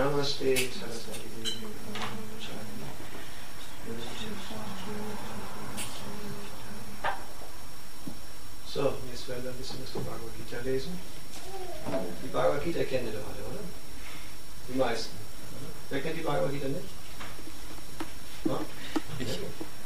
Namaste. So, jetzt werden wir ein bisschen aus der Bhagavad Gita lesen. Die Bhagavad Gita kennt ihr doch alle, oder? Die meisten. Oder? Wer kennt die Bhagavad Gita nicht? Ja? Ich.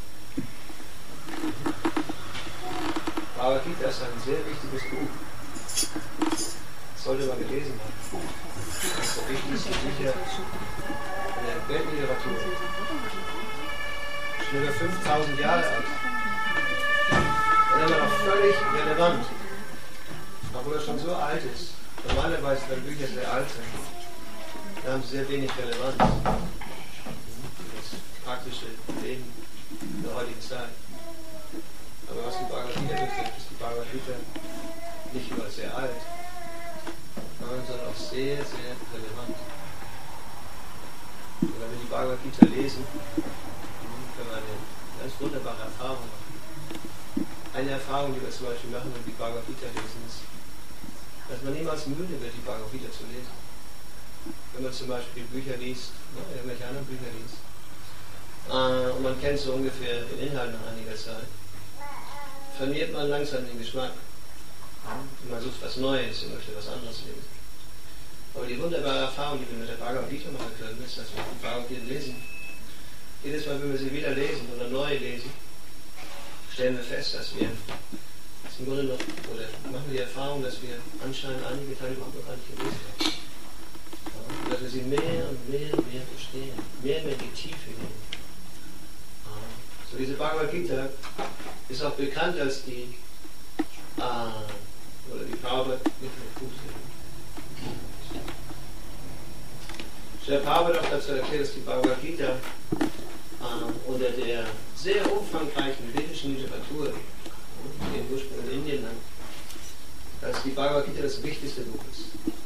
Bhagavad Gita ist ein sehr wichtiges Buch. Das sollte man gelesen haben. Das ist der wichtigste Bücher in der Weltliteratur. Schon über 5000 Jahre alt. Und immer noch völlig relevant. Obwohl er schon so alt ist. Normalerweise, wenn Bücher sehr alt sind, dann haben sie sehr wenig Relevanz. Das praktische Leben in der heutigen Zeit. Aber was die Bhagavad Gita betrifft, ist die Bhagavad Gita nicht nur sehr alt, sondern auch sehr, sehr relevant. Und wenn wir die Bhagavad Gita lesen, können wir eine ganz wunderbare Erfahrung machen. Eine Erfahrung, die wir zum Beispiel machen, wenn wir die Bhagavad Gita lesen, ist, dass man niemals müde wird, die Bhagavad Gita zu lesen. Wenn man zum Beispiel Bücher liest, irgendwelche anderen Bücher liest, und man kennt so ungefähr den Inhalt nach einiger Zeit, verliert man langsam den Geschmack. Und man sucht was Neues und möchte was anderes lesen. Aber die wunderbare Erfahrung, die wir mit der Bhagavad Gita machen können, ist, dass wir die Bhagavad Gita lesen. Jedes Mal, wenn wir sie wieder lesen oder neu lesen, stellen wir fest, dass wir im Grunde noch, oder machen wir die Erfahrung, dass wir anscheinend einige Teile überhaupt noch gar nicht gelesen haben. Und dass wir sie mehr und mehr und mehr verstehen, mehr und mehr in die Tiefe gehen. So, diese Bhagavad Gita ist auch bekannt als die, oder die Prabhupada, Srila Prabhupada auch dazu erklärt, dass die Bhagavad Gita unter der sehr umfangreichen vedischen Literatur, die den Ursprung in Indien hat, dass die Bhagavad Gita das wichtigste Buch ist.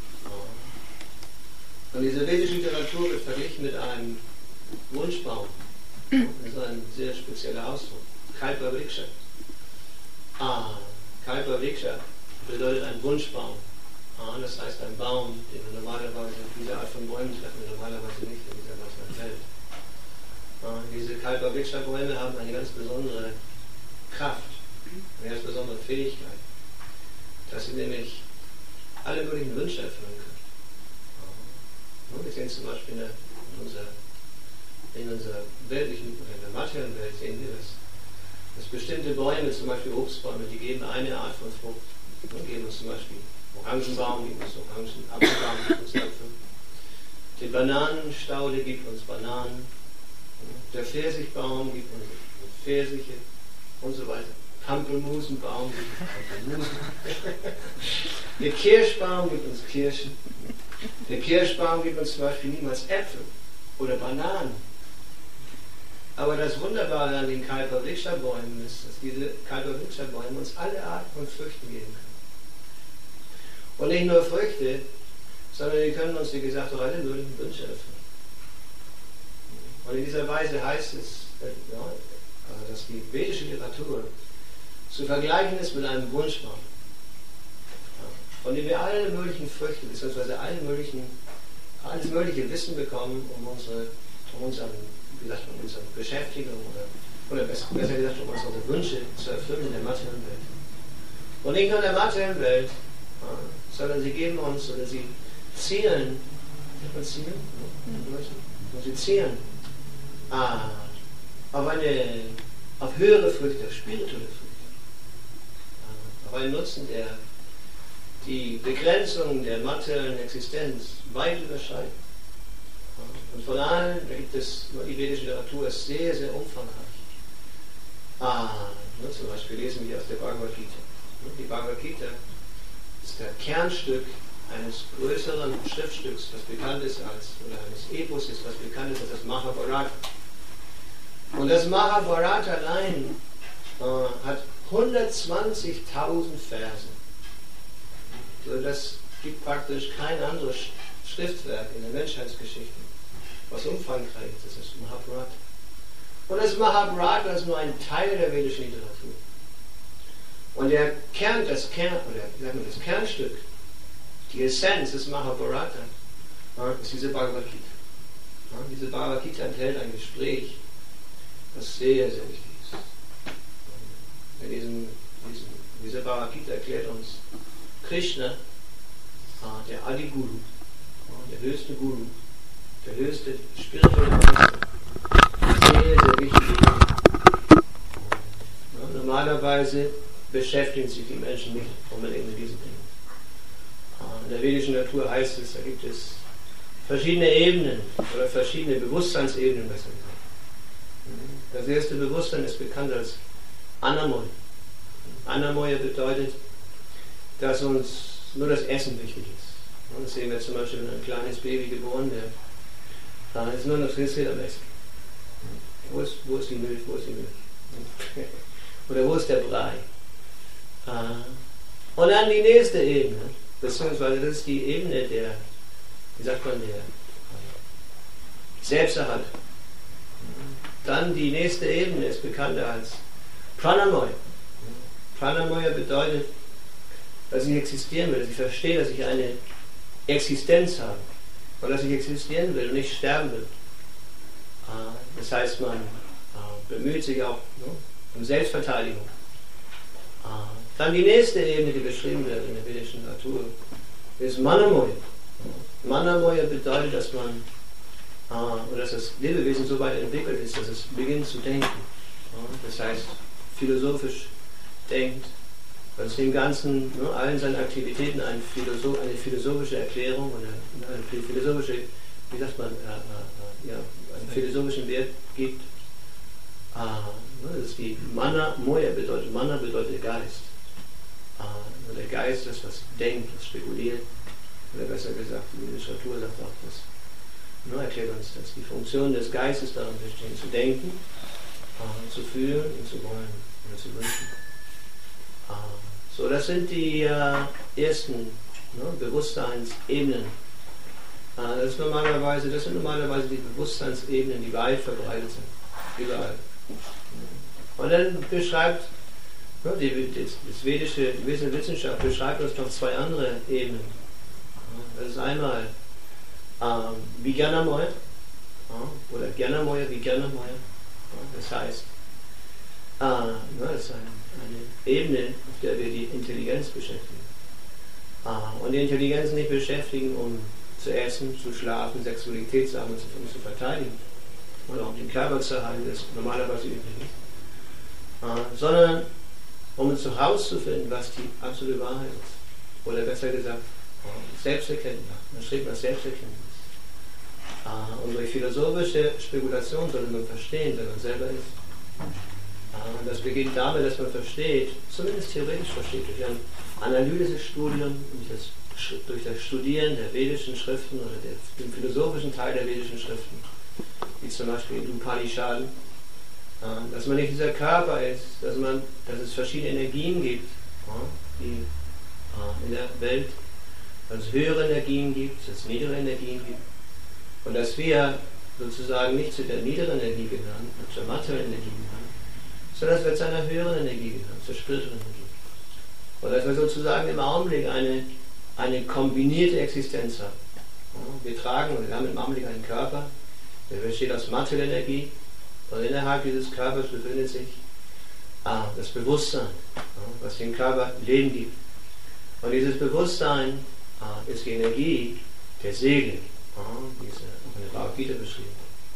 Und diese vedische Literatur wird verglichen mit einem Wunschbaum. Das ist ein sehr spezieller Ausdruck. Kalpa Vriksha. Kalpa Vriksha bedeutet ein Wunschbaum. Das heißt ein Baum, den wir normalerweise, diese Art von Bäumen treffen wir normalerweise nicht in dieser ganzen Welt. Diese Kalpa Vriksha Bäume haben eine ganz besondere Kraft, eine ganz besondere Fähigkeit, dass sie nämlich alle möglichen Wünsche erfüllen können. Wir sehen zum Beispiel in unserer weltlichen, in der materiellen Welt sehen wir das, dass bestimmte Bäume, zum Beispiel Obstbäume, die geben eine Art von Frucht. Die geben uns zum Beispiel Orangenbaum, die gibt uns Orangen, Apfelbaum gibt uns Äpfel. Die Bananenstaude gibt uns Bananen. Der Pfirsichbaum gibt uns Pfirsiche und so weiter. Pampelmusenbaum gibt uns Pampelmusen. Der Kirschbaum gibt uns Kirschen. Der Kirschbaum gibt uns zum Beispiel niemals Äpfel oder Bananen. Aber das Wunderbare an den Kalpa Vriksha Bäumen ist, dass diese Kalpa Vriksha Bäume uns alle Arten von Früchten geben können. Und nicht nur Früchte, sondern die können uns, wie gesagt, auch alle möglichen Wünsche erfüllen. Und in dieser Weise heißt es, dass die vedische Literatur zu vergleichen ist mit einem Wunschbaum, von dem wir alle möglichen Früchte, beziehungsweise alles mögliche Wissen bekommen, um unsere Beschäftigung oder besser gesagt, um unsere Wünsche zu erfüllen in der materiellen Welt. Und nicht nur in der materiellen Welt, sondern sie geben uns, oder sie zielen, auf höhere Früchte, spirituelle Früchte, auf einen Nutzen, der die Begrenzung der materiellen Existenz weit überschreitet. Und von allen, da gibt es, die vedische Literatur ist sehr, sehr umfangreich. Zum Beispiel lesen wir aus der Bhagavad Gita. Die Bhagavad Gita ist der Kernstück eines größeren Schriftstücks, was bekannt ist oder eines Epos ist, was bekannt ist als das Mahabharata. Und das Mahabharata allein hat 120.000 Verse. Das gibt praktisch kein anderes Schriftwerk in der Menschheitsgeschichte, was umfangreich ist, das ist Mahabharata. Und das Mahabharata ist nur ein Teil der vedischen Literatur. Und das Kernstück, die Essenz des Mahabharata, ist diese Bhagavad Gita. Diese Bhagavad Gita enthält ein Gespräch, das sehr, sehr wichtig ist. In dieser Bhagavad Gita erklärt uns Krishna, der Adi Guru, der höchste Guru, der höchste spirituelle Meister, sehr, sehr wichtig. Normalerweise beschäftigen sich die Menschen nicht unbedingt mit diesen Dingen. In der vedischen Natur heißt es, da gibt es verschiedene Ebenen oder verschiedene Bewusstseinsebenen, besser gesagt. Das erste Bewusstsein ist bekannt als Annamoya. Annamoya bedeutet, dass uns nur das Essen wichtig ist. Das sehen wir zum Beispiel, wenn ein kleines Baby geboren wird, dann ist nur noch interessiert am Essen. Wo ist die Milch? Wo ist die Milch? Oder wo ist der Brei? Und dann die nächste Ebene, beziehungsweise das ist die Ebene der, wie sagt man, der Selbsterhalt. Dann die nächste Ebene ist bekannter als Pranamoya. Pranamoya bedeutet, dass ich existieren will, dass ich verstehe, dass ich eine Existenz habe und dass ich existieren will und nicht sterben will. Das heißt, man bemüht sich auch um Selbstverteidigung. Dann die nächste Ebene, die beschrieben wird in der vedischen Natur, ist Manamoya. Manamoya bedeutet, dass man oder dass das Lebewesen so weit entwickelt ist, dass es beginnt zu denken. Das heißt, philosophisch denkt, dass es dem Ganzen, allen seinen Aktivitäten eine philosophische Erklärung oder eine philosophische, wie sagt man, einen philosophischen Wert gibt. Das ist die Mana-Moya bedeutet. Mana bedeutet Geist. Der Geist ist, was denkt, was spekuliert. Oder besser gesagt, die Literatur sagt auch das. Erklärt uns, dass die Funktion des Geistes darin besteht, zu denken, zu fühlen und zu wollen oder zu wünschen. So, das sind die ersten Bewusstseinsebenen. Das sind normalerweise die Bewusstseinsebenen, die weit verbreitet sind. Überall. Und dann beschreibt das vedische Wissenschaft beschreibt uns noch zwei andere Ebenen. Das ist einmal Vijnanamoya oder Jnanamoya, Vijnanamoya. Das heißt, das ist eine Ebene, auf der wir die Intelligenz beschäftigen. Und die Intelligenz nicht beschäftigen, um zu essen, zu schlafen, Sexualität zu haben und um zu verteidigen. Oder um den Körper zu erhalten, das normalerweise üblich ist. Sondern um uns herauszufinden, was die absolute Wahrheit ist. Oder besser gesagt, Selbsterkenntnis. Man strebt nach Selbsterkenntnis. Und durch philosophische Spekulation sollte man verstehen, wer man selber ist. Und das beginnt damit, dass man versteht, zumindest theoretisch versteht, durch ein analytisches Studium, durch das Studieren der vedischen Schriften oder dem philosophischen Teil der vedischen Schriften, wie zum Beispiel in Upanishaden, dass man nicht dieser Körper ist, dass es verschiedene Energien gibt, die in der Welt, dass es höhere Energien gibt, dass es niedere Energien gibt und dass wir sozusagen nicht zu der niederen Energie gehören, zur materiellen Energie gehören, sondern dass wir zu einer höheren Energie gehören, zur spirituellen Energie. Und dass wir sozusagen im Augenblick eine kombinierte Existenz haben. Wir haben im Augenblick einen Körper, der besteht aus materieller Energie und innerhalb dieses Körpers befindet sich das Bewusstsein, was dem Körper Leben gibt. Und dieses Bewusstsein ist die Energie der Seele, die ist auch in der Bhagavad Gita beschrieben.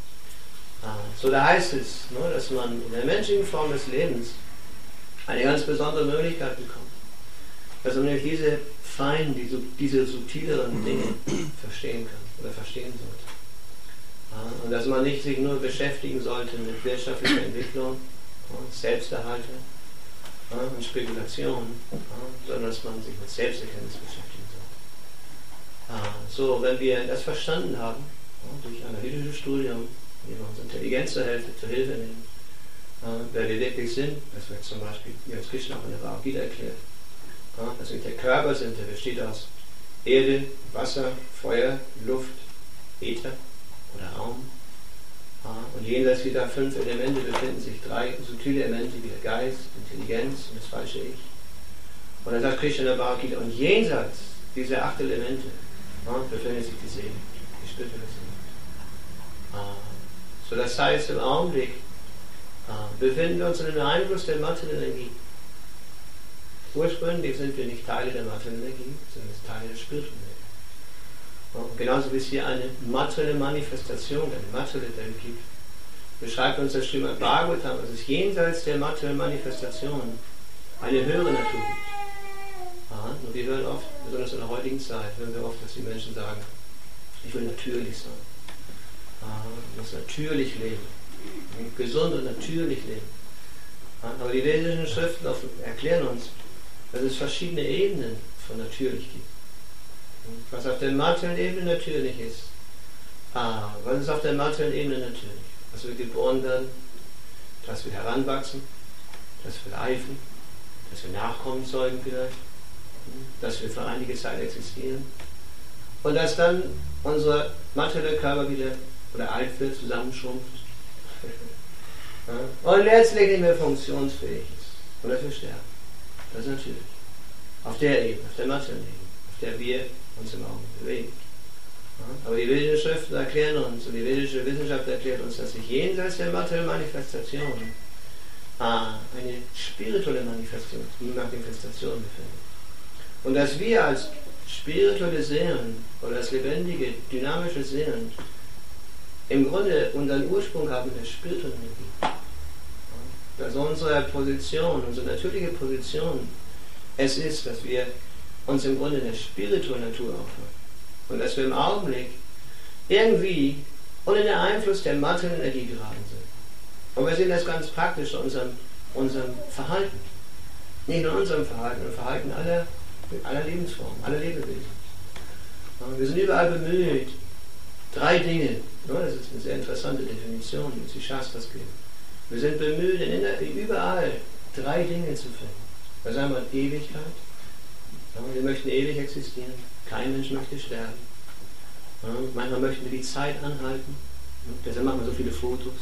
So, da heißt es, dass man in der menschlichen Form des Lebens eine ganz besondere Möglichkeit bekommt. Dass man nämlich diese feinen, diese subtileren Dinge verstehen kann oder verstehen sollte. Und dass man nicht sich nur beschäftigen sollte mit wirtschaftlicher Entwicklung, Selbsterhaltung und Spekulation, sondern dass man sich mit Selbsterkenntnis beschäftigen sollte. So, wenn wir das verstanden haben, durch analytisches Studium, indem wir uns Intelligenz zur Hilfe nehmen, wer wir wirklich sind, das wird zum Beispiel, wie als Krishna auch in der Bhagavad Gita erklärt, dass wir der Körper sind, der besteht aus Erde, Wasser, Feuer, Luft, Äther oder Raum. Und jenseits dieser 5 Elemente befinden sich 3 subtile Elemente wie der Geist, Intelligenz und das falsche Ich. Und dann sagt Krishna in der Bhagavad Gita, und jenseits dieser 8 Elemente befindet sich die Seele. spirituelle Seelen. So, das heißt, im Augenblick befinden wir uns unter dem Einfluss der materiellen Energie. Ursprünglich sind wir nicht Teile der materiellen Energie, sondern Teile der spirituellen Energie. Und genauso wie es hier eine materielle Manifestation, eine materielle Welt gibt, beschreibt uns das Srimad Bhagavatam, dass es jenseits der materiellen Manifestation eine höhere Natur gibt. Und wir hören oft, besonders in der heutigen Zeit, hören wir oft, dass die Menschen sagen, ich will natürlich sein. Ich muss natürlich leben. Gesund und natürlich leben. Aber die vedischen Schriften erklären uns, dass es verschiedene Ebenen von natürlich gibt. Was auf der materiellen Ebene natürlich ist. Was ist auf der materiellen Ebene natürlich? Dass wir geboren werden, dass wir heranwachsen, dass wir reifen, dass wir Nachkommen zeugen vielleicht, dass wir für einige Zeit existieren und dass dann unser materieller Körper wieder oder alt wird, zusammenschrumpft und letztlich nicht mehr funktionsfähig ist und dass wir sterben. Das ist natürlich. Auf der Ebene, auf der materiellen Ebene, auf der wir uns im Augenblick bewegen. Aber die vedischen Schriften erklären uns und die vedische Wissenschaft erklärt uns, dass sich jenseits der materiellen Manifestation eine spirituelle Manifestation befindet. Und dass wir als spirituelle Seelen oder als lebendige, dynamische Seelen im Grunde unseren Ursprung haben in der spirituellen Energie. Dass unsere Position, unsere natürliche Position es ist, dass wir uns im Grunde in der spirituellen Natur aufhören. Und dass wir im Augenblick irgendwie unter den Einfluss der materiellen Energie geraten sind. Und wir sehen das ganz praktisch in unserem Verhalten. Nicht nur in unserem Verhalten, sondern Verhalten aller Lebensformen, aller Lebewesen. Wir sind überall bemüht, 3 Dinge, das ist eine sehr interessante Definition, die uns die Shastras geben. Wir sind bemüht, überall 3 Dinge zu finden. Das ist einmal Ewigkeit. Wir möchten ewig existieren. Kein Mensch möchte sterben. Manchmal möchten wir die Zeit anhalten. Deshalb machen wir so viele Fotos.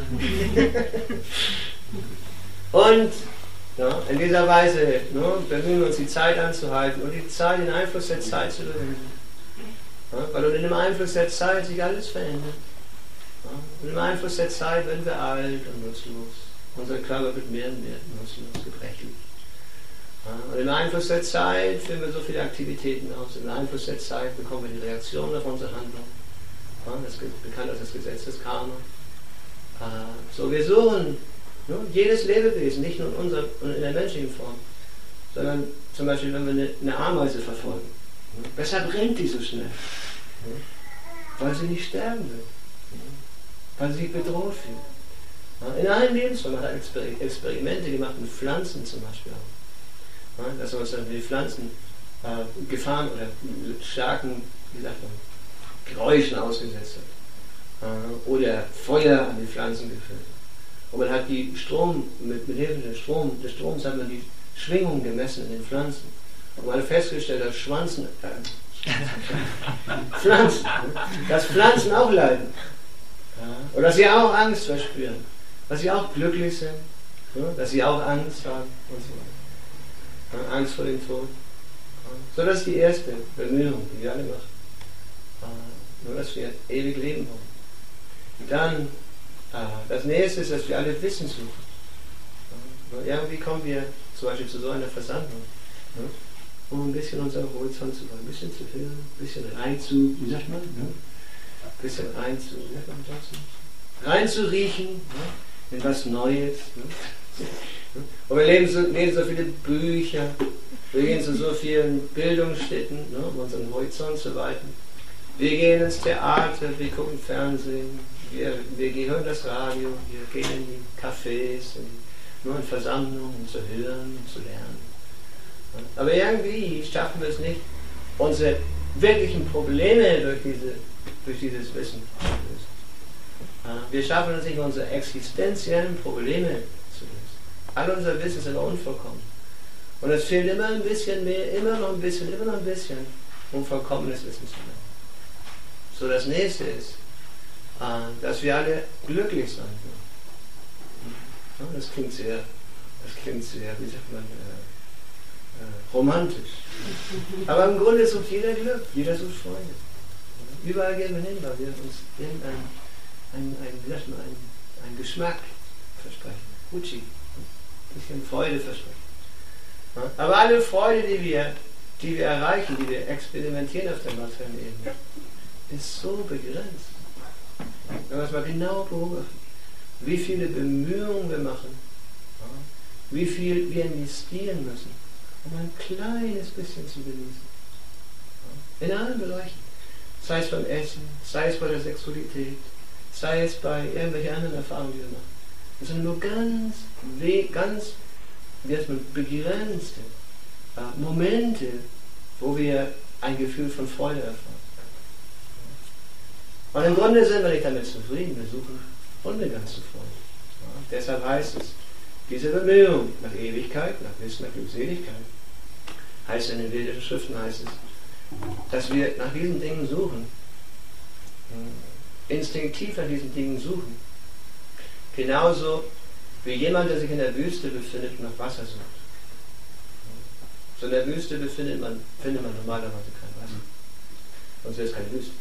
Und in dieser Weise bemühen wir uns, die Zeit anzuhalten und den Einfluss der Zeit zu überwinden. Weil unter dem Einfluss der Zeit sich alles verändert. Unter dem Einfluss der Zeit werden wir alt und nutzlos. Unser Körper wird mehr und mehr nutzlos, gebrechlich. Und im Einfluss der Zeit führen wir so viele Aktivitäten aus. Im Einfluss der Zeit bekommen wir die Reaktion auf unsere Handlung. Das ist bekannt als das Gesetz des Karma. So, wir suchen jedes Lebewesen, nicht nur in der menschlichen Form, sondern zum Beispiel, wenn wir eine Ameise verfolgen. Weshalb rennt die so schnell? Weil sie nicht sterben will. Weil sie sich bedroht fühlt. In allen Lebensformen hat er Experimente gemacht, mit Pflanzen zum Beispiel auch. Dass wir uns dann die Pflanzen Gefahren oder starken, wie sagt man, Geräuschen ausgesetzt hat. Oder Feuer an die Pflanzen geführt. Und man hat die mit Hilfe des Stroms hat man die Schwingung gemessen in den Pflanzen. Und man hat festgestellt, dass Pflanzen auch leiden. Und dass sie auch Angst verspüren. Dass sie auch glücklich sind. Dass sie auch Angst haben und so weiter. Angst vor dem Tod. So, das ist die erste Bemühung, die wir alle machen. Nur, dass wir ewig leben wollen. Dann, das nächste ist, dass wir alle Wissen suchen. Irgendwie kommen wir zum Beispiel zu so einer Versammlung, um ein bisschen unseren Horizont zu wollen, ein bisschen zu hören, ein bisschen reinzuriechen in was Neues. Und wir lesen so viele Bücher, wir gehen zu so vielen Bildungsstätten, um unseren Horizont zu weiten. Wir gehen ins Theater, wir gucken Fernsehen, wir hören das Radio, wir gehen in die Cafés, in Versammlungen, um zu hören und zu lernen. Aber irgendwie schaffen wir es nicht, unsere wirklichen Probleme durch dieses Wissen zu lösen. Wir schaffen es nicht, unsere existenziellen Probleme zu lösen. All unser Wissen ist aber unvollkommen. Und es fehlt immer ein bisschen mehr, immer noch ein bisschen, um vollkommenes Wissen zu lernen. So, das nächste ist, dass wir alle glücklich sein wollen. Das klingt sehr, wie sagt man, romantisch. Aber im Grunde sucht jeder Glück, jeder sucht Freude. Überall gehen wir hin, weil wir uns irgendeinen einen Geschmack versprechen. Gucci. Ein bisschen Freude versprechen. Aber alle Freude, die wir erreichen, die wir experimentieren auf der materiellen Ebene, ist so begrenzt. Wenn wir es mal genau beobachten, wie viele Bemühungen wir machen, wie viel wir investieren müssen, um ein kleines bisschen zu genießen. In allen Bereichen. Sei es beim Essen, sei es bei der Sexualität, sei es bei irgendwelchen anderen Erfahrungen, die wir machen. Das sind nur ganz begrenzte Momente, wo wir ein Gefühl von Freude erfahren. Und im Grunde sind wir nicht damit zufrieden, wir suchen unbegrenzte Freude. Deshalb heißt es, diese Bemühung nach Ewigkeit, nach Wissen, nach Glückseligkeit, heißt in den vedischen Schriften, heißt es, dass wir nach diesen Dingen suchen, instinktiv nach diesen Dingen suchen. Genauso wie jemand, der sich in der Wüste befindet und nach Wasser sucht. So in der Wüste findet man normalerweise kein Wasser. Sonst wäre es keine Wüste.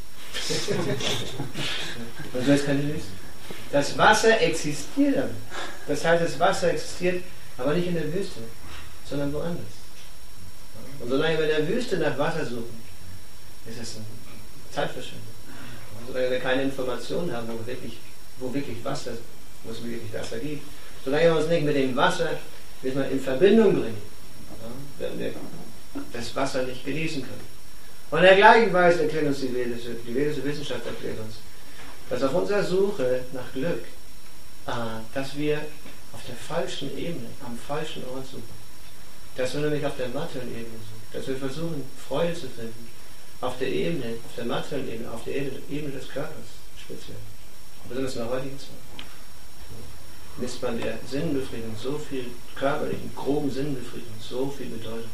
Sonst wäre es keine Wüste. Das Wasser existiert aber. Das heißt, das Wasser existiert, aber nicht in der Wüste, sondern woanders. Und solange wir in der Wüste nach Wasser suchen, ist es eine Zeitverschwendung. Solange wir keine Informationen haben, wo es wirklich Wasser gibt, solange wir uns nicht mit dem Wasser in Verbindung bringen, werden wir das Wasser nicht genießen können. Und in der gleichen Weise erklärt uns die vedische Wissenschaft erklärt uns, dass auf unserer Suche nach Glück, dass wir auf der falschen Ebene, am falschen Ort suchen. Dass wir nämlich auf der materiellen Ebene suchen. Dass wir versuchen, Freude zu finden. Auf der materiellen Ebene, auf der Ebene des Körpers speziell. Besonders in der heutigen Zeit. Misst man der Sinnbefriedigung so viel, körperlichen, groben Sinnbefriedigung, so viel Bedeutung.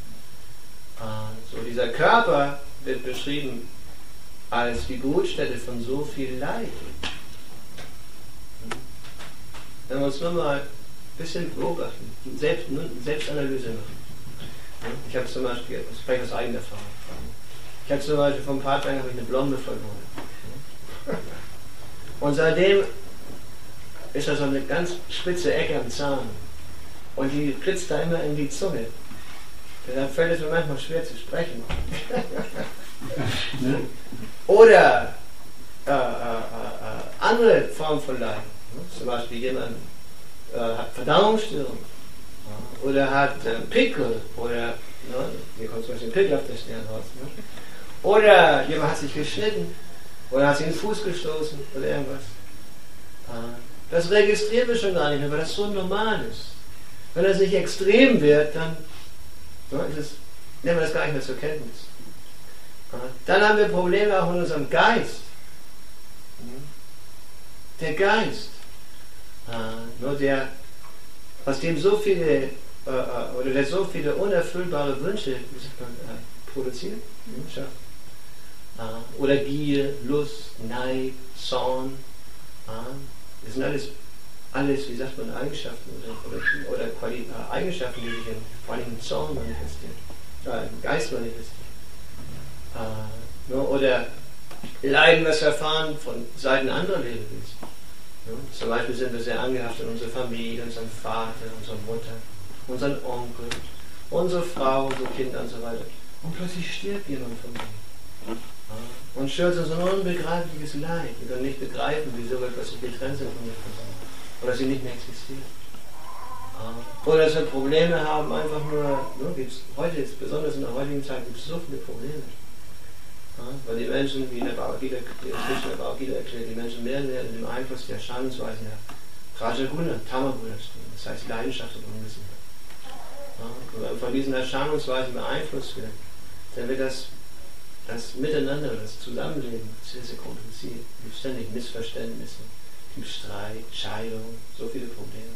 So dieser Körper wird beschrieben als die Brutstätte von so viel Leid. Wenn wir uns nur mal ein bisschen beobachten, Selbstanalyse machen. Ich habe zum Beispiel, das spreche aus eigener Erfahrung. Ich habe zum Beispiel vor ein paar Tagen eine Blombe verloren. Und seitdem ist da so eine ganz spitze Ecke am Zahn. Und die ritzt da immer in die Zunge. Deshalb fällt es mir manchmal schwer zu sprechen. Oder andere Formen von Leiden. Zum Beispiel jemand hat Verdauungsstörung oder hat Pickel oder hier kommt zum Beispiel ein Pickel auf der Stirn raus. Oder jemand hat sich geschnitten oder hat sich in den Fuß gestoßen oder irgendwas. Das registrieren wir schon gar nicht mehr, weil das so normal ist. Wenn das nicht extrem wird, dann nehmen wir das gar nicht mehr zur Kenntnis. Dann haben wir Probleme auch in unserem Geist. Der Geist, aus dem so viele der so viele unerfüllbare Wünsche produziert, oder Gier, Lust, Neid, Zorn, das sind alles, wie sagt man, Eigenschaften oder Eigenschaften, die sich vor allem im Zorn manifestieren, im Geist manifestieren. Oder Leiden, was wir erfahren von Seiten anderer Lebewesen. Zum Beispiel sind wir sehr angehaftet an unsere Familie, unseren Vater, unsere Mutter, unseren Onkel, unsere Frau, unsere Kinder und so weiter. Und plötzlich stirbt jemand von denen. Und schürt uns ein unbegreifliches Leid. Wir können nicht begreifen, wieso wir plötzlich getrennt sind von der Person. Oder sie nicht mehr existiert. Oder dass wir Probleme haben, einfach nur, heute, besonders in der heutigen Zeit, gibt es so viele Probleme. Weil die Menschen, wie der Bhagavad Gita erklärt, die Menschen mehr und mehr in dem Einfluss der Erscheinungsweisen der Rajaguna, Tamaguna stehen. Das heißt Leidenschaft und Unwissenheit. Und wenn von diesen Erscheinungsweisen beeinflusst wird, dann wird das Miteinander, das Zusammenleben sehr, sehr kompliziert. Es gibt ständig Missverständnisse, es gibt Streit, Scheidung, so viele Probleme.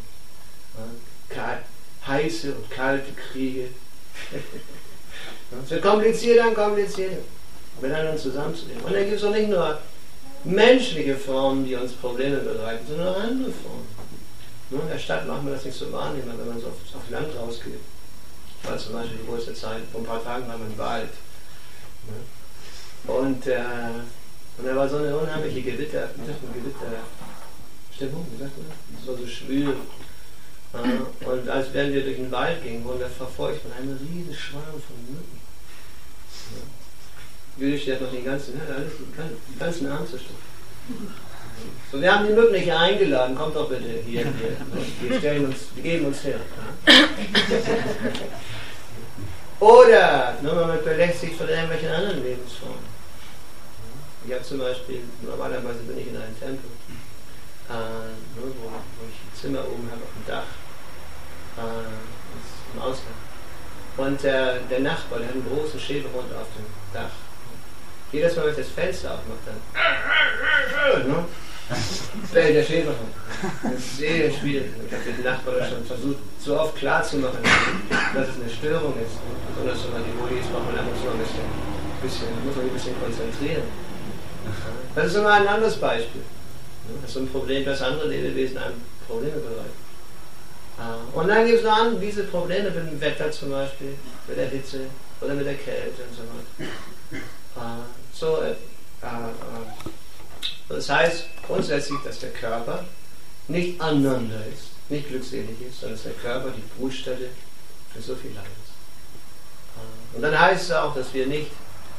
Heiße und kalte Kriege. Es wird komplizierter und komplizierter, miteinander zusammenzuleben. Und dann gibt es auch nicht nur menschliche Formen, die uns Probleme bereiten, sondern auch andere Formen. In der Stadt macht man das nicht so wahrnehmbar, wenn man so auf Land rausgeht. Ich war zum Beispiel die größte Zeit, vor ein paar Tagen war man im Wald. Und da war so eine unheimliche Gewitterstimmung, wie sagt man? Es war so schwül. Und als wenn wir durch den Wald gingen, wurden wir verfolgt von einem riesen Schwarm von Mücken. Jüdisch hat noch den ganzen Arm zerstört. So, wir haben die Mücken nicht eingeladen, kommt doch bitte hier. Wir geben uns her. Oder man belästigt von irgendwelchen anderen Lebensformen. Ich habe zum Beispiel, normalerweise bin ich in einem Tempel, wo ich ein Zimmer oben habe auf dem Dach, im Ausland. Und der Nachbar, der hat einen großen Schäferhund auf dem Dach. Jedes Mal, wenn ich das Fenster aufmache, dann bellt der Schäferhund. Das ist sehr schwierig. Ich habe den Nachbarn schon versucht, so oft klarzumachen, dass es eine Störung ist. Besonders wenn man die Modis braucht man einfach so ein bisschen konzentrieren. Das ist immer ein anderes Beispiel. Das ist so ein Problem, dass andere Lebewesen einem Probleme bereiten. Und dann gibt es noch diese Probleme mit dem Wetter zum Beispiel, mit der Hitze oder mit der Kälte und so weiter. Das heißt grundsätzlich, dass der Körper nicht aneinander ist, nicht glückselig ist, sondern dass der Körper die Brutstätte für so viel Leid ist. Und dann heißt es auch, dass wir nicht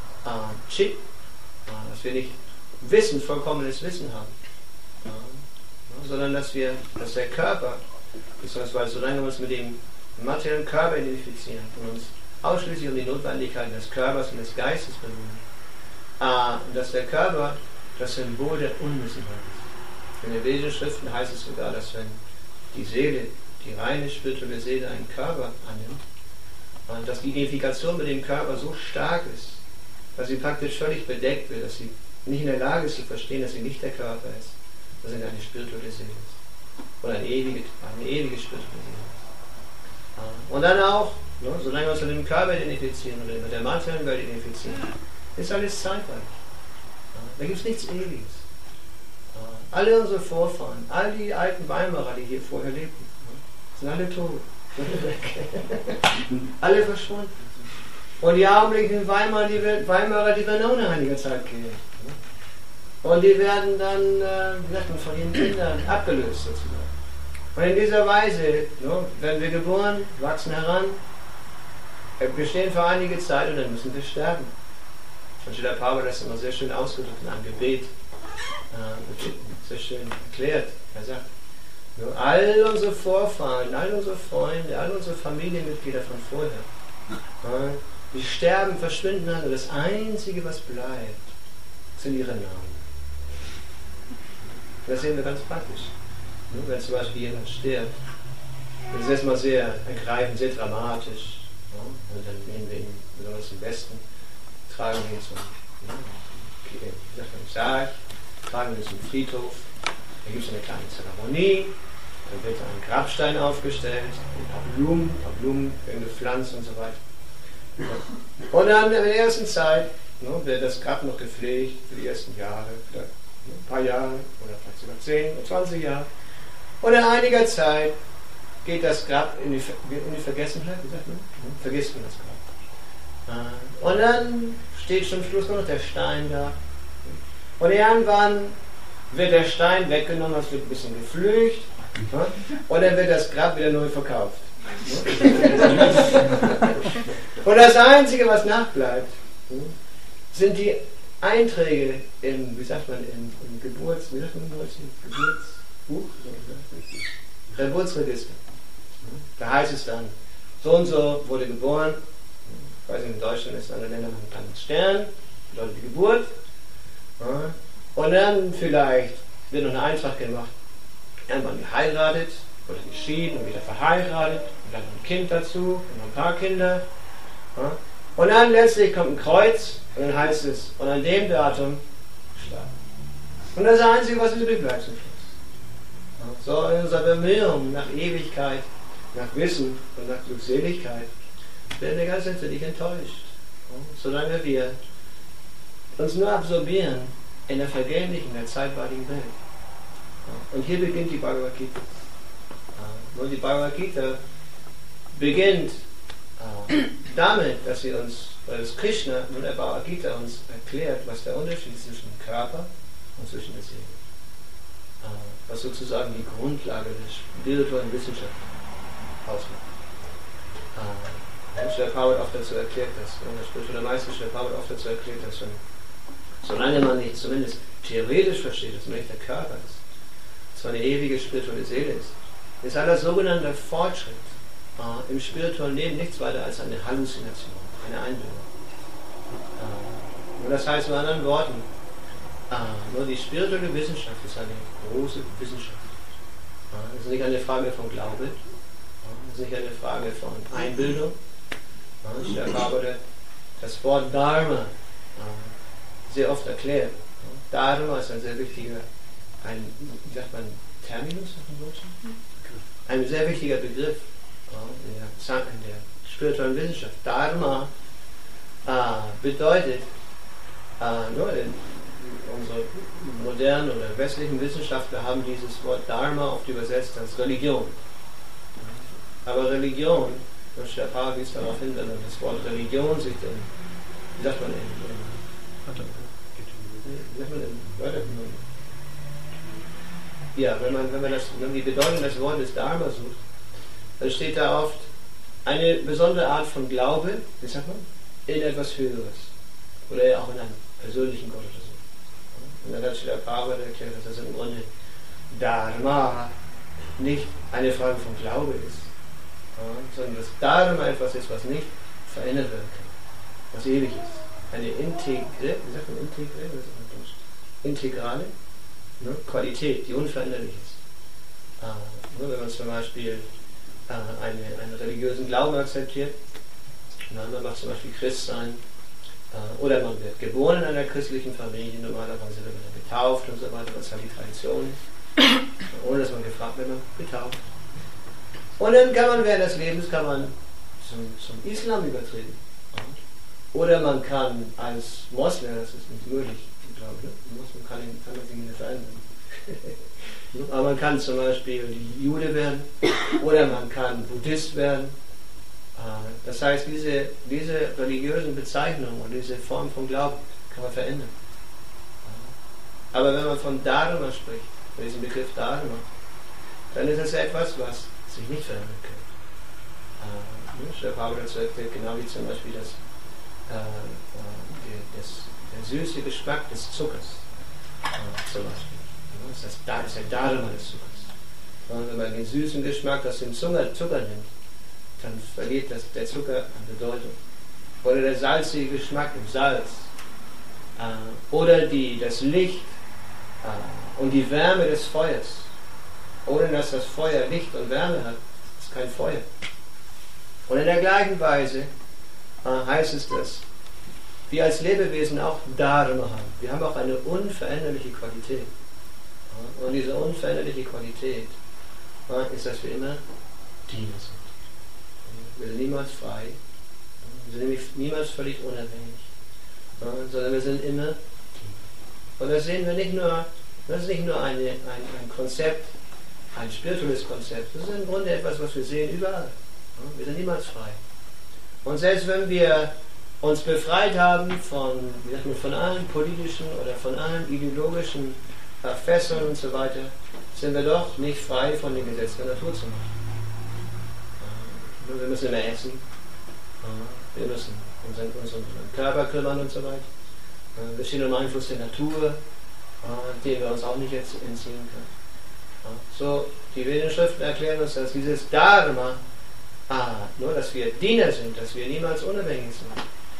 dass wir nicht vollkommenes Wissen haben, sondern dass der Körper, beziehungsweise solange wir uns mit dem materiellen Körper identifizieren und uns ausschließlich um die Notwendigkeiten des Körpers und des Geistes bemühen, dass der Körper das Symbol der Unwissenheit ist. In den Hebräischen Schriften heißt es sogar, dass wenn die Seele, die reine spirituelle Seele, einen Körper annimmt, und dass die Identifikation mit dem Körper so stark ist, dass sie praktisch völlig bedeckt wird, dass sie nicht in der Lage ist zu verstehen, dass sie nicht der Körper ist, dass sie eine spirituelle Seele ist. Oder eine ewige spirituelle Seele ist. Und dann auch, solange wir uns mit dem Körper identifizieren oder mit der materiellen Welt identifizieren, ist alles zeitweilig. Da gibt es nichts Ewiges. Alle unsere Vorfahren, all die alten Weimarer, die hier vorher lebten, sind alle tot. Alle verschwunden. Und die augenblicklichen Weimarer, die werden auch nach einiger Zeit gehen. Und die werden dann, von ihren Kindern abgelöst sozusagen. Und in dieser Weise werden wir geboren, wachsen heran, bestehen für einige Zeit und dann müssen wir sterben. Und Srila Prabhupada das immer sehr schön ausgedrückt in einem Gebet, sehr schön erklärt. Er sagt, all unsere Vorfahren, all unsere Freunde, all unsere Familienmitglieder von vorher, die sterben, verschwinden und das Einzige, was bleibt, sind ihre Namen. Das sehen wir ganz praktisch. Wenn zum Beispiel jemand stirbt, das ist erstmal sehr ergreifend, sehr dramatisch. Und dann nehmen wir ihn, besonders im Westen, tragen wir ihn zum Sarg, tragen wir ihn zum Friedhof, da gibt es eine kleine Zeremonie, dann wird ein Grabstein aufgestellt, ein paar Blumen gepflanzt und so weiter. Und dann in der ersten Zeit wird das Grab noch gepflegt für die ersten Jahre, vielleicht ein paar Jahre oder vielleicht sogar 10 oder 20 Jahre. Und in einiger Zeit geht das Grab in die Vergessenheit, wie sagt man? Vergisst man das Grab. Und dann steht zum Schluss nur noch der Stein da. Und irgendwann wird der Stein weggenommen, es wird ein bisschen gepflügt. Und dann wird das Grab wieder neu verkauft. Und das Einzige, was nachbleibt, sind die Einträge im Geburtsbuch, Geburtsregister. Da heißt es dann, so und so wurde geboren, ich weiß nicht, in Deutschland ist es in anderen Ländern ein kleines Stern, bedeutet die Geburt. Und dann vielleicht wird noch ein Eintrag gemacht, irgendwann geheiratet oder geschieden und wieder verheiratet und dann ein Kind dazu und noch ein paar Kinder. Und dann letztlich kommt ein Kreuz und dann heißt es, und an dem Datum starb. Und das ist das Einzige, was übrig bleibt zum Schluss. So in unserer Bemühung nach Ewigkeit, nach Wissen und nach Glückseligkeit werden wir ganz natürlich enttäuscht. Solange wir uns nur absorbieren in der vergänglichen, der zeitweiligen Welt. Und hier beginnt die Bhagavad Gita. Und die Bhagavad Gita beginnt Damit, dass Krishna in der Bhagavad Gita uns erklärt, was der Unterschied ist zwischen dem Körper und zwischen der Seele. Was sozusagen die Grundlage der spirituellen Wissenschaft ausmacht. Srila Prabhupada oft dazu erklärt, der Meister Srila Prabhupada oft dazu erklärt, dass solange man nicht zumindest theoretisch versteht, dass man nicht der Körper ist, dass man eine ewige spirituelle Seele ist aller sogenannte Fortschritt im spirituellen Leben nichts weiter als eine Halluzination, eine Einbildung. Und das heißt mit anderen Worten, nur die spirituelle Wissenschaft ist eine große Wissenschaft. Es ist nicht eine Frage von Glaube, es ist nicht eine Frage von Einbildung. Ich habe das Wort Dharma sehr oft erklärt. Dharma ist ein sehr wichtiger, wie sagt man, Terminus auf dem Deutschen? Ein sehr wichtiger Begriff in der spirituellen Wissenschaft. Dharma bedeutet, nur in unsere modernen oder westlichen Wissenschaftler haben dieses Wort Dharma oft übersetzt als Religion. Aber Religion, und der Pfarrer wies darauf hin, wenn man das Wort Religion sich in, wie sagt man wenn man die Bedeutung des Wortes Dharma sucht, dann steht da oft eine besondere Art von Glaube, wie sagt man, in etwas Höheres. Oder auch in einen persönlichen Gott oder so. Und dann hat der Pfarrer erklärt, dass das im Grunde Dharma nicht eine Frage von Glaube ist, sondern dass Dharma etwas ist, was nicht verändert werden kann, was ewig ist. Eine integrale Qualität, die unveränderlich ist. Wenn man zum Beispiel einen religiösen Glauben akzeptiert, man macht zum Beispiel Christsein, oder man wird geboren in einer christlichen Familie, normalerweise wird man getauft und so weiter, was halt die Tradition ist, ohne dass man gefragt wird, man getauft. Und dann kann man während des Lebens zum Islam übertreten. Oder man kann als Moslem, das ist nicht möglich, glaube ich, Moslem kann man sich nicht verändern. Aber man kann zum Beispiel Jude werden oder man kann Buddhist werden. Das heißt, diese religiösen Bezeichnungen und diese Form von Glauben kann man verändern. Aber wenn man von Dharma spricht, von diesem Begriff Dharma, dann ist es etwas, was sich nicht verändern kann. Der Pfarrer dazu erklärt, genau wie zum Beispiel der süße Geschmack des Zuckers. Zum Beispiel. Das ist der Dharma des Zuckers. Und wenn man den süßen Geschmack aus dem Zucker nimmt, dann verliert der Zucker an Bedeutung. Oder der salzige Geschmack im Salz. Oder das Licht und die Wärme des Feuers. Ohne dass das Feuer Licht und Wärme hat, ist kein Feuer. Und in der gleichen Weise heißt es, dass wir als Lebewesen auch Dharma haben. Wir haben auch eine unveränderliche Qualität. Und diese unveränderliche Qualität ist, dass wir immer Diener sind. Wir sind niemals frei, wir sind niemals völlig unabhängig, sondern wir sind immer Diener. Und das sehen wir nicht nur, das ist nicht nur ein Konzept, ein spirituelles Konzept, das ist im Grunde etwas, was wir sehen überall. Wir sind niemals frei. Und selbst wenn wir uns befreit haben von allen politischen oder von allen ideologischen Fesseln und so weiter, sind wir doch nicht frei von den Gesetzen der Natur zu machen. Wir müssen immer essen, wir müssen unseren Körper kümmern und so weiter. Wir stehen unter Einfluss der Natur, den wir uns auch nicht jetzt entziehen können. So, die Vedenschriften erklären uns, dass dieses Dharma, nur dass wir Diener sind, dass wir niemals unabhängig sind.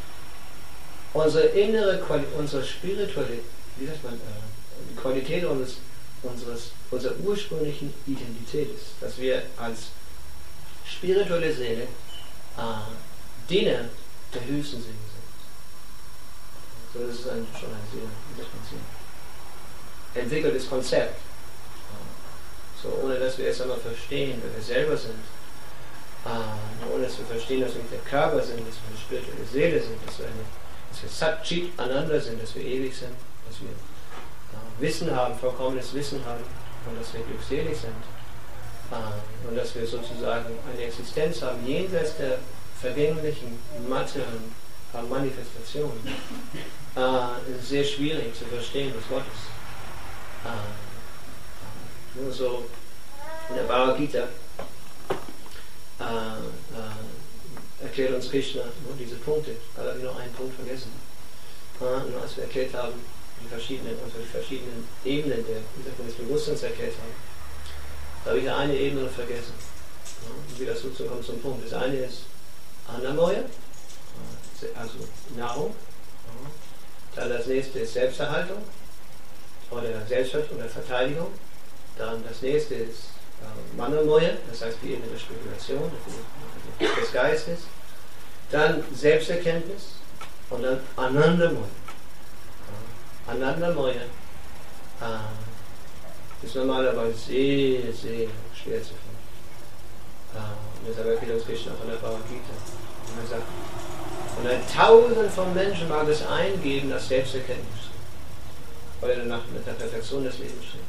Unsere spirituelle, wie sagt man, die Qualität unserer ursprünglichen Identität ist, dass wir als spirituelle Seele Diener der höchsten Seele sind. So, das ist schon ein sehr, wie sagt man, sehr entwickeltes Konzept. So, ohne dass wir es einmal verstehen, wer wir selber sind, ohne dass wir verstehen, dass wir nicht der Körper sind, dass wir eine spirituelle Seele sind, dass wir Sat-Chit Ananda sind, dass wir ewig sind, dass wir Wissen haben, vollkommenes Wissen haben und dass wir glückselig sind und dass wir sozusagen eine Existenz haben jenseits der vergänglichen, materiellen Manifestationen ist sehr schwierig zu verstehen, was Gott ist. Nur so in der Bhagavad Gita erklärt uns Krishna nur diese Punkte, weil wir noch einen Punkt vergessen. Und als wir erklärt haben, die verschiedenen Ebenen des Bewusstseins erklärt haben, da habe ich eine Ebene noch vergessen. Und wieder so kommt zum Punkt. Das eine ist Annamoya, also Nahrung. Dann das nächste ist Selbsterhaltung oder Selbstschutz oder Verteidigung. Dann das nächste ist Manomoya, das heißt die Ebene der Spekulation, des Geistes. Dann Selbsterkenntnis und dann Anandamoya. Anandamoya ist normalerweise sehr, sehr schwer zu finden. Und deshalb erklärt uns Krishna von der Bhagavad Gita. Und er sagt, von 1000 von Menschen mag es eingeben, das Selbsterkenntnis steht. Oder nach der Perfektion des Lebens steht.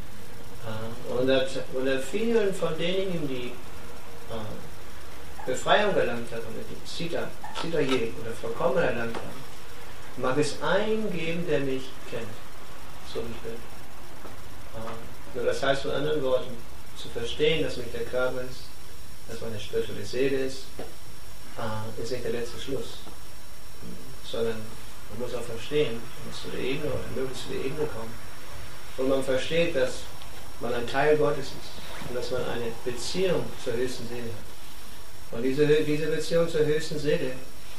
Unter vielen von denjenigen, die Befreiung erlangt haben, oder die Sita-Je oder vollkommen erlangt haben, mag es eingeben, der mich kennt, so wie ich bin. Nur das heißt mit anderen Worten, zu verstehen, dass mich der Körper ist, dass meine spirituelle Seele ist nicht der letzte Schluss. Sondern man muss auch verstehen, man muss zu der Ebene oder möglichst zu der Ebene kommen, wo man versteht, dass man ein Teil Gottes ist und dass man eine Beziehung zur höchsten Seele hat. Und diese Beziehung zur höchsten Seele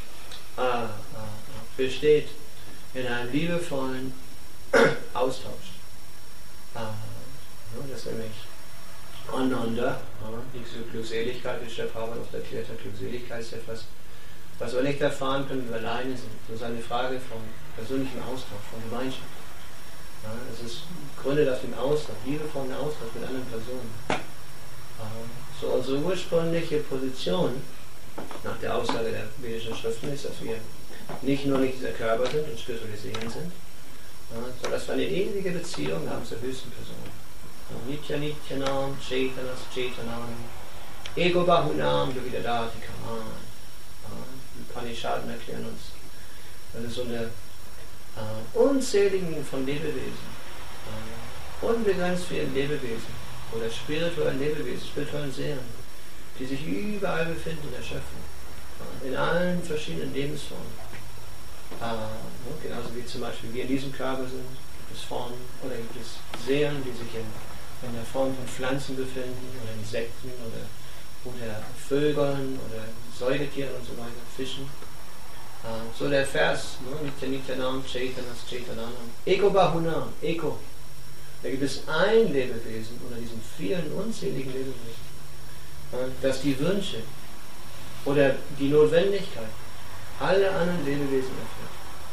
besteht in einem liebevollen Austausch. Das ist nämlich Ananda, diese Glückseligkeit, wie Chef Haber oft erklärt hat. Glückseligkeit ist etwas, was wir nicht erfahren können, wenn wir alleine sind. Das ist eine Frage von persönlichem Austausch, von Gemeinschaft. Es ist gründet auf dem Austausch, liebevollen Austausch mit anderen Personen. So unsere ursprüngliche Position nach der Aussage der vedischen Schriften ist, dass wir nicht nur nicht dieser Körper sind und spirituelle Seelen sind, sondern dass wir eine ewige Beziehung haben zur höchsten Person. Nitya Nityanam, Chaitanas Chaitanam, Ego Bahunam, Duvidadati Kaman. Die Upanishaden erklären uns, das ist so eine unzähligen von Lebewesen, unbegrenzt vielen Lebewesen oder spirituellen Lebewesen, spirituellen Seelen, die sich überall befinden in der Schöpfung, in allen verschiedenen Lebensformen. Genauso wie zum Beispiel wir in diesem Körper sind, gibt es Formen oder gibt es Seelen, die sich in der Form von Pflanzen befinden oder Insekten oder Vögeln oder Säugetieren und so weiter, Fischen. So der Vers, Nitya Nityanam, Chaitanas Chaitananam, Eko Bahunam, Eko. Da gibt es ein Lebewesen unter diesen vielen unzähligen Lebewesen, das die Wünsche oder die Notwendigkeit aller anderen Lebewesen erfüllt.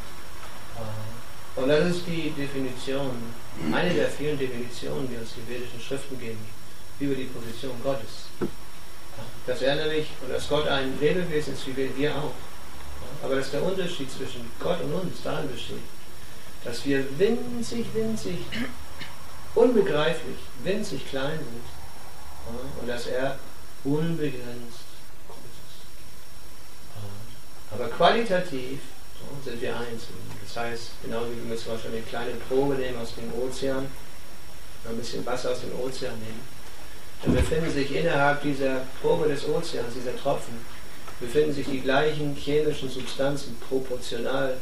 Und das ist die Definition, eine der vielen Definitionen, die uns die vedischen Schriften geben, über die Position Gottes. Dass er nämlich, und dass Gott ein Lebewesen ist, wie wir auch. Aber dass der Unterschied zwischen Gott und uns darin besteht, dass wir winzig, unbegreiflich, winzig klein sind und dass er unbegrenzt groß ist. Aber qualitativ sind wir eins. Das heißt, genau wie wir zum Beispiel eine kleine Probe nehmen aus dem Ozean, ein bisschen Wasser aus dem Ozean nehmen, dann befinden sich innerhalb dieser Probe des Ozeans, dieser Tropfen, befinden sich die gleichen chemischen Substanzen proportional,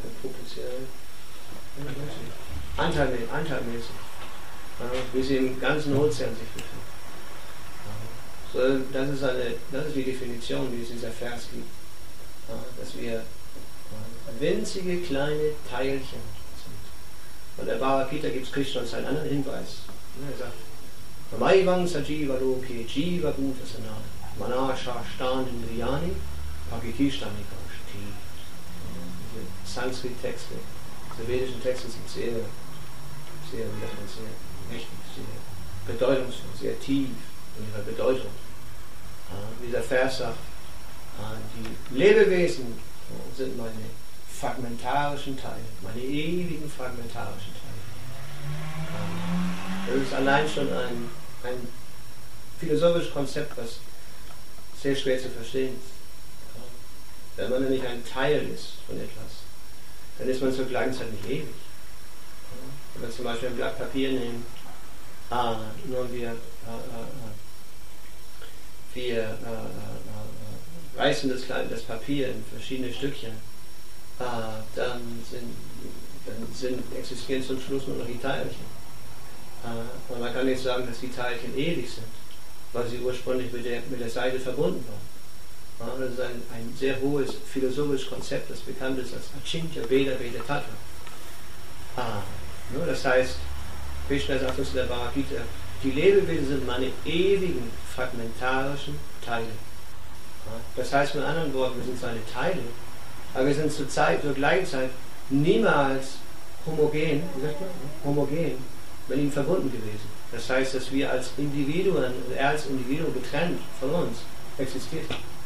anteilmäßig, wie sie im ganzen Ozean sich befinden. Das ist die Definition, die es dieser Vers gibt, dass wir winzige kleine Teilchen sind. Und der Bhagavad Gita gibt es Krishna uns einen anderen Hinweis. Er sagt, Mamaivang Sajiva Loke Jiva Bhutasana Manasha Standindriyani Pakitishtanika Shti. Diese Sanskrit-Texte, diese vedischen Texte sind sehr mächtig, sehr bedeutungsvoll, sehr tief in ihrer Bedeutung. Dieser Vers sagt, die Lebewesen sind meine fragmentarischen Teile, meine ewigen fragmentarischen Teile. Das ist allein schon ein philosophisches Konzept, was sehr schwer zu verstehen ist. Wenn man nämlich ein Teil ist von etwas, dann ist man zur gleichen Zeit nicht ewig. Wenn wir zum Beispiel ein Blatt Papier nehmen, nur wir reißen das Papier in verschiedene Stückchen, dann existieren zum Schluss nur noch die Teilchen. Und man kann nicht sagen, dass die Teilchen ewig sind, weil sie ursprünglich mit der Seite verbunden waren. Das ist ein sehr hohes philosophisches Konzept, das bekannt ist als Achintya Veda Veda Tattva. Das heißt, Krishna sagt uns in der Bhagavad Gita, die Lebewesen sind meine ewigen fragmentarischen Teile. Das heißt mit anderen Worten, wir sind seine Teile, aber wir sind zur gleichen Zeit niemals homogen mit ihm verbunden gewesen. Das heißt, dass wir als Individuen, er als Individuum getrennt von uns existiert.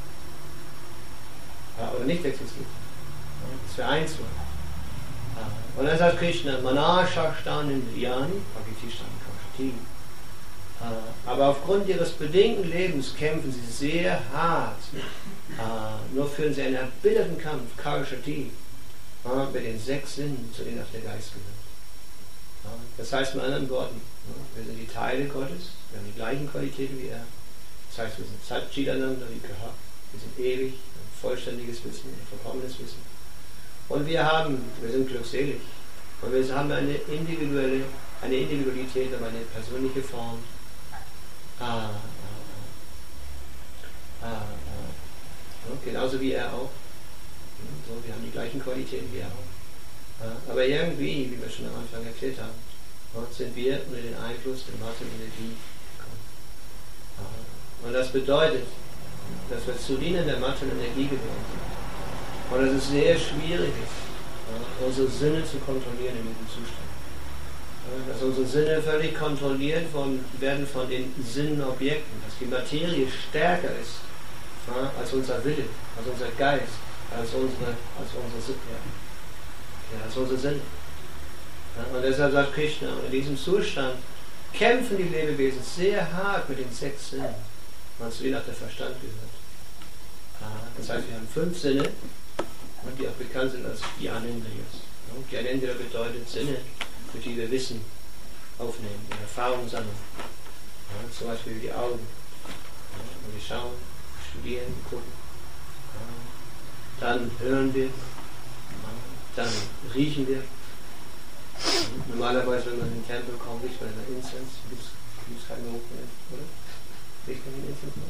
Oder nicht existiert. Dass wir eins waren. Und dann sagt Krishna, Manashashtan Indriyani, Bhagavishtan Kaushati. Aber aufgrund ihres bedingten Lebens kämpfen sie sehr hart. Nur führen sie einen erbitterten Kampf, Kaushati, mit den 6 Sinnen, zu denen auch der Geist gehört. Das heißt mit anderen Worten, wir sind die Teile Gottes, wir haben die gleichen Qualitäten wie er. Das heißt, wir sind Satchitananda wie Kahak, wir sind ewig, ein vollständiges Wissen, ein vollkommenes Wissen. Und wir sind glückselig. Und wir haben eine Individualität, aber eine persönliche Form. Genauso wie er auch. So, wir haben die gleichen Qualitäten wie er auch. Aber irgendwie, wie wir schon am Anfang erklärt haben, sind wir unter den Einfluss der Materie-Energie gekommen. Und das bedeutet, dass wir zu Dienern der Materie-Energie geworden sind. Und dass es sehr schwierig ist, unsere Sinne zu kontrollieren in diesem Zustand. Dass unsere Sinne völlig kontrolliert werden von den Sinnobjekten, dass die Materie stärker ist als unser Wille, als unser Geist, als unsere Sinne. Und deshalb sagt Krishna, in diesem Zustand kämpfen die Lebewesen sehr hart mit den 6 Sinnen, zu denen auch der Verstand gehört. Das heißt, wir haben 5 Sinne, die auch bekannt sind als Gyanendriyas. Gyanendriya bedeutet Sinne, durch die wir Wissen aufnehmen und Erfahrungen sammeln. Zum Beispiel die Augen. Und wir schauen, studieren, gucken. Dann hören wir. Dann riechen wir. Normalerweise, wenn man in den Tempel kommt, riecht man immer Incense. Gibt es keinen Geruch mehr, oder? Riecht man den Incense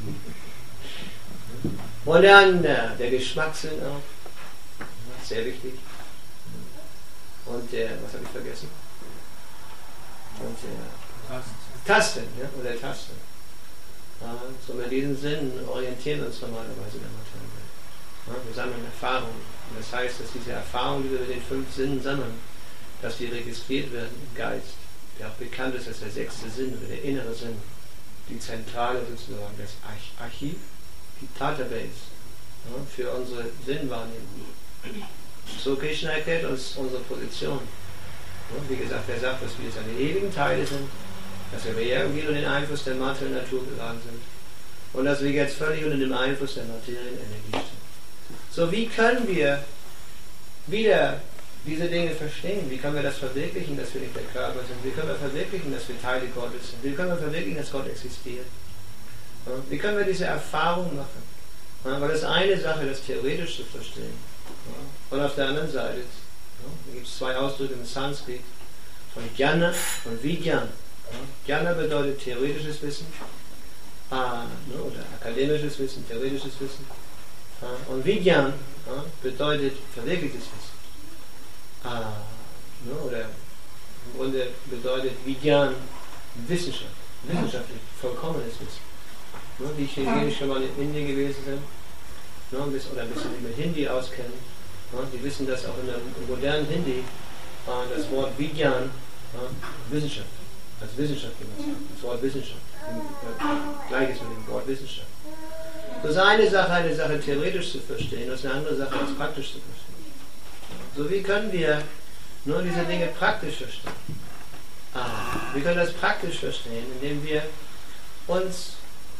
noch? Und dann der Geschmackssinn auch. Sehr wichtig. Und was habe ich vergessen? Und Tasten, ja? Oder Tasten. So mit diesen Sinnen orientieren wir uns normalerweise in der Materienwelt. Wir sammeln Erfahrungen. Und das heißt, dass diese Erfahrungen, die wir mit den 5 Sinnen sammeln, dass die registriert werden im Geist, der auch bekannt ist als der 6. Sinn oder der innere Sinn, die Zentrale sozusagen, das Archiv, die Database für unsere Sinnwahrnehmung. So Krishna erklärt uns unsere Position. Und wie gesagt, er sagt, dass wir seine ewigen Teile sind, dass wir irgendwie unter den Einfluss der materiellen Natur geraten sind und dass wir jetzt völlig unter dem Einfluss der materiellen Energie sind. So, wie können wir wieder diese Dinge verstehen? Wie können wir das verwirklichen, dass wir nicht der Körper sind? Wie können wir verwirklichen, dass wir Teile Gottes sind? Wie können wir verwirklichen, dass Gott existiert? Wie können wir diese Erfahrung machen? Weil das eine Sache, das theoretisch zu verstehen. Und auf der anderen Seite gibt es 2 Ausdrücke im Sanskrit von Jnana und Vijnana. Jnana bedeutet theoretisches Wissen oder akademisches Wissen, theoretisches Wissen. Und Vijnana bedeutet verwirklichtes Wissen. Oder im Grunde bedeutet Vijnana Wissenschaft, wissenschaftlich vollkommenes Wissen. Die Chinesen schon mal in Indien gewesen sind, oder ein bisschen mit Hindi auskennen, die wissen, dass auch im modernen Hindi das Wort Vijnan Wissenschaft, als Wissenschaft genutzt wird. Das Wort Wissenschaft, gleiches mit dem Wort Wissenschaft. Das ist eine Sache theoretisch zu verstehen, das ist eine andere Sache als praktisch zu verstehen. So, wie können wir nur diese Dinge praktisch verstehen? Wir können das praktisch verstehen, indem wir uns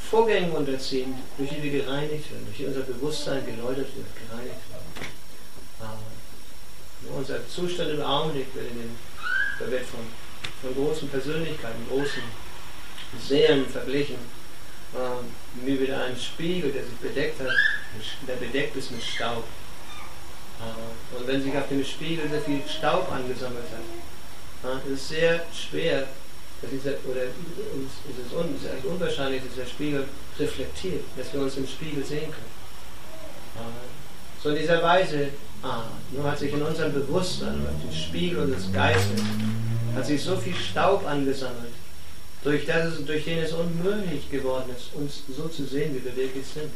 Vorgängen unterziehen, durch die wir gereinigt werden, durch die unser Bewusstsein geläutert wird, gereinigt wird. Unser Zustand im Augenblick wird von großen Persönlichkeiten, großen Seelen verglichen, wie wieder ein Spiegel, der sich bedeckt hat, der bedeckt ist mit Staub. Und wenn sich auf dem Spiegel sehr viel Staub angesammelt hat, ist es sehr schwer, es ist eigentlich unwahrscheinlich, dass der Spiegel reflektiert, dass wir uns im Spiegel sehen können. So in dieser Weise, nur hat sich in unserem Bewusstsein, auf dem Spiegel unseres Geistes, hat sich so viel Staub angesammelt, durch den es unmöglich geworden ist, uns so zu sehen, wie wir wirklich sind.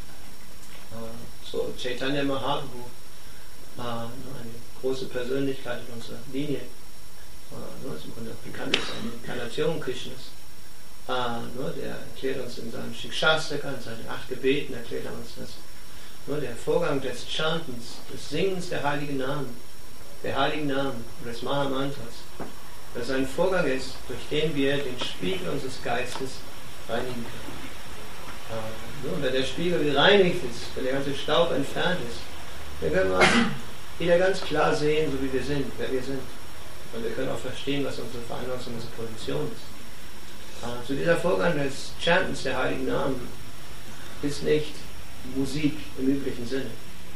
So Chaitanya Mahaprabhu, eine große Persönlichkeit in unserer Linie, ist im Grunde bekannt als eine Inkarnation Krishnas. Der erklärt uns in seinem Shikshastaka, in seinen 8 Gebeten, erklärt er uns das. Der Vorgang des Chantens, des Singens der heiligen Namen, des Mahamantras, dass es ein Vorgang ist, durch den wir den Spiegel unseres Geistes reinigen können. Wenn der Spiegel gereinigt ist, wenn der ganze Staub entfernt ist, dann können wir uns wieder ganz klar sehen, so wie wir sind, wer wir sind. Und wir können auch verstehen, was unsere Veranlassung, unsere Position ist. So dieser Vorgang des Chantens der heiligen Namen ist nicht Musik im üblichen Sinne.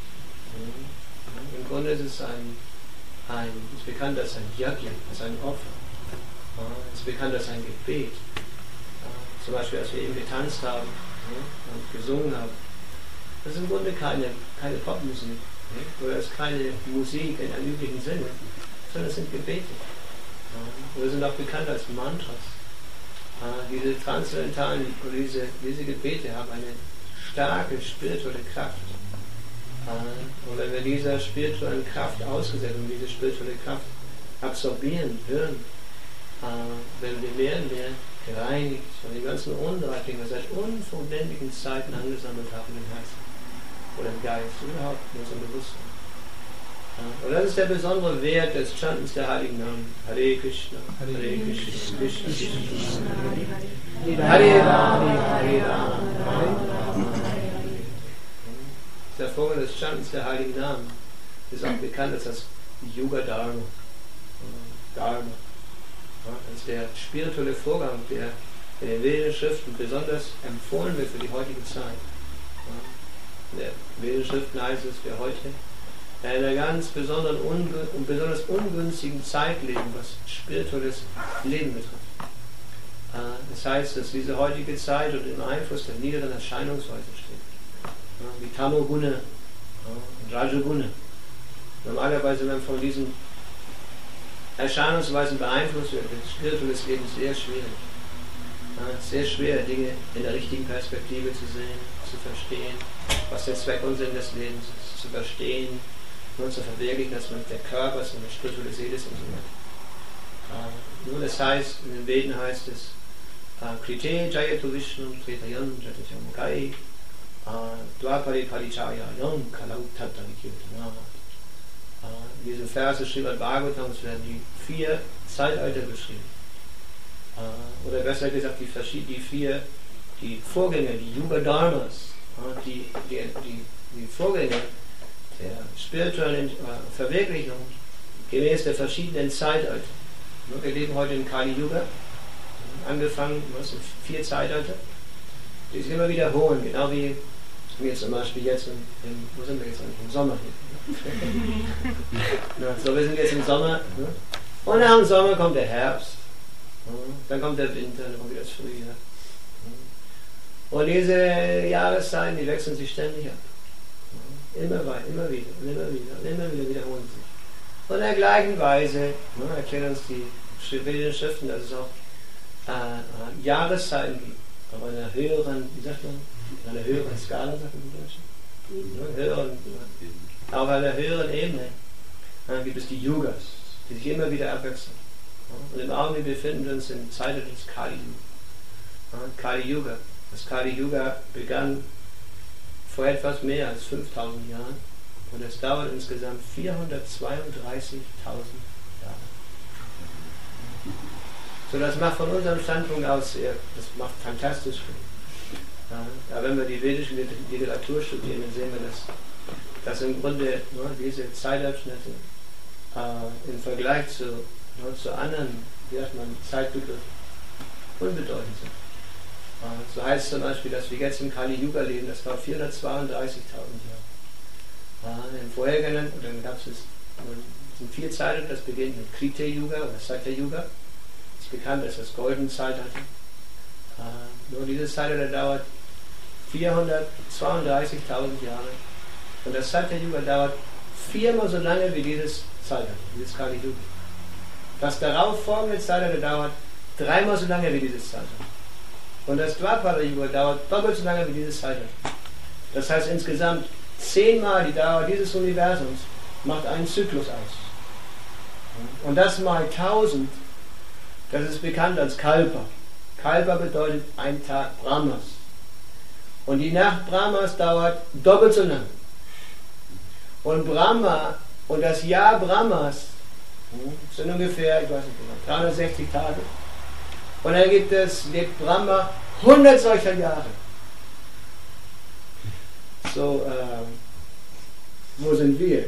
Im Grunde ist es ist bekannt als ein Yajna, als ein Opfer. Es ist bekannt als ein Gebet. Zum Beispiel, als wir eben getanzt haben und gesungen haben. Das ist im Grunde keine Popmusik. Oder es ist keine Musik in einem üblichen Sinne, sondern es sind Gebete. Oder sind auch bekannt als Mantras. Diese transzendentalen, oder diese Gebete haben eine starke spirituelle Kraft. Und wenn wir dieser spirituellen Kraft ausgesetzt und diese spirituelle Kraft absorbieren, hören, wenn wir mehr und mehr gereinigt von den ganzen Unreinigen, die wir seit unvollständigen Zeiten angesammelt haben im Herzen oder im Geist, überhaupt in unserem Bewusstsein. Und das ist der besondere Wert des Chantens der heiligen Namen. Hare Krishna, Hare Krishna, Krishna Krishna, Hare Rama, Hare Rama, Hare Rama. Der Vorgang des Chantens der heiligen Namen ist auch bekannt als das Yuga Dharma. Dharma. Das ist der spirituelle Vorgang, der in den Vedenschriften besonders empfohlen wird für die heutige Zeit. In der Vedenschriften heißt es, wir heute in einer ganz besonderen und besonders ungünstigen Zeit leben, was spirituelles Leben betrifft. Das heißt, dass diese heutige Zeit unter dem Einfluss der niederen Erscheinungsweise steht. Wie Tamoguna und Rajoguna. Normalerweise, wenn man von diesen Erscheinungsweisen beeinflusst wird, wird spirituelles Leben sehr schwierig. Es ist sehr schwer, Dinge in der richtigen Perspektive zu sehen, zu verstehen, was der Zweck und Sinn des Lebens ist, zu verstehen, nur zu verwirklichen, dass man der Körper ist und der spirituelle Seele ist und so weiter. Nur das heißt, in den Veden heißt es, Krite Jayatu Vishnu Tritayan Jatachamukai Dwapare Parichaya Yam Kalau Tattanikirtana. In diesem Vers des Srimad Bhagavatams werden die 4 Zeitalter beschrieben. Oder besser gesagt, die Vorgänger, die Yuga Dharmas, die Vorgänger der spirituellen Verwirklichung gemäß der verschiedenen Zeitalter. Wir leben heute im Kali Yuga, angefangen in 4 Zeitalter, die sich immer wiederholen, genau wie wir zum Beispiel jetzt wo sind wir jetzt eigentlich? Im Sommer hier. So, wir sind jetzt im Sommer, und nach dem Sommer kommt der Herbst, dann kommt der Winter, dann kommt wieder das Frühjahr. Und diese Jahreszeiten, die wechseln sich ständig ab. Immer weiter, immer wieder, und immer wieder, und immer wieder wiederholen sich. Und in der gleichen Weise erklären uns die Schriften, dass es auch Jahreszeiten gibt, auf einer höheren, wie sagt man, einer höheren Skala, sagt man im Deutschen, auf einer höheren Ebene gibt es die Yugas, die sich immer wieder abwechseln. Und im Augenblick befinden wir uns im Zeitalter des Kali Yuga. Kali Yuga. Das Kali Yuga begann vor etwas mehr als 5000 Jahren und es dauert insgesamt 432.000 Jahre. So, das macht von unserem Standpunkt aus das macht fantastisch viel. Ja, wenn wir die vedische Literatur studieren, dann sehen wir, dass im Grunde diese Zeitabschnitte im Vergleich zu anderen, wie sagt man, Zeitbegriffen unbedeutend sind. So heißt es zum Beispiel, dass wir jetzt im Kali Yuga leben, das war 432.000 Jahre. Im vorhergehenden, und dann gab es sind 4 Zeiten, das beginnt mit Krita Yuga oder Satya Yuga. Das ist bekannt als das Golden Zeitalter. Nur diese Zeitalter dauert 432.000 Jahre. Und das Satya Yuga dauert 4-mal so lange wie dieses Zeitalter, dieses Kali Yuga. Das darauf folgende Zeitalter dauert 3-mal so lange wie dieses Zeitalter. Und das Dwapara Yuga dauert doppelt so lange wie dieses Zeitalter. Das heißt insgesamt 10-mal die Dauer dieses Universums macht einen Zyklus aus. Und das mal 1000, das ist bekannt als Kalpa. Kalpa bedeutet ein Tag Brahmas. Und die Nacht Brahmas dauert doppelt so lang. Und Brahma und das Jahr Brahmas sind ungefähr, ich weiß nicht genau, 360 Tage. Und dann lebt Brahma 100 solcher Jahre. So, wo sind wir?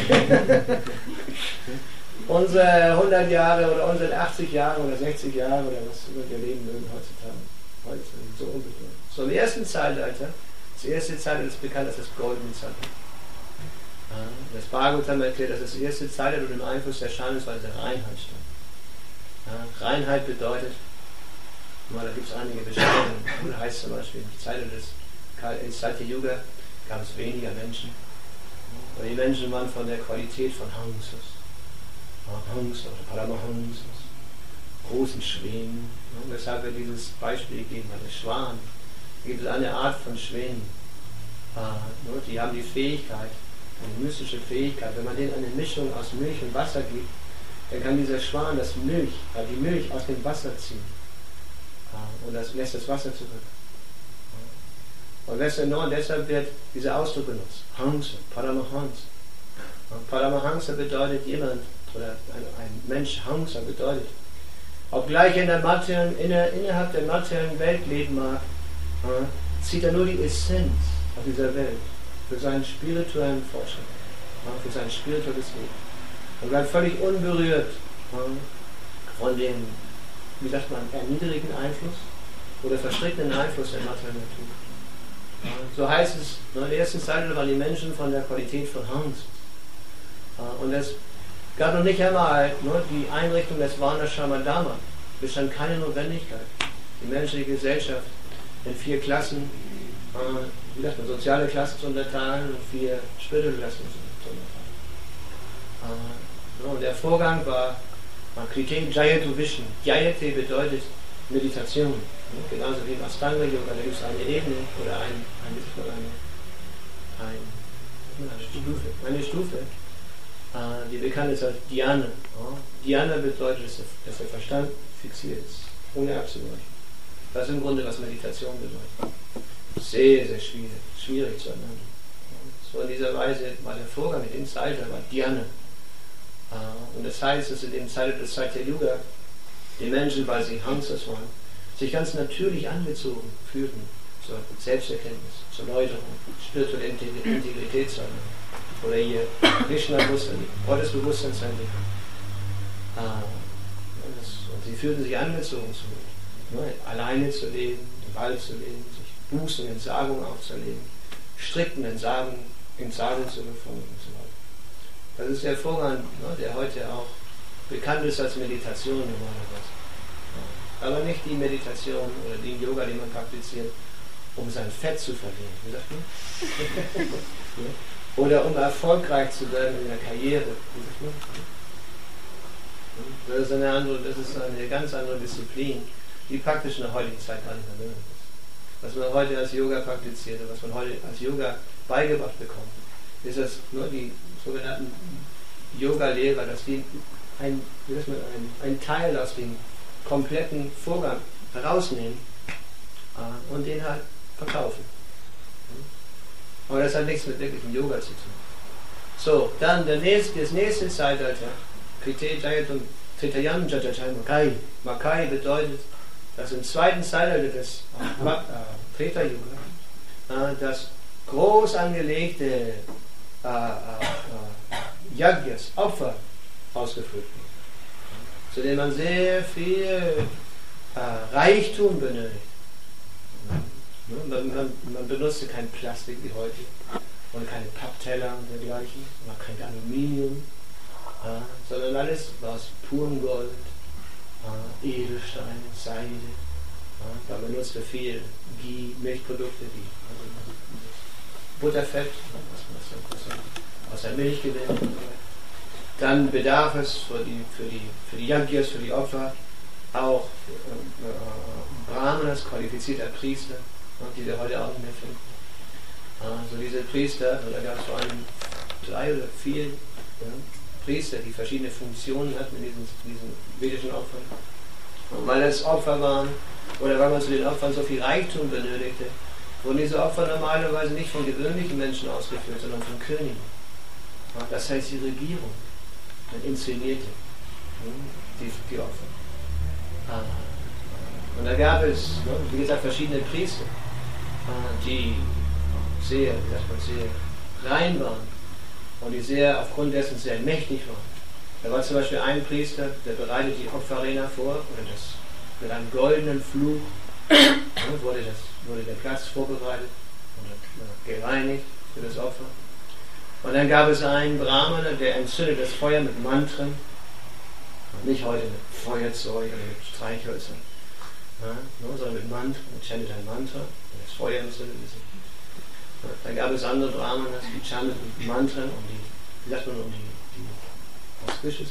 Unsere 100 Jahre oder unsere 80 Jahre oder 60 Jahre oder was wir leben mögen heutzutage. Heute so unbedeutend. So im ersten Zeitalter, das erste Zeitalter ist bekannt als das Goldene Zeitalter. Das Bhagavatam erklärt, dass das erste Zeitalter unter dem Einfluss der Scheinungsweise Reinheit stand. Reinheit bedeutet, da gibt es einige Beschreibungen, da heißt zum Beispiel, im Zeitalter des Satya Yuga gab es weniger Menschen. Aber die Menschen waren von der Qualität von Hangsas. Hangs oder Paramahangas, großen Schwänen. Weshalb wir dieses Beispiel gegeben haben, der Schwan. Da gibt es eine Art von Schwänen. Die haben die Fähigkeit, eine mystische Fähigkeit, wenn man denen eine Mischung aus Milch und Wasser gibt, dann kann dieser Schwan die Milch aus dem Wasser ziehen. Und das lässt das Wasser zurück. Und deshalb wird dieser Ausdruck benutzt. Hansa, Paramahansa. Paramahansa bedeutet jemand, oder ein Mensch, Hansa bedeutet, obgleich innerhalb der materiellen Welt leben mag, zieht er nur die Essenz auf dieser Welt für seinen spirituellen Fortschritt, für sein spirituelles Leben. Und bleibt völlig unberührt von dem, wie sagt man, erniedrigenden Einfluss oder verstrickenden Einfluss der materiellen Natur. So heißt es, in der ersten Zeitalter waren die Menschen von der Qualität von Hans. Und es gab noch nicht einmal die Einrichtung des Varnashrama Dharma. Es bestand keine Notwendigkeit, die menschliche Gesellschaft in 4 Klassen, soziale Klassen zu unterteilen und 4 spirituelle Klassen zu unterteilen. Und der Vorgang war Krite Jayatu Vishnu. Jayate bedeutet Meditation. Genauso wie im Astanga Yoga, da gibt es eine Ebene oder eine Stufe, die bekannt ist als Dhyana. Dhyana bedeutet, dass der Verstand fixiert ist, ohne abzuweichen. Das ist im Grunde, was Meditation bedeutet. Sehr, sehr schwierig zueinander. So in dieser Weise war der Vorgang in dem Zeitalter war Dhyana. Und das heißt, dass in dem Zeitalter des Satya Yuga die Menschen, weil sie Hansas waren, sich ganz natürlich angezogen fühlten zur Selbsterkenntnis, zur Läuterung, spirituelle Integrität zu haben. Oder hier Krishna-Bewusstsein, Gottesbewusstsein zu entwickeln. Und sie fühlten sich angezogen zu alleine zu leben, im Wald zu leben, sich Bußen, Entsagung aufzulegen, strikten Entsagung zu befolgen und so weiter. Das ist der Vorgang, der heute auch bekannt ist als Meditation normalerweise. Aber nicht die Meditation oder den Yoga, den man praktiziert, um sein Fett zu verlieren. Wie sagt man? Oder um erfolgreich zu werden in der Karriere. Wie sagt man? Das ist eine ganz andere Disziplin, die praktisch in der heutigen Zeit gar nicht mehr möglich ist. Was man heute als Yoga praktiziert und was man heute als Yoga beigebracht bekommt, ist, dass nur die sogenannten Yoga-Lehrer, dass die ein Teil aus dem kompletten Vorgang herausnehmen und den halt verkaufen. Aber das hat nichts mit wirklichem Yoga zu tun. So, dann das nächste Zeitalter, Krite Jayatum Tritayam Jajajai Makai. Makai bedeutet, dass im zweiten Zeitalter des Treta Yuga, das groß angelegte Yagyas, Opfer, ausgeführt wird, zu denen man sehr viel Reichtum benötigt. Man benutzte kein Plastik wie heute und keine Pappteller und dergleichen, und kein Aluminium, sondern alles war aus purem Gold, Edelsteine, Seide. Da benutzte viel Ghee, Milchprodukte, wie Butterfett, was man aus der Milch gewinnt. Dann bedarf es für die Yagyas, für die Opfer, auch Brahmanas, qualifizierter Priester, die wir heute auch nicht mehr finden. Also diese Priester, da gab es vor allem 3 oder 4 Priester, die verschiedene Funktionen hatten in diesen vedischen Opfern. Und weil es Opfer waren, oder weil man zu den Opfern so viel Reichtum benötigte, wurden diese Opfer normalerweise nicht von gewöhnlichen Menschen ausgeführt, sondern von Königen. Das heißt, die Regierung inszenierte die Opfer. Und da gab es, wie gesagt, verschiedene Priester, die sehr rein waren und die aufgrund dessen sehr mächtig waren. Da war zum Beispiel ein Priester, der bereitet die Opferarena vor, oder das mit einem goldenen Fluch wurde der Platz vorbereitet und gereinigt für das Opfer. Und dann gab es einen Brahmana, der entzündet das Feuer mit Mantren, und nicht heute mit Feuerzeug oder mit Streichhölzern, sondern mit Mantren, man chantet ein Mantra, und das Feuer entzündet sich. Dann gab es andere Brahmanas, die chanteten Mantren, um die auspicious,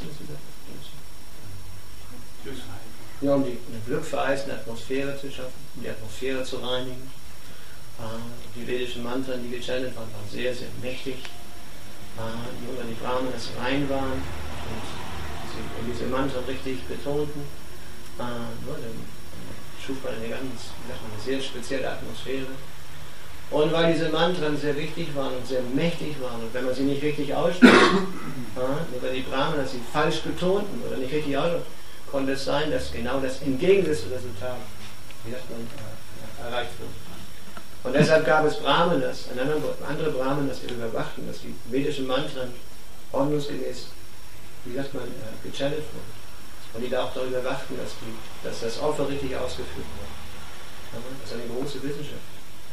ja, um eine glückverheißende Atmosphäre zu schaffen, um die Atmosphäre zu reinigen. Die vedischen Mantren, die gechantet waren, waren sehr, sehr mächtig. Nur wenn die Brahmanas rein waren und diese Mantren richtig betonten, dann schuf man eine sehr spezielle Atmosphäre. Und weil diese Mantren sehr wichtig waren und sehr mächtig waren, und wenn man sie nicht richtig aussprach, wenn die Brahmanas sie falsch betonten oder nicht richtig aussprach, konnte es sein, dass genau das entgegengesetzte Resultat erreicht wurde. Und deshalb gab es Brahmanas, andere Brahmanas, die überwachten, dass die vedischen Mantren ordnungsgemäß, gechantet wurden. Und die da auch darüber wachten, dass das Opfer richtig ausgeführt wurde. Das ist eine große Wissenschaft.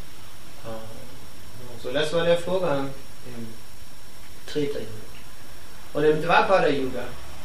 So, das war der Vorgang im Treta Yuga. Und im Dvapada Yuga,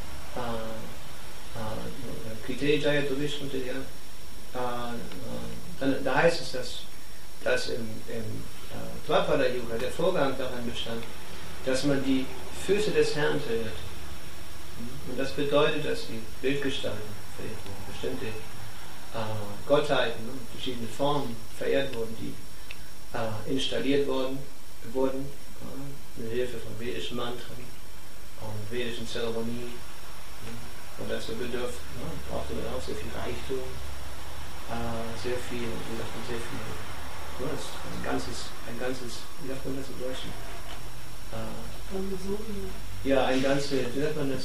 da heißt es, dass im Dvapada Yuga der Vorgang darin bestand, dass man die Füße des Herrn verehrte. Und das bedeutet, dass die Bildgestalten bestimmte Gottheiten in verschiedene Formen verehrt wurden, die installiert wurden mit Hilfe von vedischen Mantren und vedischen Zeremonien. Und dazu brauchte man auch sehr viel Reichtum, sehr viel, ein ganzes, wie sagt man das im Deutschen? Ja, ein ganzes, wie sagt man das?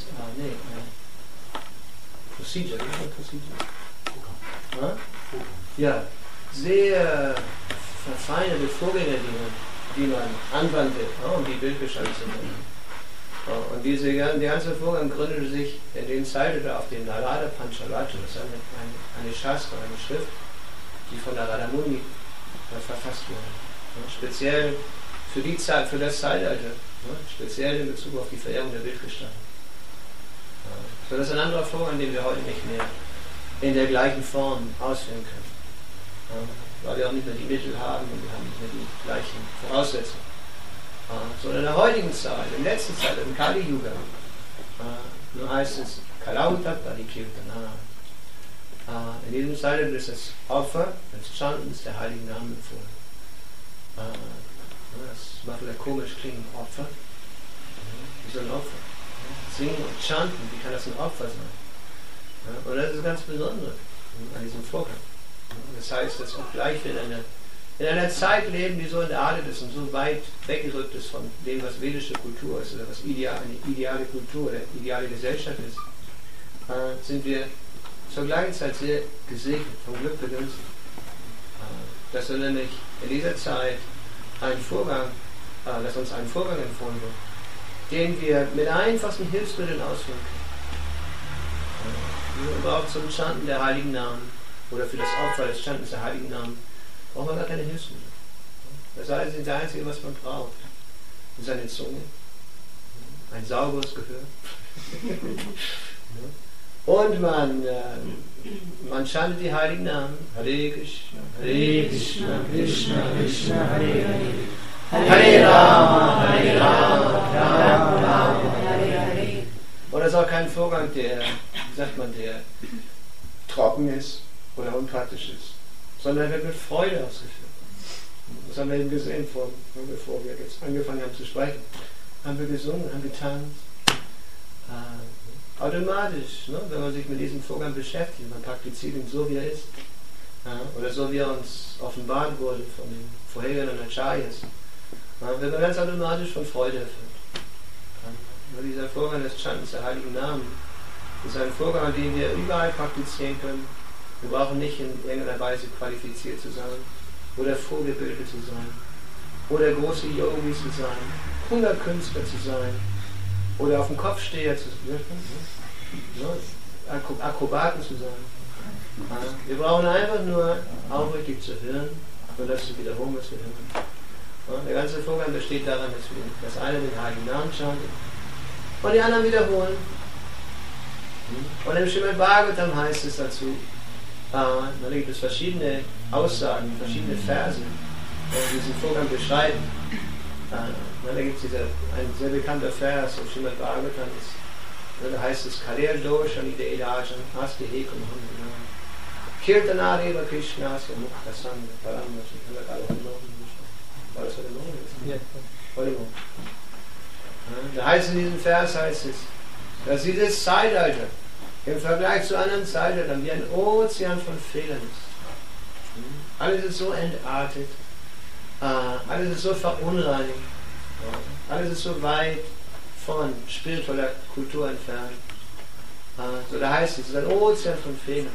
Procedure, wie sagt man Procedure? Ja, sehr verfeinerte Vorgänge, die man anwandte, um die Bildgestaltung zu machen. Und der ganze Vorgang gründete sich in den Zeiten auf dem Narada Panchalatra. Das ist eine Shastra, eine Schrift, die von Narada Muni verfasst wurde. Speziell für die Zeit, für das Zeitalter, speziell in Bezug auf die Verehrung der Bildgestaltung. So, das ist ein anderer Vorgang, den wir heute nicht mehr in der gleichen Form ausführen können. Weil wir auch nicht mehr die Mittel haben und wir haben nicht mehr die gleichen Voraussetzungen. So in der heutigen Zeit, in der letzten Zeit, im Kali Yuga, nur heißt es Kalauta Parikirtana. In diesem Zeitalter ist das Opfer des Chantens der heiligen Namen empfohlen. Das mag wieder komisch klingen, Opfer. Wie so ein Opfer. Singen und chanten, wie kann das ein Opfer sein? Und das ist ganz besonders an diesem Vorgang. Das heißt, dass obgleich wir in einer Zeit leben, die so entartet ist und so weit weggerückt ist von dem, was vedische Kultur ist oder was eine ideale Kultur oder ideale Gesellschaft ist, sind wir zur gleichen Zeit sehr gesegnet, vom Glück begünstigt. dass wir nämlich in dieser Zeit einen Vorgang, dass uns ein Vorgang empfohlen wird, den wir mit einfachsten Hilfsmitteln ausführen können. Überhaupt zum Chanten der Heiligen Namen oder für das Opfer des Chantens der Heiligen Namen braucht man gar keine Hilfsmittel. Das heißt, das Einzige, was man braucht, ist eine Zunge, ein sauberes Gehör. Und man chantet die Heiligen Namen. Hare Krishna, Krishna Krishna, Hare Hare, Hare Rama, Rama Rama, Hare Hare. Und das ist auch kein Vorgang, der, wie sagt man, der trocken ist oder unpraktisch ist, sondern wird mit Freude ausgeführt. Das haben wir eben gesehen, bevor wir jetzt angefangen haben zu sprechen. Haben wir gesungen, haben getanzt. Automatisch, ne, wenn man sich mit diesem Vorgang beschäftigt, man praktiziert ihn so, wie er ist. Oder so, wie er uns offenbart wurde von den vorherigen Acharyas. Wird man ganz automatisch von Freude erfüllt. Nur dieser Vorgang des Chantens der Heiligen Namen ist ein Vorgang, den wir überall praktizieren können. Wir brauchen nicht in irgendeiner Weise qualifiziert zu sein oder vorgebildet zu sein oder große Yogis zu sein, Wunderkünstler zu sein oder auf dem Kopfsteher zu sein, Akrobaten zu sein. Wir brauchen einfach nur aufrichtig zu hören und das zu wiederholen, was wir hören. Der ganze Vorgang besteht daran, dass einer den Heiligen Namen chantet und die anderen wiederholen. Und im Srimad Bhagavatam heißt es dazu, da gibt es verschiedene Aussagen, verschiedene Verse, die diesen Vorgang beschreiben. Da gibt es ein sehr bekannter Vers im Srimad Bhagavatam, da heißt es Kaler Doshani de Edajan Asti Hekum Kirtanareva Krishnas Mukta Sangha Paramati. War das heute Morgen? Ja. Heute Morgen. Da heißt in diesem Vers, dass dieses Zeitalter im Vergleich zu anderen Zeitaltern wie ein Ozean von Fehlern ist. Alles ist so entartet, alles ist so verunreinigt, alles ist so weit von spiritueller Kultur entfernt. So da heißt es ist ein Ozean von Fehlern.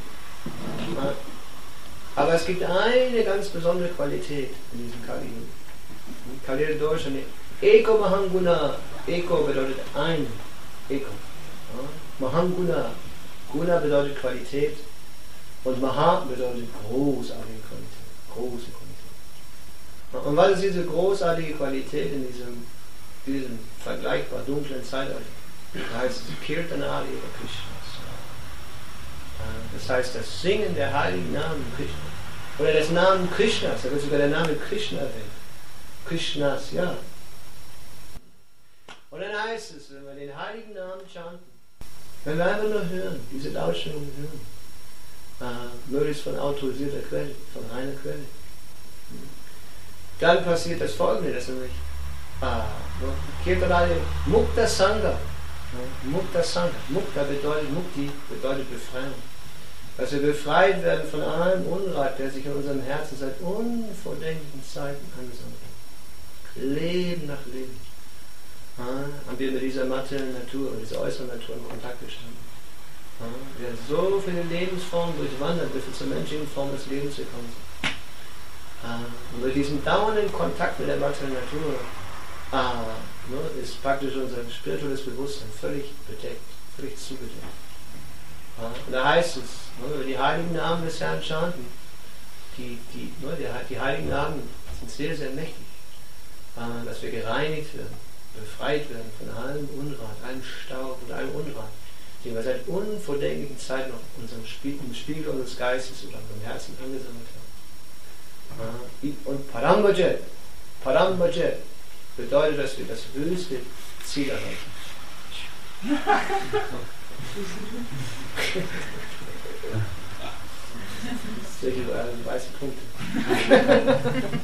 Aber es gibt eine ganz besondere Qualität in diesem Kali. Kali Doshani. Eko Mahanguna. Eko bedeutet ein. Eko. Mahanguna. Guna bedeutet Qualität und Maha bedeutet großartige Qualität. Große Qualität. Und was ist diese großartige Qualität in diesem vergleichbar dunklen Zeitalter? Da heißt es Kirtanari über Krishnas. Das heißt das Singen der heiligen Namen Krishna. Oder des Namen Krishnas, da wird sogar der Name Krishna erwähnt. Krishnas, ja. Und dann heißt es, wenn wir den heiligen Namen chanten, wenn wir einfach nur hören, diese Lautstärken hören, möglichst von autorisierter Quelle, von reiner Quelle, dann passiert das Folgende, dass nämlich Kirtanale Mukta Sangha, Mukta Sangha, Mukta bedeutet Mukti, bedeutet Befreiung. Dass wir befreit werden von allem Unrat, der sich in unserem Herzen seit unvordenklichen Zeiten angesammelt hat. Leben nach Leben. Haben wir mit dieser materiellen Natur und dieser äußeren Natur in Kontakt gestanden. Wir haben so viele Lebensformen durchwandert, bis wir zur menschlichen Form des Lebens gekommen sind. Und durch diesen dauernden Kontakt mit der materiellen Natur ist praktisch unser spirituelles Bewusstsein völlig bedeckt, völlig zugedeckt. Und da heißt es, wenn wir die heiligen Namen des Herrn chanten, die heiligen Namen sind sehr, sehr mächtig, dass wir gereinigt werden, befreit werden von allem Unrat, allem Staub und allem Unrat, den wir seit unvordenklichen Zeiten noch im Spiegel unseres Geistes oder unserem Herzen angesammelt haben. Und Parambajet bedeutet, dass wir das höchste Ziel erreichen. Solche weißen Punkte.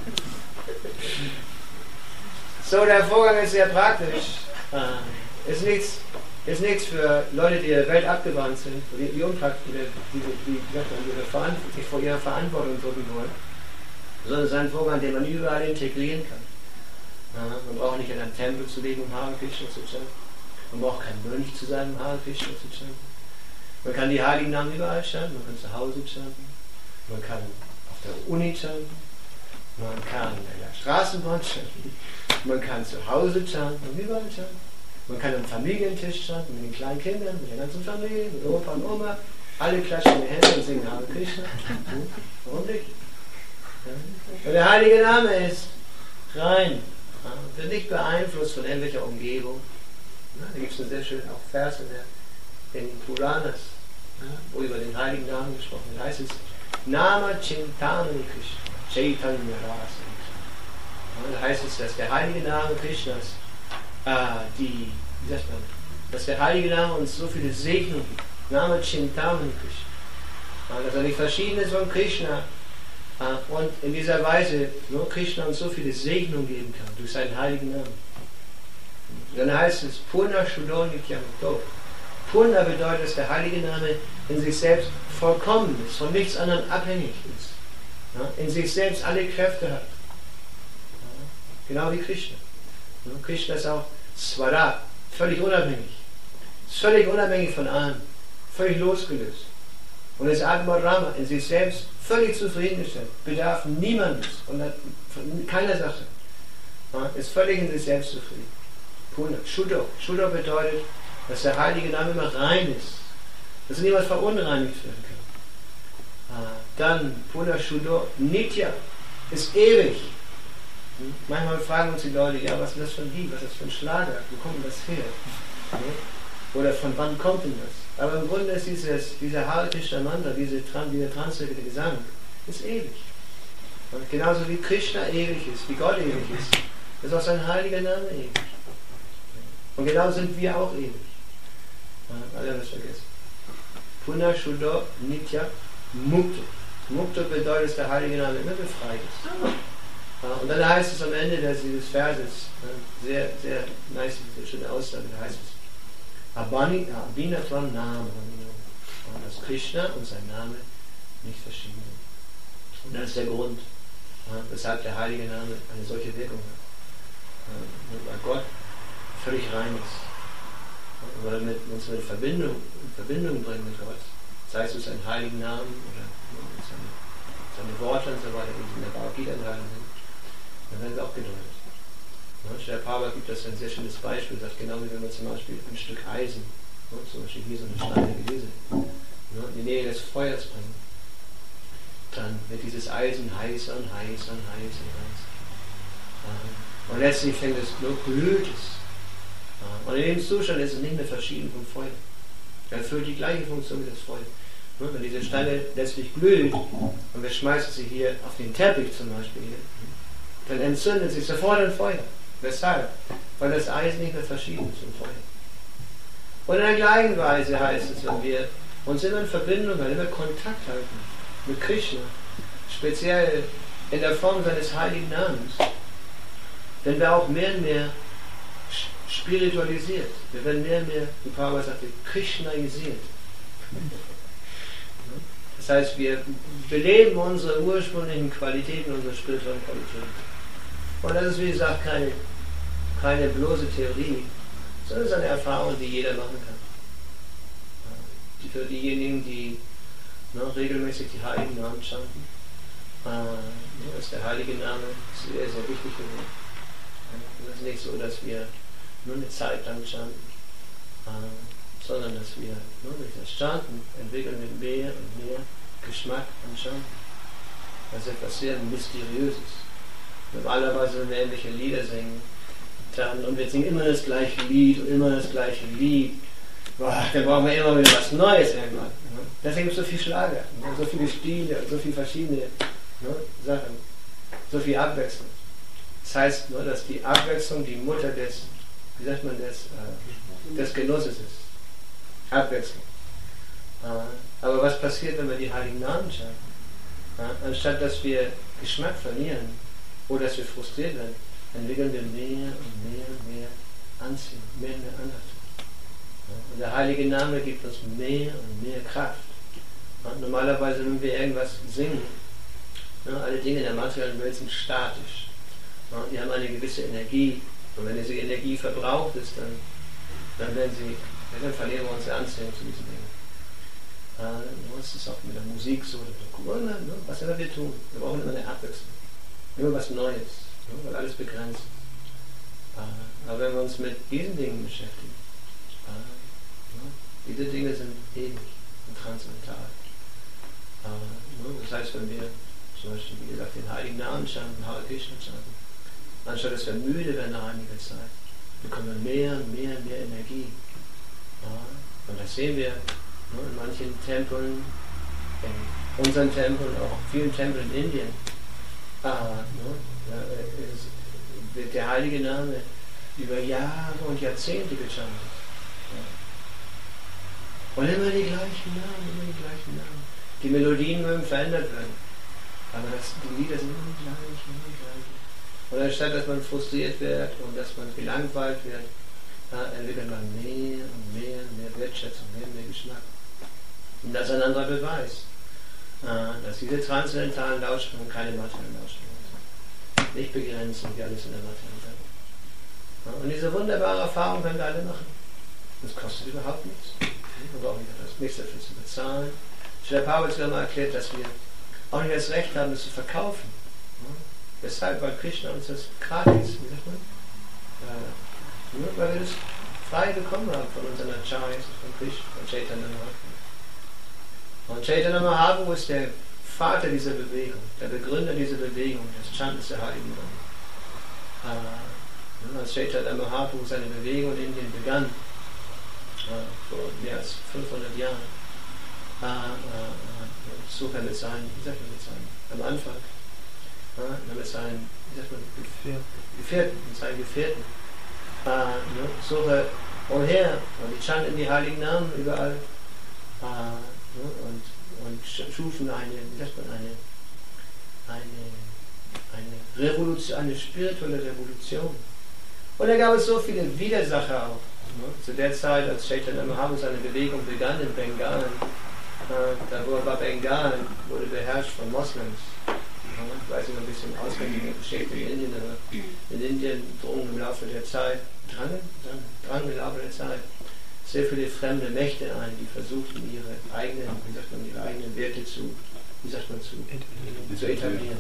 So, der Vorgang ist sehr praktisch. Ist nichts für Leute, die der Welt abgewandt sind, die unpraktisch, die vor ihrer Verantwortung drücken wollen, sondern es ist ein Vorgang, den man überall integrieren kann. Man braucht nicht in einem Tempel zu leben, um Hare Krishna zu chanten. Man braucht kein Mönch zu sein, um Hare Krishna zu chanten. Man kann die heiligen Namen überall chanten, man kann zu Hause chanten, man kann auf der Uni chanten, Man kann in der Straßenbahn chanten, man kann zu Hause chanten und überall chanten. Man kann am Familientisch chanten, mit den kleinen Kindern, mit der ganzen Familie, mit Opa und Oma. Alle klatschen die Hände und singen Hare Krishna. Warum nicht? Und der heilige Name ist rein, wird nicht beeinflusst von irgendwelcher Umgebung. Da gibt es einen sehr schönen auch Vers in den Puranas, wo über den heiligen Namen gesprochen wird. Da heißt es, Nama Chintamani Krishna, Chaitanya Rasa. Da heißt es, dass der heilige Name Krishnas, dass der heilige Name uns so viele Segnungen gibt. Nama Chintamani Krishna. Dass er nicht verschieden ist von Krishna. Und in dieser Weise nur Krishna uns so viele Segnungen geben kann, durch seinen heiligen Namen. Dann heißt es, Purna Shuddho Nityamukto. Purna bedeutet, dass der heilige Name in sich selbst vollkommen ist, von nichts anderem abhängig ist. In sich selbst alle Kräfte hat. Genau wie Krishna. Krishna ist auch Swarat, völlig unabhängig. Ist völlig unabhängig von allem, völlig losgelöst. Und ist Atma Rama, in sich selbst völlig zufriedengestellt, bedarf niemandes und von keiner Sache. Ist völlig in sich selbst zufrieden. Purna, Shuddho. Shuddho bedeutet, dass der heilige Name immer rein ist, dass niemand verunreinigt werden kann. Dann Purna Shuddho Nitya, ist ewig. Manchmal fragen uns die Leute, ja, was ist das für ein Lied, was ist das für ein Schlager, wo kommt das her? Oder von wann kommt denn das? Aber im Grunde ist dieser Hare Krishna Mantra, dieser transzendente Gesang, ist ewig. Und genauso wie Krishna ewig ist, wie Gott ewig ist auch sein heiliger Name ewig. Und genau sind wir auch ewig. Alle haben das vergessen. Purna Shuddho Nitya Mukto. Mukto bedeutet, dass der heilige Name immer befreit ist. Und dann heißt es am Ende dieses Verses, sehr, sehr nice, sehr schöne Aussage, da heißt es, Abhinatvam Nama, dass Krishna und sein Name nicht verschieden sind. Und das ist der Grund, weshalb der heilige Name eine solche Wirkung hat. Weil Gott völlig rein ist. Weil wir uns in Verbindung bringen mit Gott, sei es durch seinen heiligen Namen oder seine Worte und so weiter, die in der Bhagavad Gita enthalten sind, dann werden wir auch gedeutet. Der Prabhupada gibt das ein sehr schönes Beispiel, sagt genau wie wenn wir zum Beispiel ein Stück Eisen, zum Beispiel hier so eine steinige Wiese, in die Nähe des Feuers bringen, dann wird dieses Eisen heißer und heißer und heißer und heißer. Und letztlich fängt es nur glüht es. Und in dem Zustand ist es nicht mehr verschieden vom Feuer. Er erfüllt die gleiche Funktion wie das Feuer. Wenn diese Steine letztlich glüht und wir schmeißen sie hier auf den Teppich zum Beispiel, dann entzündet sich sofort ein Feuer. Weshalb? Weil das Eis nicht mehr verschieden ist vom Feuer. Und in der gleichen Weise heißt es, wenn wir uns immer in Verbindung halten, immer Kontakt halten mit Krishna, speziell in der Form seines heiligen Namens, werden wir auch mehr und mehr spiritualisiert. Wir werden mehr und mehr, wie Prabhupada sagte, Krishnaisiert. Das heißt, wir beleben unsere ursprünglichen Qualitäten, unsere spirituellen Qualitäten. Und das ist, wie gesagt, keine bloße Theorie, sondern es ist eine Erfahrung, die jeder machen kann. Für diejenigen, die regelmäßig die heiligen Namen chanten, ist der heilige Name sehr, sehr wichtig geworden. Es ist nicht so, dass wir nur eine Zeit lang chanten, sondern dass wir durch das Chanten entwickeln wir mehr und mehr Geschmack am Chanten. Das ist etwas sehr Mysteriöses. Normalerweise, wenn wir irgendwelche Lieder singen, und wir singen immer das gleiche Lied und immer das gleiche Lied, dann brauchen wir immer wieder was Neues irgendwann. Deswegen gibt es so viele Schlager, so viele Stile, so viele verschiedene Sachen, so viel Abwechslung. Das heißt nur, dass die Abwechslung die Mutter des Genusses ist. Abwechslung. Aber was passiert, wenn wir die heiligen Namen chanten? Anstatt dass wir Geschmack verlieren oder dass wir frustriert werden, entwickeln wir mehr und mehr und mehr Anziehung, mehr und mehr Anhaftung. Und der heilige Name gibt uns mehr und mehr Kraft. Normalerweise, wenn wir irgendwas singen, alle Dinge in der materiellen Welt sind statisch. Die haben eine gewisse Energie. Und wenn diese Energie verbraucht ist, dann verlieren wir unsere Anziehung zu diesen Dingen. Das ist auch mit der Musik so, was immer wir tun. Wir brauchen immer eine Abwechslung. immer was Neues, weil alles begrenzt ist. Aber wenn wir uns mit diesen Dingen beschäftigen, diese Dinge sind ewig und transzendental. Das heißt, wenn wir zum Beispiel, wie gesagt, den heiligen Namen chanten, Hare Krishna chanten, anstatt dass wir müde werden nach einiger Zeit, bekommen wir mehr und mehr und mehr Energie. Und das sehen wir in manchen Tempeln, in unseren Tempeln, auch vielen Tempeln in Indien. Wird der heilige Name über Jahre und Jahrzehnte gechantet. Und immer die gleichen Namen. Die Melodien mögen verändert werden, aber die Lieder sind immer die gleichen. Und anstatt dass man frustriert wird und dass man gelangweilt wird, entwickelt man mehr und mehr Wertschätzung, mehr Geschmack. Und das ist ein anderer Beweis, dass diese transzendentalen Lautsprüche keine materiellen Lautsprüche sind. Nicht begrenzen, wie alles in der materiellen Welt. Und diese wunderbare Erfahrung können wir alle machen. Das kostet überhaupt nichts. Man braucht nichts dafür zu bezahlen. Srila Prabhupada hat mal erklärt, dass wir auch nicht das Recht haben, das zu verkaufen. Weshalb? Weil Krishna uns das gratis, wie sagt man? Weil wir das frei bekommen haben von unseren Acharyas, von Krishna, von Chaitanya Mahaprabhu. Und Chaitanya Mahaprabhu ist der Vater dieser Bewegung, der Begründer dieser Bewegung, des Chantens der Heiligen Namen. Als Chaitanya Mahaprabhu seine Bewegung in Indien begann, vor mehr als 500 Jahren, zog er mit seinen, am Anfang, mit seinen, Gefährten, zog er umher und die chanten die Heiligen Namen überall und schufen eine spirituelle Revolution. Und da gab es so viele Widersacher auch. Zu der Zeit, als Chaitanya Mahaprabhu seine Bewegung begann in Bengalen, Bengalen wurde beherrscht von Moslems. Ich weiß nicht ein bisschen auswendig die Geschichte in Indien, aber in Indien drangen im Laufe der Zeit sehr viele fremde Mächte ein, die versuchten ihre eigenen Werte zu etablieren.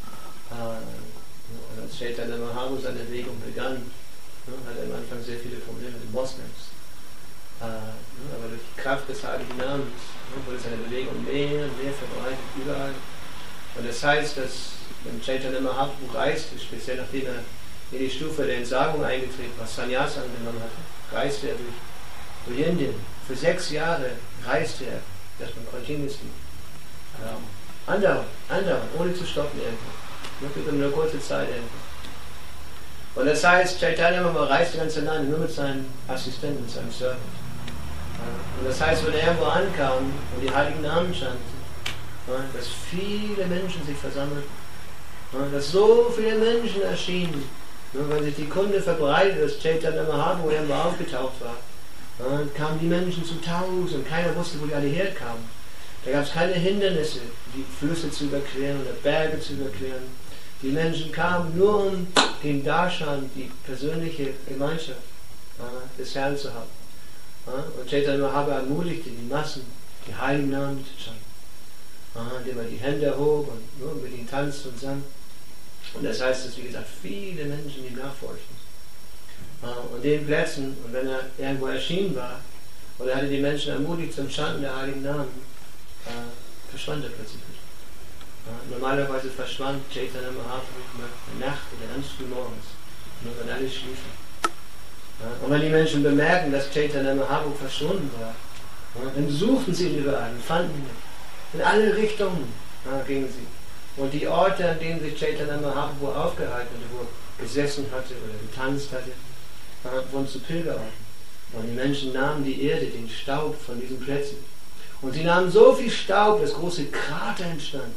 Und als Chaitanya Mahaprabhu seine Bewegung begann, hat er am Anfang sehr viele Probleme mit Moslems. Aber durch die Kraft des Heiligen Namens wurde seine Bewegung mehr und mehr verbreitet überall. Und das heißt, dass wenn Chaitanya Mahaprabhu reiste, speziell nachdem er in die Stufe der Entsagung eingetreten war, Sannyas angenommen hatte, reiste er durch Indien. Für 6 Jahre reiste er, dass man continuously, andauernd, ohne zu stoppen irgendwo. Nur kurze Zeit irgendwo. Und das heißt, Chaitanya Mahaprabhu reiste ganz alleine, nur mit seinem Assistenten, mit seinem Servant. Und das heißt, wenn er irgendwo ankam und die Heiligen Namen chanten, dass viele Menschen sich versammelten, dass so viele Menschen erschienen, wenn sich die Kunde verbreitet, dass Chaitanya Mahaprabhu irgendwo aufgetaucht war, kamen die Menschen zu Tausenden, keiner wusste, wo die alle herkamen. Da gab es keine Hindernisse, die Flüsse zu überqueren oder Berge zu überqueren. Die Menschen kamen nur, um den Darshan, die persönliche Gemeinschaft des Herrn zu haben. Und Chaitanya Mahaprabhu ermutigte die Massen, die Heiligen Namen zu chanten, indem er die Hände erhob und mit ihnen tanzte und sang. Und das heißt, dass, wie gesagt, viele Menschen ihm nachfolgten. Und den Plätzen, und wenn er irgendwo erschienen war, und er hatte die Menschen ermutigt zum Chanten der Heiligen Namen, verschwand er plötzlich nicht. Normalerweise verschwand Chaitanya Mahaprabhu in der Nacht oder ganz früh morgens, nur wenn alle schliefen. Und wenn die Menschen bemerken, dass Chaitanya Mahaprabhu verschwunden war, dann suchten sie ihn überall und fanden ihn nicht. In alle Richtungen gingen sie. Und die Orte, an denen sich Chaitanya Mahaprabhu aufgehalten hatte, wo er gesessen hatte oder getanzt hatte, wurden zu Pilgerorten. Und die Menschen nahmen die Erde, den Staub von diesen Plätzen. Und sie nahmen so viel Staub, dass große Krater entstanden.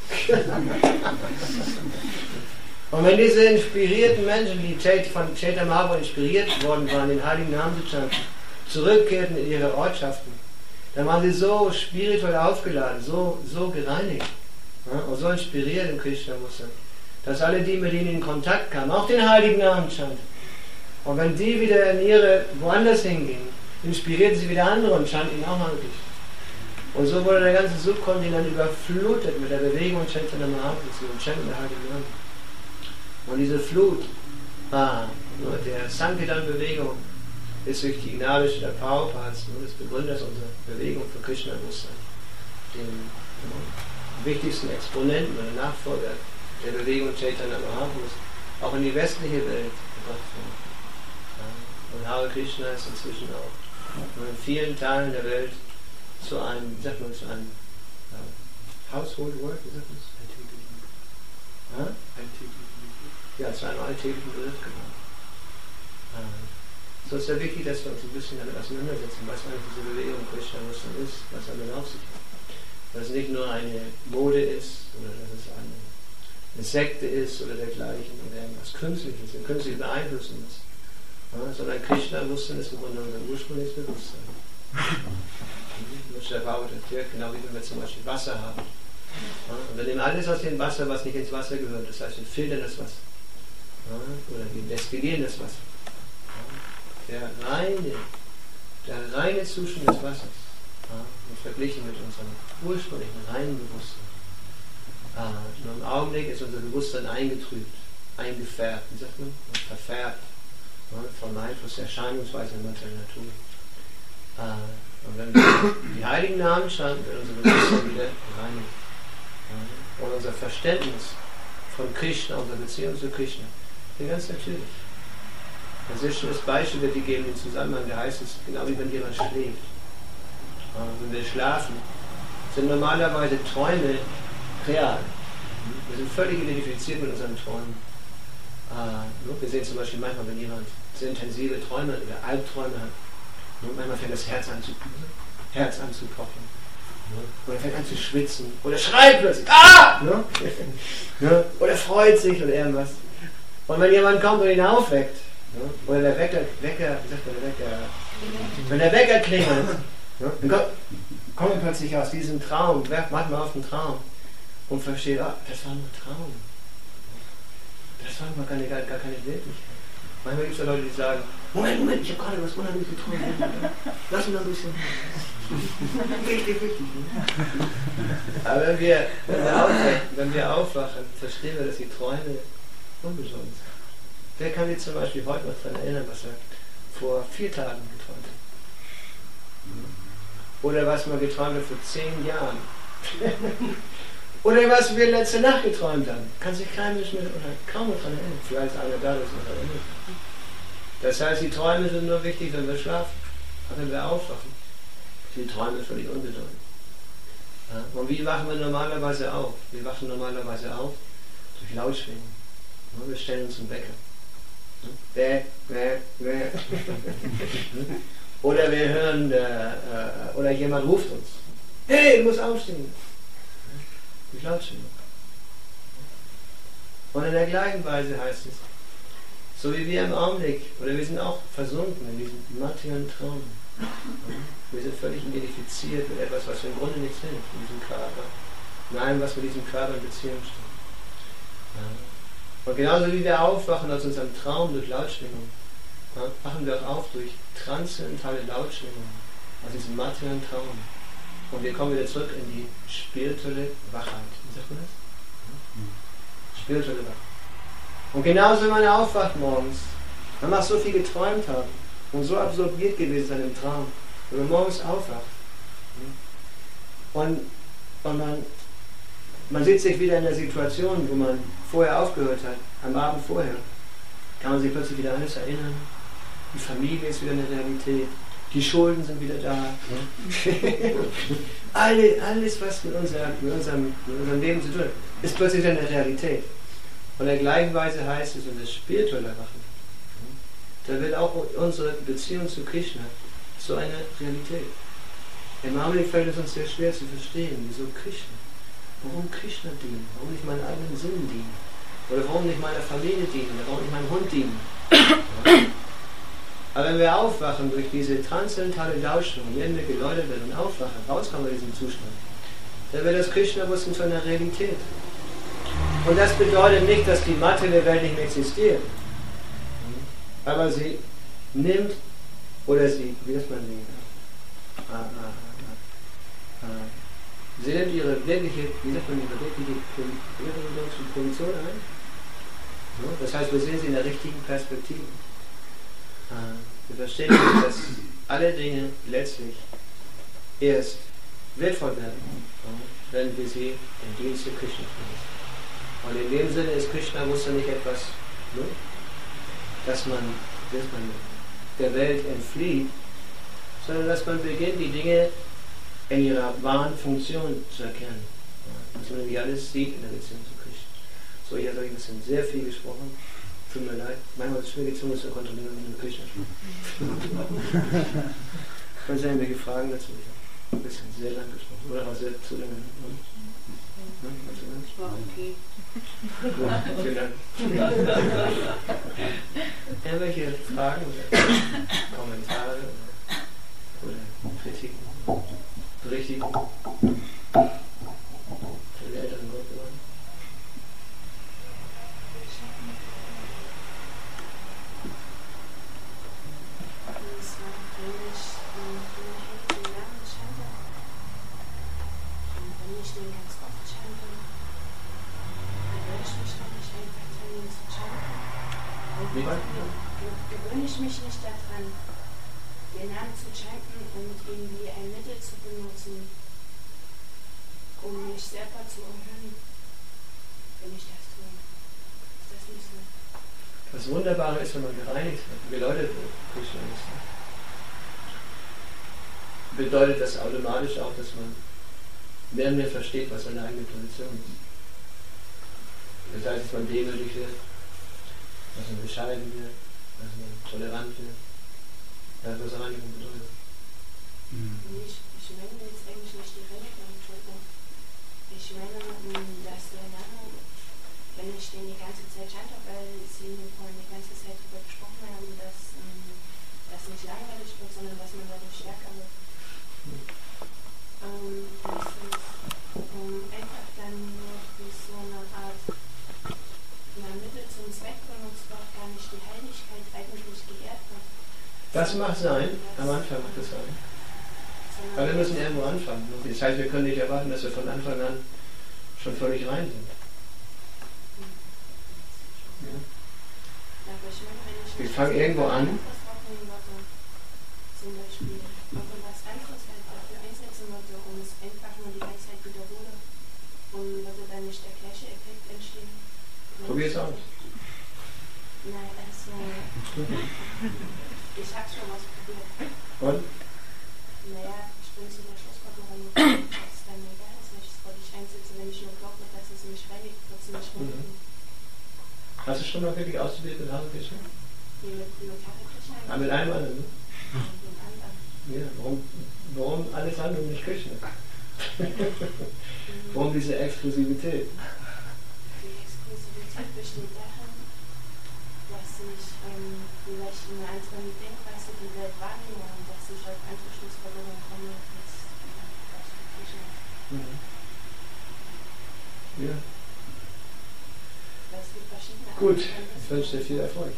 Und wenn diese inspirierten Menschen, die von Chaitanya Mahaprabhu inspiriert worden waren, den Heiligen Namen zu chanten, zurückkehrten in ihre Ortschaften, dann waren sie so spirituell aufgeladen, so gereinigt und so inspiriert im Krishna-Muster, dass alle die, mit denen in Kontakt kamen, auch den Heiligen Namen chanten. Und wenn die wieder woanders hingingen, inspirierten sie wieder andere und chanten ihn auch mal wirklich. Und so wurde der ganze Subkontinent überflutet mit der Bewegung Chaitanya Mahaprabhu und Chanten der Heiligen Namen. Und diese Flut der Sankirtan-Bewegung ist durch die Gnade der Prabhupads, des Begründers unserer Bewegung für Krishna-Bewusstsein, dem wichtigsten Exponenten oder Nachfolger der Bewegung Chaitanya Mahaprabhus, auch in die westliche Welt gebracht worden. Und Hare Krishna ist inzwischen auch in vielen Teilen der Welt zu einem, wie sagt man, zu einem Household Word, wie sagt man das? Ja, zu einem alltäglichen Begriff geworden. So ist ja wichtig, dass wir uns ein bisschen damit auseinandersetzen, was eigentlich diese Bewegung Krishna-Bewusstsein ist, was damit auf sich hat. Dass es nicht nur eine Mode ist, oder dass es eine Sekte ist, oder dergleichen, oder irgendwas Künstliches, eine künstliche Beeinflussung ist. Sondern Krishna-Bewusstsein ist im Grunde unser ursprüngliches Bewusstsein. Der Bauer erklärt, genau wie wenn wir zum Beispiel Wasser haben. Und wir nehmen alles aus dem Wasser, was nicht ins Wasser gehört. Das heißt, wir filtern das Wasser. Oder wir destillieren das Wasser. Der reine Zustand des Wassers, verglichen mit unserem ursprünglichen reinen Bewusstsein. Nur im Augenblick ist unser Bewusstsein eingetrübt, eingefärbt, wie sagt man? Und verfärbt vom Einfluss der Erscheinungsweise der materiellen Natur. Und wenn wir die heiligen Namen chanten, wird unser Bewusstsein wieder reinigt. Und unser Verständnis von Krishna, unsere Beziehung zu Krishna, ist ganz natürlich. Ein sehr schönes Beispiel wird gegeben im Zusammenhang, da heißt es, genau wie wenn jemand schläft. Wenn wir schlafen, sind normalerweise Träume real. Wir sind völlig identifiziert mit unseren Träumen. Wir sehen zum Beispiel manchmal, wenn jemand sehr intensive Träume oder Albträume hat, manchmal fängt das Herz an zu pochen. Oder fängt an zu schwitzen. Oder schreit plötzlich. Ah! Oder freut sich oder irgendwas. Und wenn jemand kommt und ihn aufweckt, oder der Wecker, wie sagt man, wenn der Wecker klingelt, dann kommt er plötzlich aus diesem Traum, macht mal auf den Traum und versteht, das war nur ein Traum. Das war gar keine Wirklichkeit. Manchmal gibt es ja Leute, die sagen, Moment, ich habe gerade was Unheimliches geträumt. Lass mich noch ein bisschen. Richtig. Aber wenn wir aufwachen, verstehen wir, dass die Träume unbedeutend sind. Wer kann sich zum Beispiel heute noch daran erinnern, was er vor 4 Tagen geträumt hat? Oder was man geträumt hat vor 10 Jahren? Oder was wir letzte Nacht geträumt haben? Kann sich kein Mensch mehr oder kaum daran erinnern. Vielleicht ist einer da, das noch erinnert. Das heißt, die Träume sind nur wichtig, wenn wir schlafen, wenn wir aufwachen. Die Träume sind völlig unbedeutend. Und wie wachen wir normalerweise auf? Wir wachen normalerweise auf durch Lautschwingen. Wir stellen uns einen Wecker. Oder wir hören, oder jemand ruft uns. Hey, du musst aufstehen. Durch Lautschwingung. Und in der gleichen Weise heißt es, so wie wir im Augenblick, oder wir sind auch versunken in diesem materiellen Traum. Wir sind völlig identifiziert mit etwas, was wir im Grunde nicht sind, in diesem Körper. In allem, was mit diesem Körper in Beziehung steht. Und genauso wie wir aufwachen aus unserem Traum durch Lautschwingung, wachen wir auch auf durch transzendentale Lautschwingung aus diesem materiellen Traum. Und wir kommen wieder zurück in die spirituelle Wachheit. Wie sagt man das? Spirituelle Wachheit. Und genauso, wenn man aufwacht morgens, man mag so viel geträumt haben und so absorbiert gewesen sein im Traum, wenn man morgens aufwacht und man sieht sich wieder in der Situation, wo man vorher aufgehört hat, am Abend vorher, kann man sich plötzlich wieder alles erinnern. Die Familie ist wieder eine Realität, die Schulden sind wieder da. Alles, was mit unserem Leben zu tun hat, ist plötzlich wieder eine Realität. Und in der gleichen Weise heißt es, und das spirituelle Erwachen, da wird auch unsere Beziehung zu Krishna so eine Realität. Im Augenblick fällt es uns sehr schwer zu verstehen, wieso Krishna. Warum Krishna dienen? Warum nicht meinen eigenen Sinn dienen? Oder warum nicht meiner Familie dienen? Oder warum nicht meinem Hund dienen? Aber wenn wir aufwachen durch diese transzendentale Lauschung, wenn wir geläutert werden und aufwachen, rauskommen aus diesem Zustand, dann wird das Krishna-Bewusstsein zu einer Realität. Und das bedeutet nicht, dass die materielle Welt nicht mehr existiert. Aber sie nimmt, oder sie, wie sagt man sie, sie nimmt ihre wirkliche, wie sagt man, ihre wirkliche Position ein. Das heißt, wir sehen sie in der richtigen Perspektive. Wir verstehen, dass alle Dinge letztlich erst wertvoll werden, wenn wir sie im Dienste Krishna tun. Und in dem Sinne ist Krishna-Bewusstsein nicht etwas, dass man der Welt entflieht, sondern dass man beginnt, die Dinge in ihrer wahren Funktion zu erkennen. Dass man nämlich alles sieht in der Beziehung zu Krishna. So, ich habe euch ein bisschen sehr viel gesprochen. Tut mir leid. Manchmal ist es schwer, die Zunge zu kontrollieren, wenn man Krishna spricht. Können Sie irgendwelche Fragen dazu? Ich habe ein bisschen sehr lang gesprochen. Oder war sehr zu lange? Ich war okay. Gut, vielen Dank. Irgendwelche Fragen oder Kommentare oder Kritiken? Berichtigung? Für die älteren Gottgeworden? Gewöhne ich mich nicht daran, den Namen zu chanten und ihn wie ein Mittel zu benutzen, um mich selber zu erhöhen, wenn ich das tue. Ist das nicht so? Das Wunderbare ist, wenn man gereinigt wird, geläutet wird, Krishna ist. Bedeutet das automatisch auch, dass man mehr und mehr versteht, was seine eigene Position ist. Das heißt, dass man demütig wird, dass man bescheiden wird, dass man tolerant wird. Das ist, was Reinigung bedeutet. Ich meine jetzt eigentlich nicht die Reinigung, Entschuldigung. Ich meine, dass der Name, wenn ich den die ganze Zeit chante, weil Sie vorhin die ganze Zeit darüber gesprochen haben, dass das nicht langweilig wird, sondern dass man dadurch stärker wird. Das ist einfach dann nur wie so eine Art Mittel zum Zweck benutzt wird, gar nicht die Heiligkeit eigentlich geehrt wird. Das mag sein, am Anfang mag das sein. Aber wir müssen irgendwo anfangen. Das heißt, wir können nicht erwarten, dass wir von Anfang an schon völlig rein sind. Ja. Wir fangen irgendwo an. Zum Beispiel was anderes halt dafür einsetzen würde und es einfach nur die ganze Zeit wiederhole und würde dann nicht der gleiche Effekt entstehen. Probier es aus. Nein, also ich habe schon was probiert. Und? Naja, ich bin zu der Schlussfolgerung gekommen, dass es dann egal ist, welches Wort ich einsetze, wenn ich nur glaube, dass es mich reinigt, wird es nicht reinigen. Hast du schon mal wirklich ausprobiert mit Hare Krishna? Wie mit Hare Krishna? Ah, mit einem anderen, ne? Mit dem anderen. Ja, warum alles andere und nicht Krishna? Warum diese Exklusivität? Die Exklusivität besteht darin, dass ich vielleicht in einer anderen Denkweise die Welt wahrnehme und dass ich auf andere Schlussfolgerungen komme, als Krishna. Ja. Es gibt verschiedene Gut, ich wünsche dir viel Erfolg.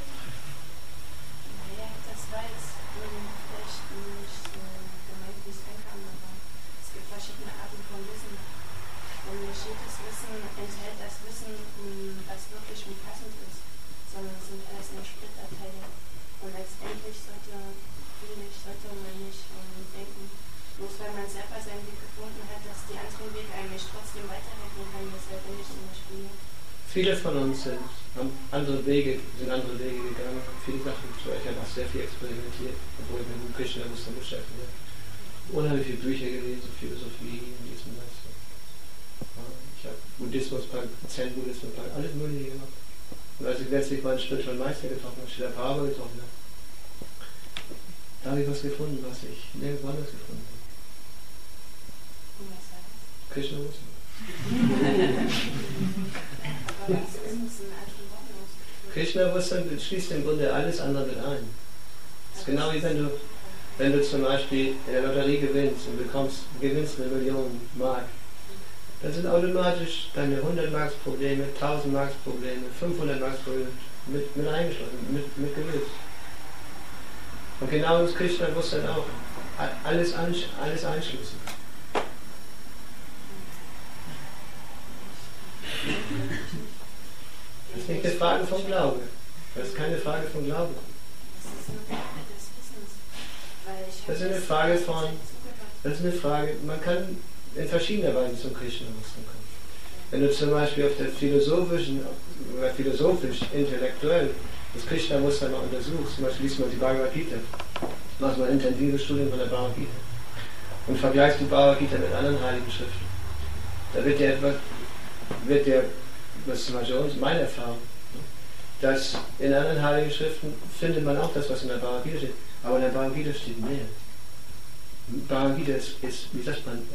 Naja, das war jetzt vielleicht nicht so gemeint, wie es ankam, aber es gibt verschiedene Arten von Wissen. Und nicht jedes Wissen enthält das Wissen, was wirklich umfassend ist, sondern es sind alles nur Splitterteile. Und letztendlich sollte man nicht denken, bloß weil man selber seinen Weg gefunden hat, dass die anderen Wege eigentlich trotzdem weiterhelfen können. Deshalb bin ich zum Beispiel hier. Viele von uns haben andere Wege gegangen, viele Sachen. Ich habe auch sehr viel experimentiert, obwohl ich mich mit Krishna-Bewusstsein beschäftigt habe. Unheimlich viele Bücher gelesen, Philosophie und dies und das. Ich habe Buddhismus, Zen-Buddhismus, alles Mögliche gemacht. Und als ich letztlich meinen spirituellen Meister getroffen habe, Srila Prabhupada getroffen habe, da habe ich was gefunden, was ich nirgendwo anders gefunden habe. Und was war das? Krishna-Bewusstsein. Krishna-Bewusstsein schließt im Grunde alles andere mit ein. Das ist genau wie wenn du zum Beispiel in der Lotterie gewinnst und gewinnst 1 Million Mark. Dann sind automatisch deine 100 Marks Probleme, 1000 Marks Probleme, 500 Marks Probleme mit eingeschlossen, mit gelöst. Und genau das Krishna-Bewusstsein auch. Alles einschließen. Das ist nicht der Frage von Glaube. Das ist keine Frage von Glaube. Das ist eine Frage des Wissens. Weil ich Das ist eine Frage von, das ist eine Frage, man kann in verschiedener Weise zum Krishna-Wissen kommen. Wenn du zum Beispiel auf der philosophisch-intellektuell das Krishna-Muster mal untersuchst, zum Beispiel liest mal die Bhagavad Gita, machst mal intensive Studien von der Bhagavad Gita und vergleichst die Bhagavad Gita mit anderen heiligen Schriften, da wird dir das ist zum Beispiel meine Erfahrung, dass in anderen heiligen Schriften findet man auch das, was in der Bhagavad Gita steht, aber in der Bhagavad Gita steht mehr. Bhagavad Gita ist wie sagt man,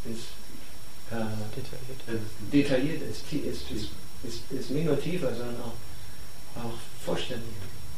detailliert, ist nicht nur tiefer, sondern auch vollständiger.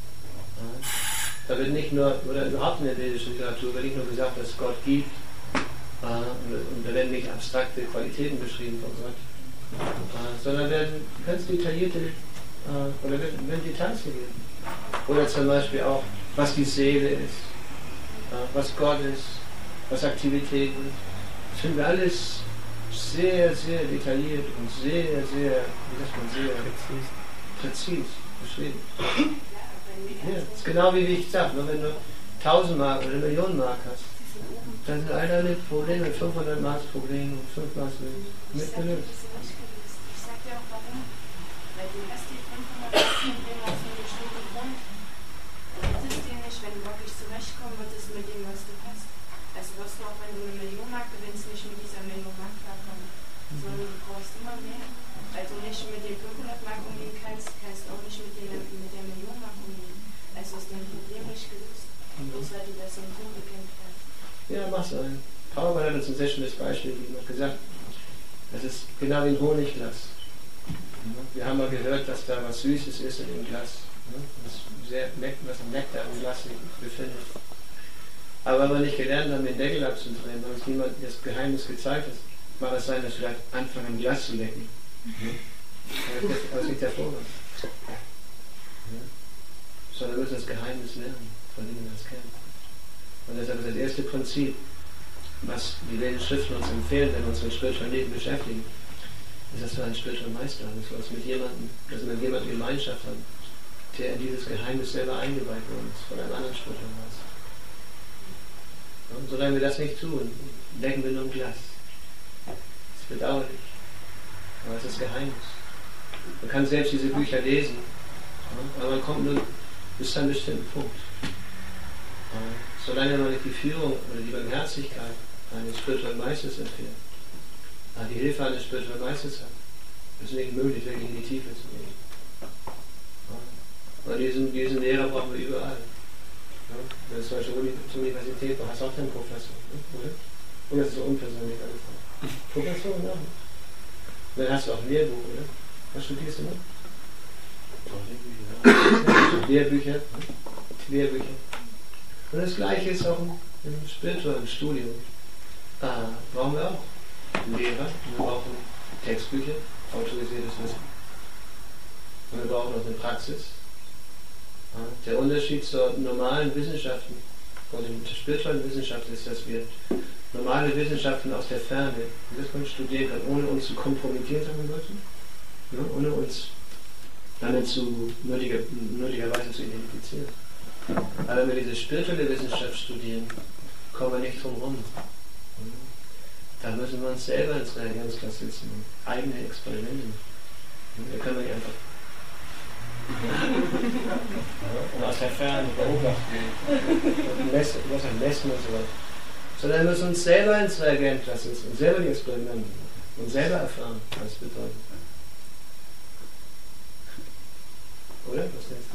Da wird nicht nur, oder überhaupt in der vedischen Literatur wird nicht nur gesagt, dass Gott gibt, und da werden nicht abstrakte Qualitäten beschrieben von Gott, sondern werden ganz detaillierte, oder werden Details gegeben. Oder zum Beispiel auch, was die Seele ist, was Gott ist, was Aktivität ist. Das finden wir alles sehr, sehr detailliert und sehr, sehr, wie sagt man, sehr präzise beschrieben. Ja, das ist genau wie ich sage, nur wenn du 1000 Mark oder 1 Million Mark hast, dann sind all deine Probleme, 500 Mark Probleme und 5 Mark mitgelöst. Ich sag dir auch warum. Weil du hast die 500 Mark Probleme aus einem bestimmten Grund. Das ist dir nicht, wenn du wirklich zurechtkommen würdest mit dem, was du hast. Also wirst du auch, wenn du 1 Million Mark gewinnst, nicht mit dieser 1 Million Mark klarkommen. Sondern du brauchst immer mehr. Weil du nicht mit den 500 Mark umgehen kannst, kannst du auch nicht mit der 1 Million Mark umgehen. Also ist dein Problem nicht gelöst. Bloß weil du das im Tod bekämpft hast. Ja, mach's ein. Powerman hat uns ein sehr schönes Beispiel gegeben. Er hat gesagt, das ist genau wie ein Honigglas. Wir haben mal gehört, dass da was Süßes ist in dem Glas. Was ein Nektar im Glas befindet. Aber wenn wir nicht gelernt haben, den Deckel abzudrehen, weil uns niemand das Geheimnis gezeigt hat, mag es sein, dass wir vielleicht anfangen, ein Glas zu lecken. Das ist nicht der Vorgang. Sondern wir müssen das Geheimnis lernen, von dem wir das kennen. Und deshalb ist das erste Prinzip, was die Vedischen Schriften uns empfehlen, wenn wir uns mit spirituellem Leben beschäftigen, ist, dass wir einen spirituellen Meister haben, dass wir uns mit jemandem Gemeinschaft haben, der in dieses Geheimnis selber eingeweiht worden ist, von einem anderen spirituellen Meister. Und solange wir das nicht tun, lecken wir nur ein Glas. Das ist bedauerlich. Aber es ist das Geheimnis. Man kann selbst diese Bücher lesen, aber man kommt nur bis zu einem bestimmten Punkt. Solange man nicht die Führung oder die Barmherzigkeit eines spirituellen Meisters empfiehlt, die Hilfe eines spirituellen Meisters hat, ist es nicht möglich, wirklich in die Tiefe zu gehen. Und diesen Lehrer brauchen wir überall. Wenn du zum Beispiel zur Universität hast, du auch deinen Professor, oder? Und das ist so unpersönlich alles. Professor, ja. Und dann hast du auch ein Lehrbuch, oder? Was studierst du noch? Lehrbücher. Und das Gleiche ist auch im spirituellen Studium. Brauchen wir auch Lehrer, wir brauchen Textbücher, autorisiertes Wissen. Und wir brauchen auch eine Praxis. Der Unterschied zur normalen Wissenschaften und der spirituellen Wissenschaft ist, dass wir normale Wissenschaften aus der Ferne, wie das man studieren kann, ohne uns zu kompromittieren, sagen wir mal so, ohne uns damit nötigerweise zu identifizieren. Aber wenn wir diese spirituelle Wissenschaft studieren, kommen wir nicht drum rum. Da müssen wir uns selber ins Reagenzglas setzen und eigene Experimente machen. Da können wir nicht einfach und aus der Ferne beobachten und messen und so weiter. Sondern wir müssen uns selber ins Reagenzglas setzen und selber die Experimente machen und selber erfahren, was es bedeutet. Oder? Was denkst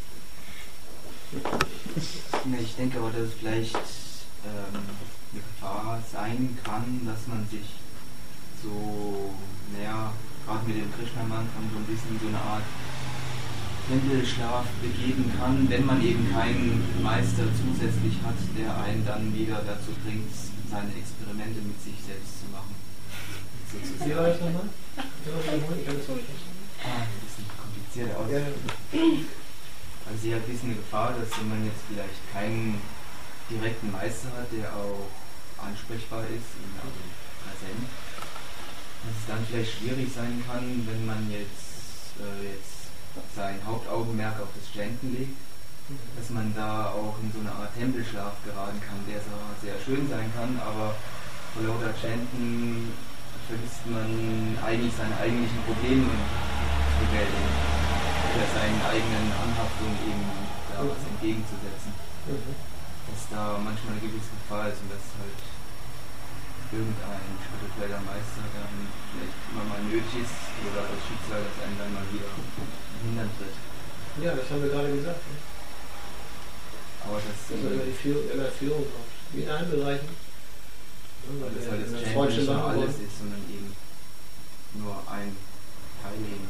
du? Ich denke aber, dass es vielleicht eine Gefahr sein kann, dass man sich so, gerade mit dem Krishna-Mantra so ein bisschen so eine Art Tempelschlaf begeben kann, wenn man eben keinen Meister zusätzlich hat, der einen dann wieder dazu bringt, seine Experimente mit sich selbst zu machen. Wie war das nochmal? Ich kann das so nicht. Das ist ein komplizierter Ausdruck. Also sie hat ein bisschen eine Gefahr, dass wenn man jetzt vielleicht keinen direkten Meister hat, der auch ansprechbar ist und also präsent, dass es dann vielleicht schwierig sein kann, wenn man jetzt sein Hauptaugenmerk auf das Chanten legt, dass man da auch in so eine Art Tempelschlaf geraten kann, der zwar sehr schön sein kann, aber vor lauter Chanten vergisst man eigentlich seine eigentlichen Probleme zu bewältigen oder seinen eigenen Anhaftungen eben da was entgegenzusetzen. Dass da manchmal eine gewisse Gefahr ist und dass halt irgendein spiritueller Meister dann vielleicht immer mal nötig ist oder das Schicksal, das einen dann mal wieder hindern tritt. Ja, das haben wir gerade gesagt. Ne? Aber dass man immer die Führung braucht. Wie in allen Bereichen. Weil das halt das Chanten nicht nur alles ist, sondern eben nur ein Teil eben.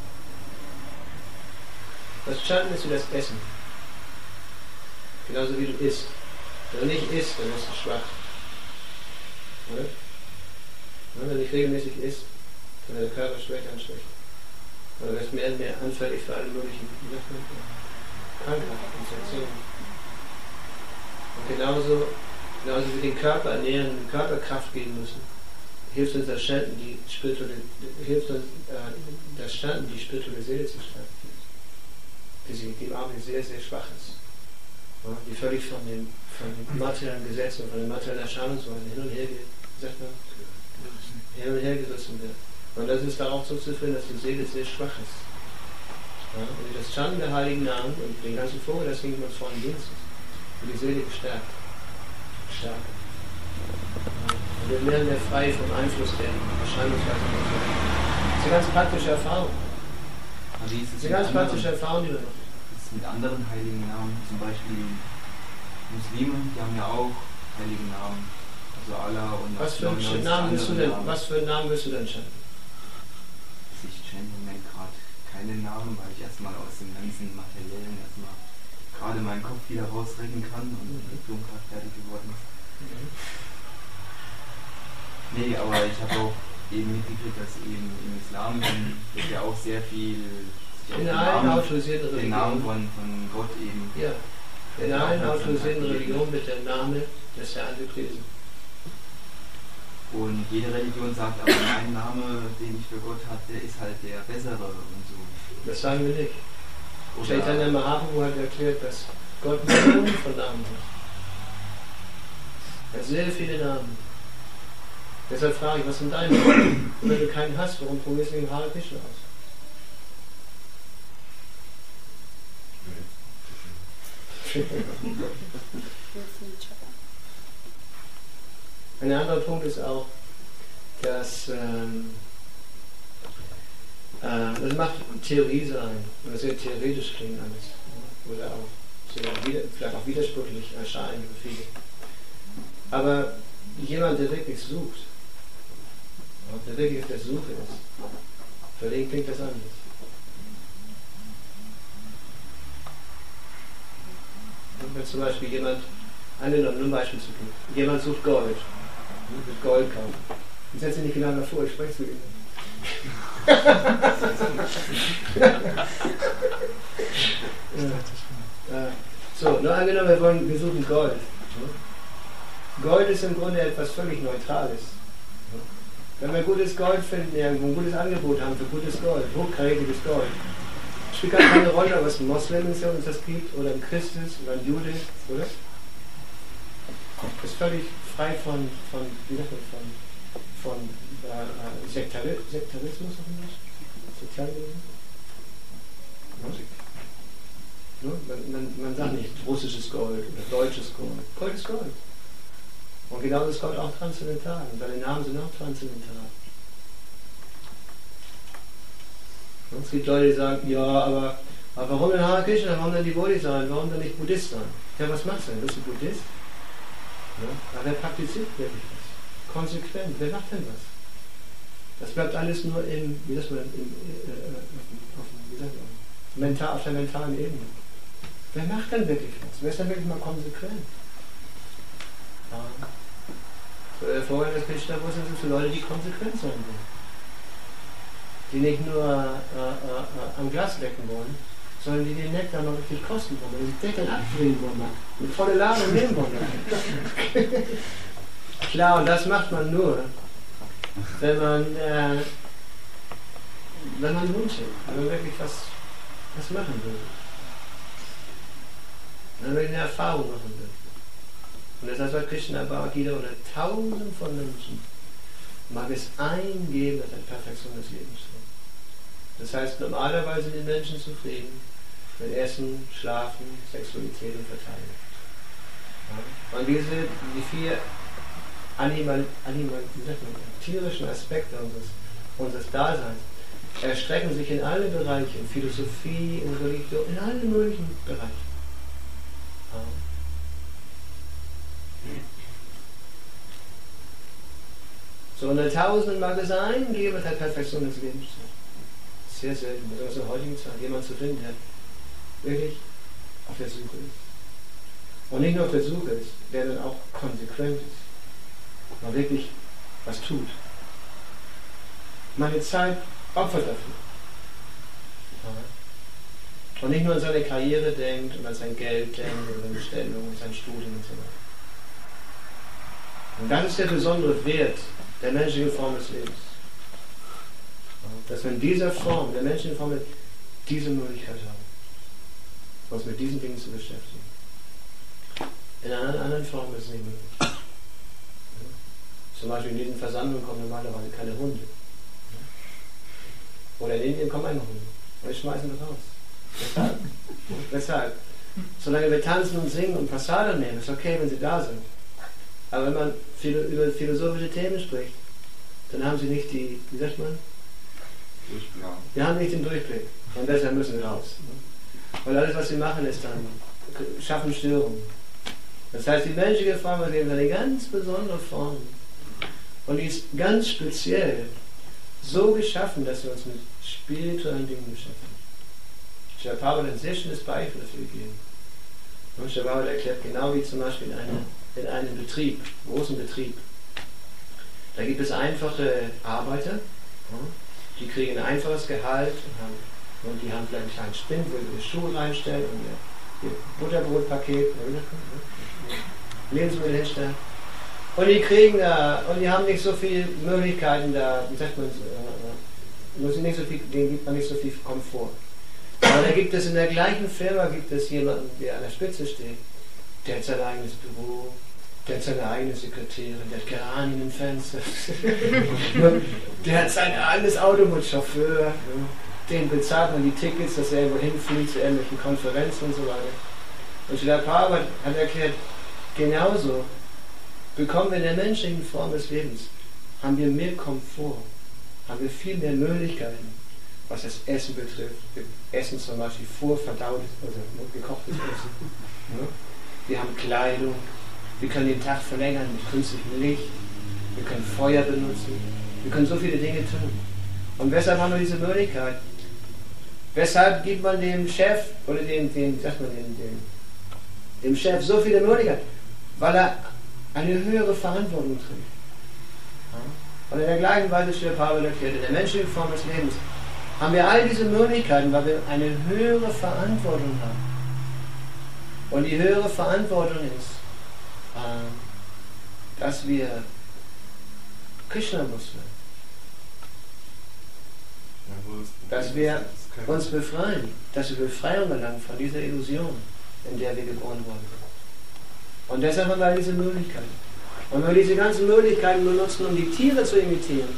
Das Chanten ist wie das Essen. Genauso wie du isst. Wenn du nicht isst, dann bist du schwach. Oder? Wenn du nicht regelmäßig isst, kann der Körper schwächer und schwächer. Oder wirst mehr und mehr anfällig für alle möglichen Krankheiten, Infektionen. Und genauso wie den Körper ernähren, den Körper Kraft geben müssen, hilft uns das Chanten, die spirituelle Seele zu stärken. Die Arme sehr, sehr schwach ist. Ja, die völlig von den materiellen Gesetzen, von den materiellen Erscheinungsweisen hin und her gerissen wird. Und das ist darauf zurückzuführen, dass die Seele sehr schwach ist. Ja, und durch das Chanten der Heiligen Namen und den ganzen Vorgang, das ging man vor dem Dienst, wird die Seele gestärkt. Ja. Und wir werden ja frei vom Einfluss der Erscheinungsweisen. Das ist eine ganz praktische Erfahrung. Also das ist eine ganz praktische Erfahrung, die wir machen. Mit anderen heiligen Namen, zum Beispiel Muslime, die haben ja auch heilige Namen, also Allah und was für einen Namen willst du denn chanten? Ich chante im Moment gerade keine Namen, weil ich erstmal aus dem ganzen Materiellen gerade meinen Kopf wieder rausrecken kann und die Diplom gerade fertig geworden ist. Nee, aber ich habe auch eben mitgekriegt, dass eben im Islam wird ja auch sehr viel in allen autorisierten Religionen. Den Namen von Gott eben. Ja. In allen autorisierten Religionen wird der Name des Herrn gepriesen. Und jede Religion sagt aber, mein Name, den ich für Gott habe, der ist halt der bessere und so. Das sagen wir nicht. Chaitanya Mahaprabhu hat erklärt, dass Gott Millionen von Namen hat. Er hat sehr viele Namen. Deshalb frage ich, was sind deine Namen? Und wenn du keinen hast, warum probierst du den Hare Krishna aus? Ein anderer Punkt ist auch, dass das macht Theorie sein, oder sehr theoretisch klingen alles, oder auch vielleicht auch widersprüchlich erscheinen für viele. Aber jemand, der wirklich sucht, der wirklich auf der Suche ist, für den klingt das anders. Wenn zum Beispiel jemand, angenommen, nur ein Beispiel zu geben, jemand sucht Gold, wird Gold kaufen. Ich setze nicht genau davor, ich spreche zu ihm. So, nur angenommen, wir suchen Gold. Gold ist im Grunde etwas völlig Neutrales. Wenn wir gutes Gold finden, irgendwo ein gutes Angebot haben für gutes Gold, hochkarätiges Gold, spielt gar keine Rolle, ob es ein Moslem ist, der uns das gibt, oder ein Christ ist, oder ein Jude, oder? Ist völlig frei von Sektarismus auf Englisch? Sektarismus? Man sagt nicht russisches Gold oder deutsches Gold. Gold ist Gold. Und genau ist Gott auch transzendental. Und seine Namen sind auch transzendental. Und es gibt Leute, die sagen, ja, aber warum denn Hare Krishna? Warum denn die Bodhi sein? Warum denn nicht Buddhist sein? Ja, was machst du denn? Bist du Buddhist? Ja, aber wer praktiziert wirklich was? Konsequent. Wer macht denn was? Das bleibt alles nur auf der mentalen Ebene. Wer macht denn wirklich was? Wer ist denn wirklich mal konsequent? Ja. Der Vorgang des Krishna-Wurzeln sind für Leute, die konsequent sein wollen. Die nicht nur am Glas lecken wollen, sondern die den Nektar noch richtig kosten wollen, den Deckel abdrehen wollen, eine volle Ladung nehmen wollen. Klar, und das macht man nur, wenn man einen Wunsch hat, wenn man wirklich was das machen würde. Wenn wir eine Erfahrung machen würden. Und das heißt, was Krishna Bhagavad Gita unter Tausenden von Menschen mag es eingeben, dass eine Perfektion des Lebens wird. Das heißt, normalerweise sind die Menschen zufrieden mit Essen, Schlafen, Sexualität und Verteidigung. Ja? Und die 4 tierischen Aspekte unseres Daseins erstrecken sich in alle Bereiche, in Philosophie, in Religion, in alle möglichen Bereiche. Ja. So unter Tausenden mag es eingeben, dass der Perfektion des Lebens ist. Sehr selten, besonders in der heutigen Zeit, jemand zu finden, der wirklich auf der Suche ist. Und nicht nur auf der Suche ist, der dann auch konsequent ist. Man wirklich was tut. Meine Zeit opfert dafür. Und nicht nur an seine Karriere denkt und an sein Geld denkt oder seine Stellung und sein Studium und so weiter. Und das ist der besondere Wert der menschlichen Form des Lebens. Dass wir in dieser Form, der menschlichen Form, diese Möglichkeit haben, uns mit diesen Dingen zu beschäftigen. In einer anderen Form ist es nicht möglich. Zum Beispiel in diesen Versammlungen kommen normalerweise keine Hunde. Oder in Indien kommen immer Hunde. Und wir schmeißen das raus. Weshalb? Solange wir tanzen und singen und Passade nehmen, ist okay, wenn sie da sind. Aber wenn man über philosophische Themen spricht, dann haben sie nicht die, wie sagt man? Durchblick. Wir haben nicht den Durchblick. Und deshalb müssen wir raus. Und alles, was sie machen, ist dann, schaffen Störungen. Das heißt, die menschliche Form ist eben eine ganz besondere Form. Und die ist ganz speziell so geschaffen, dass wir uns mit spirituellen Dingen beschäftigen. Srila Prabhupada hat ein sehr schönes Beispiel dafür gegeben. Und Srila Prabhupada erklärt genau wie zum Beispiel in einem Betrieb, großen Betrieb. Da gibt es einfache Arbeiter, die kriegen ein einfaches Gehalt und die haben vielleicht einen kleinen Spind, wo sie ihre Schuhe reinstellen und ihr Butterbrotpaket, Lebensmittel hinstellen. Und die kriegen da, und die haben nicht so viele Möglichkeiten da, wie sagt man, denen gibt man nicht so viel Komfort. Aber da gibt es in der gleichen Firma gibt es jemanden, der an der Spitze steht, der hat sein eigenes Büro, der hat seine eigene Sekretärin, der hat Geranien im Fenster, der hat sein eigenes Auto mit Chauffeur, den bezahlt man die Tickets, dass er irgendwo hinfliegt zu irgendwelchen Konferenzen und so weiter. Und Srila Prabhupada hat erklärt, genauso bekommen wir in der menschlichen Form des Lebens, haben wir mehr Komfort, haben wir viel mehr Möglichkeiten, was das Essen betrifft. Wir essen zum Beispiel vorverdautes, also gekochtes Essen. Wir haben Kleidung, wir können den Tag verlängern mit künstlichem Licht, wir können Feuer benutzen, wir können so viele Dinge tun. Und weshalb haben wir diese Möglichkeit? Weshalb gibt man dem Chef oder dem Chef so viele Möglichkeiten? Weil er eine höhere Verantwortung trägt. Und in der gleichen Weise Srila Prabhupada erklärt, in der menschlichen Form des Lebens haben wir all diese Möglichkeiten, weil wir eine höhere Verantwortung haben. Und die höhere Verantwortung ist, dass wir Krishna-Bewusst werden. Dass wir uns befreien, dass wir Befreiung erlangen von dieser Illusion, in der wir geboren wurden. Und deshalb haben wir diese Möglichkeiten. Und wenn wir diese ganzen Möglichkeiten benutzen, um die Tiere zu imitieren,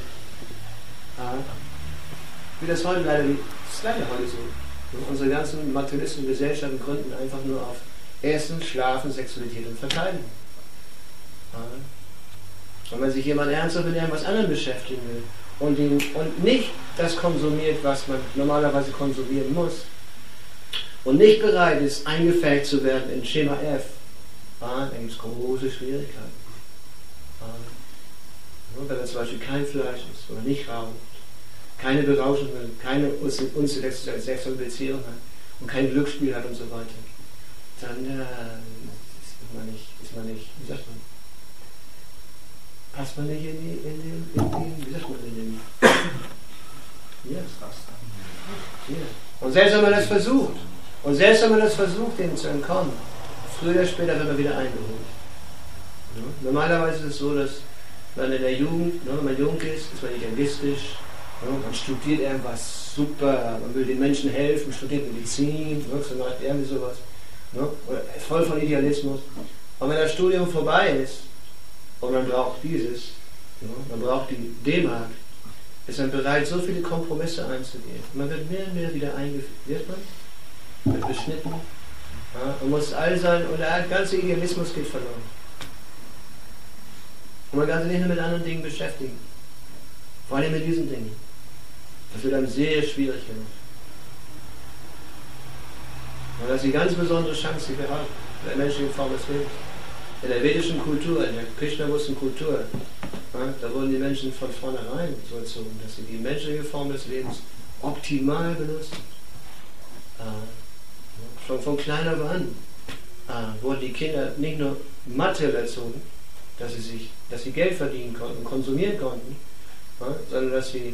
wie das heute leider, das ist leider heute so. Unsere ganzen materialistischen Gesellschaften gründen einfach nur auf Essen, Schlafen, Sexualität und Verteidigung. Und wenn sich jemand ernsthaft mit irgendwas anderem beschäftigen will und nicht das konsumiert, was man normalerweise konsumieren muss, und nicht bereit ist, eingefärbt zu werden in Schema F, dann gibt es große Schwierigkeiten. Wenn er zum Beispiel kein Fleisch isst oder nicht raucht, keine Berauschung, keine unselektierte sexuelle Beziehung hat und kein Glücksspiel hat und so weiter, dann ist man nicht, wie sagt man, passt man nicht in den, wie sagt man, in den, Und selbst wenn man das versucht, dem zu entkommen, früher oder später wird man wieder eingeholt. Normalerweise ist es so, dass man in der Jugend, wenn man jung ist man egoistisch, Ja, man studiert irgendwas super, man will den Menschen helfen, studiert Medizin, so macht irgendwie sowas. Ja, voll von Idealismus. Und wenn das Studium vorbei ist und man braucht dieses, ja, man braucht die D-Mark, ist man bereit, so viele Kompromisse einzugehen. Man wird mehr und mehr wieder eingeführt, wird beschnitten, ja, und muss all sein, und der ganze Idealismus geht verloren. Und man kann sich nicht mehr mit anderen Dingen beschäftigen. Vor allem mit diesen Dingen. Das wird einem sehr schwierig gemacht. Und das ist die ganz besondere Chance, die wir haben, in der menschlichen Form des Lebens. In der vedischen Kultur, in der Krishnawursten Kultur, ja, da wurden die Menschen von vornherein so erzogen, dass sie die menschliche Form des Lebens optimal benutzen. Schon von klein auf an wurden die Kinder nicht nur materiell erzogen, dass sie Geld verdienen konnten, konsumieren konnten, ja, sondern dass sie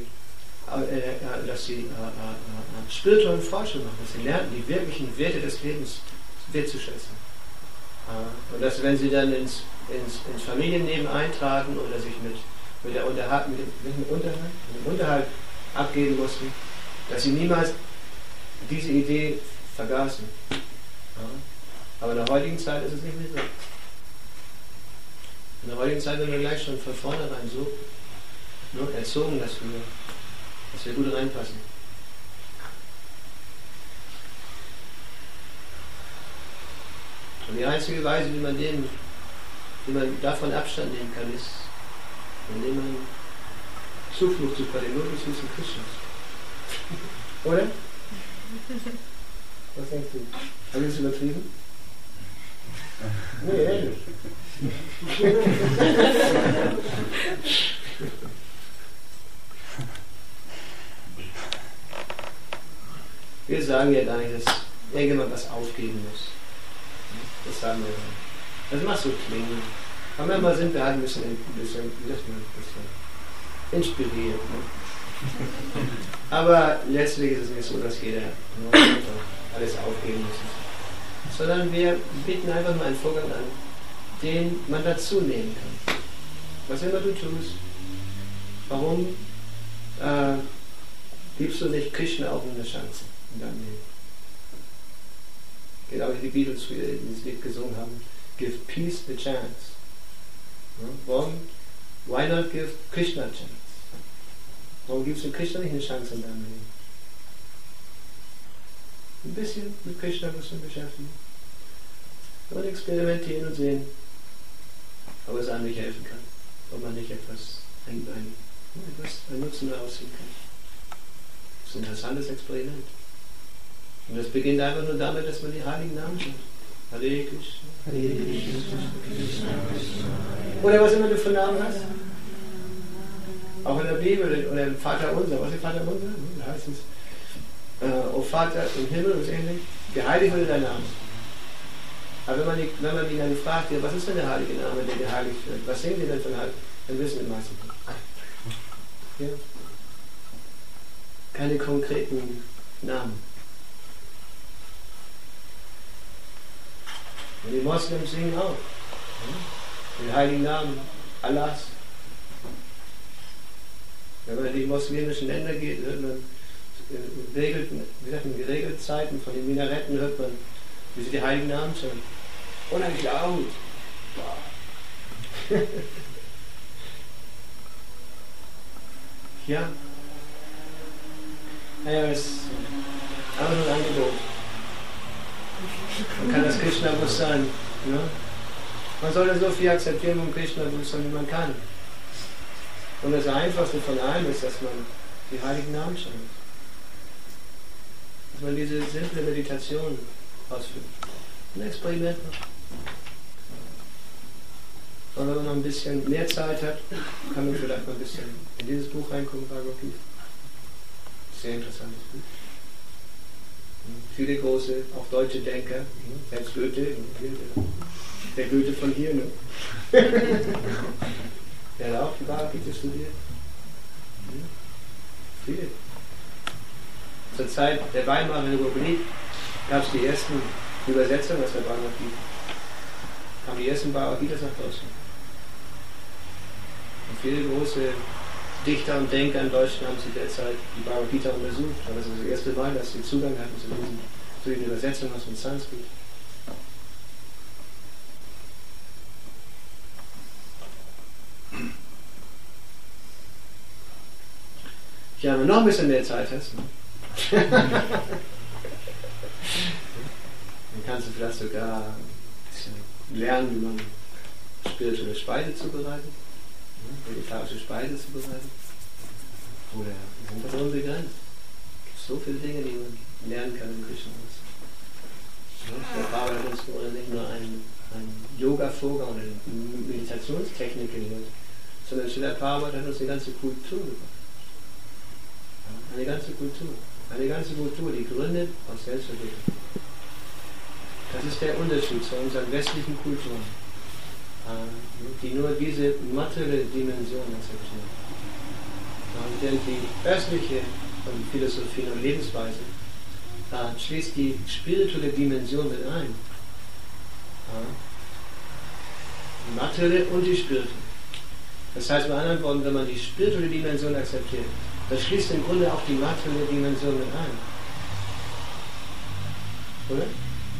spirituelle Forschung machen, dass sie lernten, die wirklichen Werte des Lebens wertzuschätzen. Und dass, wenn sie dann ins Familienleben eintraten oder sich mit dem Unterhalt abgeben mussten, dass sie niemals diese Idee vergaßen. Aber in der heutigen Zeit ist es nicht mehr so. In der heutigen Zeit sind wir gleich schon von vornherein so erzogen, dass wir gut reinpassen. Und die einzige Weise, wie man davon Abstand nehmen kann, ist, indem man Zuflucht sucht bei den Lotusfüßen Krishnas. Oder? Was denkst du? Habe ich das übertrieben? Nee, ehrlich. Wir sagen ja gar nicht, dass irgendjemand was aufgeben muss. Das sagen wir nicht. Das macht so klingen. Aber manchmal sind wir halt ein bisschen inspiriert. Ne? Aber letztlich ist es nicht so, dass jeder alles aufgeben muss. Sondern wir bieten einfach mal einen Vorgang an, den man dazu nehmen kann. Was immer du tust, warum gibst du nicht Krishna auch eine Chance in deinem Leben? Genau wie die Beatles früher dieses Lied gesungen haben, give peace the chance. Warum? Why not give Krishna a chance? Warum gibst du Krishna nicht eine Chance in deinem Leben? Ein bisschen mit Krishna musst du beschäftigen. Und experimentieren und sehen, ob es einem nicht helfen kann. Ob man nicht etwas ein Nutzen daraus ziehen kann. Das ist ein interessantes Experiment. Und das beginnt einfach nur damit, dass man die heiligen Namen schaut. Hare Krishna, Hare Krishna. Oder was immer du für Namen hast. Auch in der Bibel oder im Vater Unser. Was ist Vater Unser? Da heißt es, O Vater im Himmel, ist ähnlich, geheiligt werde dein Name. Aber wenn man ihn dann fragt, ja, was ist denn der heilige Name, der geheiligt wird? Was sehen die denn von Heil? Dann wissen die meisten nicht. Ja. Keine konkreten Namen. Und die Moslems singen auch. Den heiligen Namen Allahs. Wenn man in die muslimischen Länder geht, hört man in geregelten Zeiten von den Minaretten, hört man, wie sie die heiligen Namen sagen. Unheimlich laut. Ja. Naja, es ist einfach nur ein Angebot. Man kann das Krishna-Bewusstsein. Ne? Man sollte so viel akzeptieren vom Krishna-Bewusstsein, wie man kann. Und das Einfachste von allem ist, dass man die heiligen Namen schaut. Dass man diese simple Meditation ausführt. Ein Experiment macht. Und wenn man noch ein bisschen mehr Zeit hat, kann man vielleicht mal ein bisschen in dieses Buch reingucken, Bhagavad Gita. Sehr interessantes Buch. Viele große, auch deutsche Denker, selbst Goethe, der Goethe von hier, ne? Der hat auch die Bhagavad Gita studiert. Viele. Zur Zeit der Weimarer Republik gab es die ersten Übersetzungen aus der Bhagavad Gita. Kamen die ersten Bhagavad Gitas nach Deutschland. Und viele große Dichter und Denker in Deutschland haben zu der Zeit die Bhagavad Gita untersucht, aber das ist das erste Mal, dass sie Zugang hatten zu den Übersetzungen aus dem Sanskrit. Ja, wenn du noch ein bisschen mehr Zeit hast, ne? Dann kannst du vielleicht sogar ein bisschen lernen, wie man spirituelle Speise zubereitet, vegetarische Speise zubereitet. Oder sind das unbegrenzt? Es gibt so viele Dinge, die man lernen kann im Krishna-Haus. Der Baba hat uns nicht nur einen Yoga-Vorgang oder eine Meditationstechnik gelehrt, sondern Srila Prabhupada hat uns eine ganze Kultur gebracht. Eine ganze Kultur, die gründet aus Selbstverwirklichung. Das ist der Unterschied zu unseren westlichen Kulturen, die nur diese materielle Dimension akzeptieren. Denn die östliche Philosophie und Lebensweise schließt die spirituelle Dimension mit ein. Die materielle und die spirituelle. Das heißt mit anderen Worten, wenn man die spirituelle Dimension akzeptiert, das schließt im Grunde auch die materielle Dimension mit ein. Oder?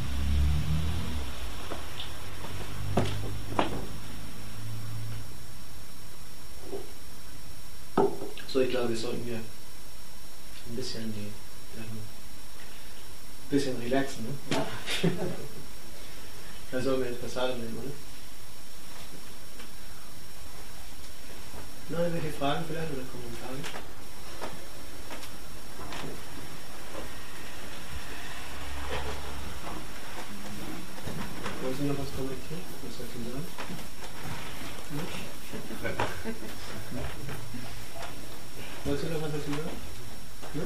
So, ich glaube, wir sollten hier ein bisschen relaxen. Ne? Da sollen wir jetzt Passage nehmen, oder? Noch irgendwelche Fragen vielleicht oder Kommentare? Wolltest du noch was kommentieren? Was soll ich sagen? Wolltest du noch was dazu sagen? Ja?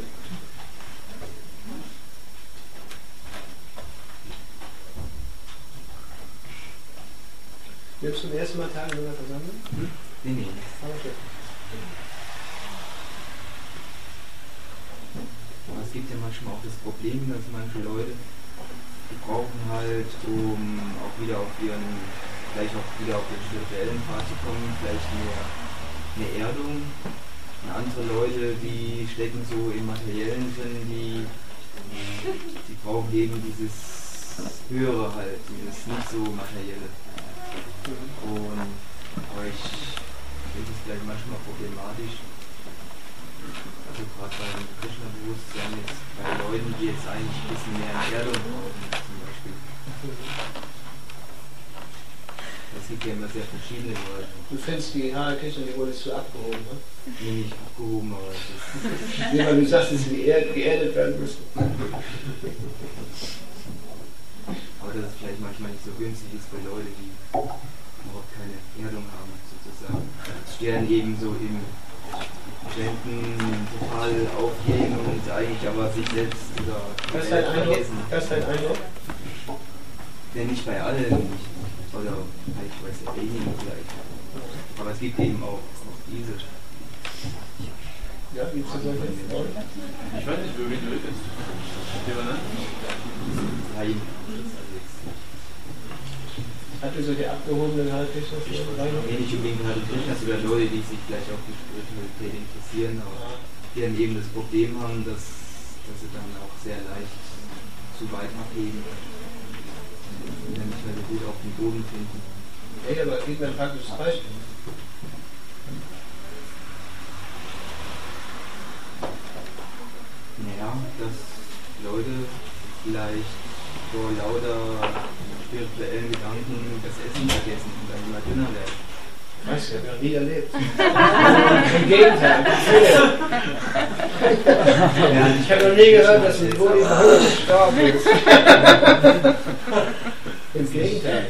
Nimmst du zum ersten Mal teil in einer Versammlung? Nee. Aber es gibt ja manchmal auch das Problem, dass manche Leute, die brauchen halt, um auch wieder auf ihren spirituellen Pfad zu kommen, vielleicht eine Erdung. Und andere Leute, die stecken so im Materiellen drin, die brauchen eben dieses Höhere halt, dieses nicht so Materielle. Aber ich finde es vielleicht manchmal problematisch, also gerade beim Krishna-Bewusstsein jetzt bei Leuten, die jetzt eigentlich ein bisschen mehr Erdung brauchen, zum Beispiel. Es gibt ja immer sehr verschiedene Leute. Du findest die Hare Krishna, die wurde zu abgehoben, ne? Nee, nicht abgehoben, aber es ist... Nee, weil du sagst, dass sie geerdet werden müssen. Aber dass es vielleicht manchmal nicht so günstig ist für Leute, die überhaupt keine Erdung haben, sozusagen. Die dann eben so im Spenden total aufgehen und eigentlich aber sich selbst oder vergessen. Was ist dein Eindruck? Ja, nicht bei allen nicht. Oder ich weiß nicht, wenigen vielleicht. Aber es gibt eben auch diese. Ja, gibt es solche? Ich weiß nicht, für wen du bist. Nein. Hat du solche abgehobenen Hare Krishnas? Nee, nicht unbedingt Hare Krishnas oder Leute, die sich vielleicht auch für Spiritualität interessieren, aber die dann eben das Problem haben, dass sie dann auch sehr leicht zu weit abheben und dann nicht mehr so gut auf den Boden finden. Ja, aber gib mir ein praktisches Beispiel. Naja, dass Leute vielleicht vor lauter spirituellen Gedanken das Essen vergessen und dann immer dünner werden. Weißt du, ich habe noch nie erlebt. Im Gegenteil. Ich habe noch nie gehört, dass ein Bulli gestorben ist. Im Gegenteil.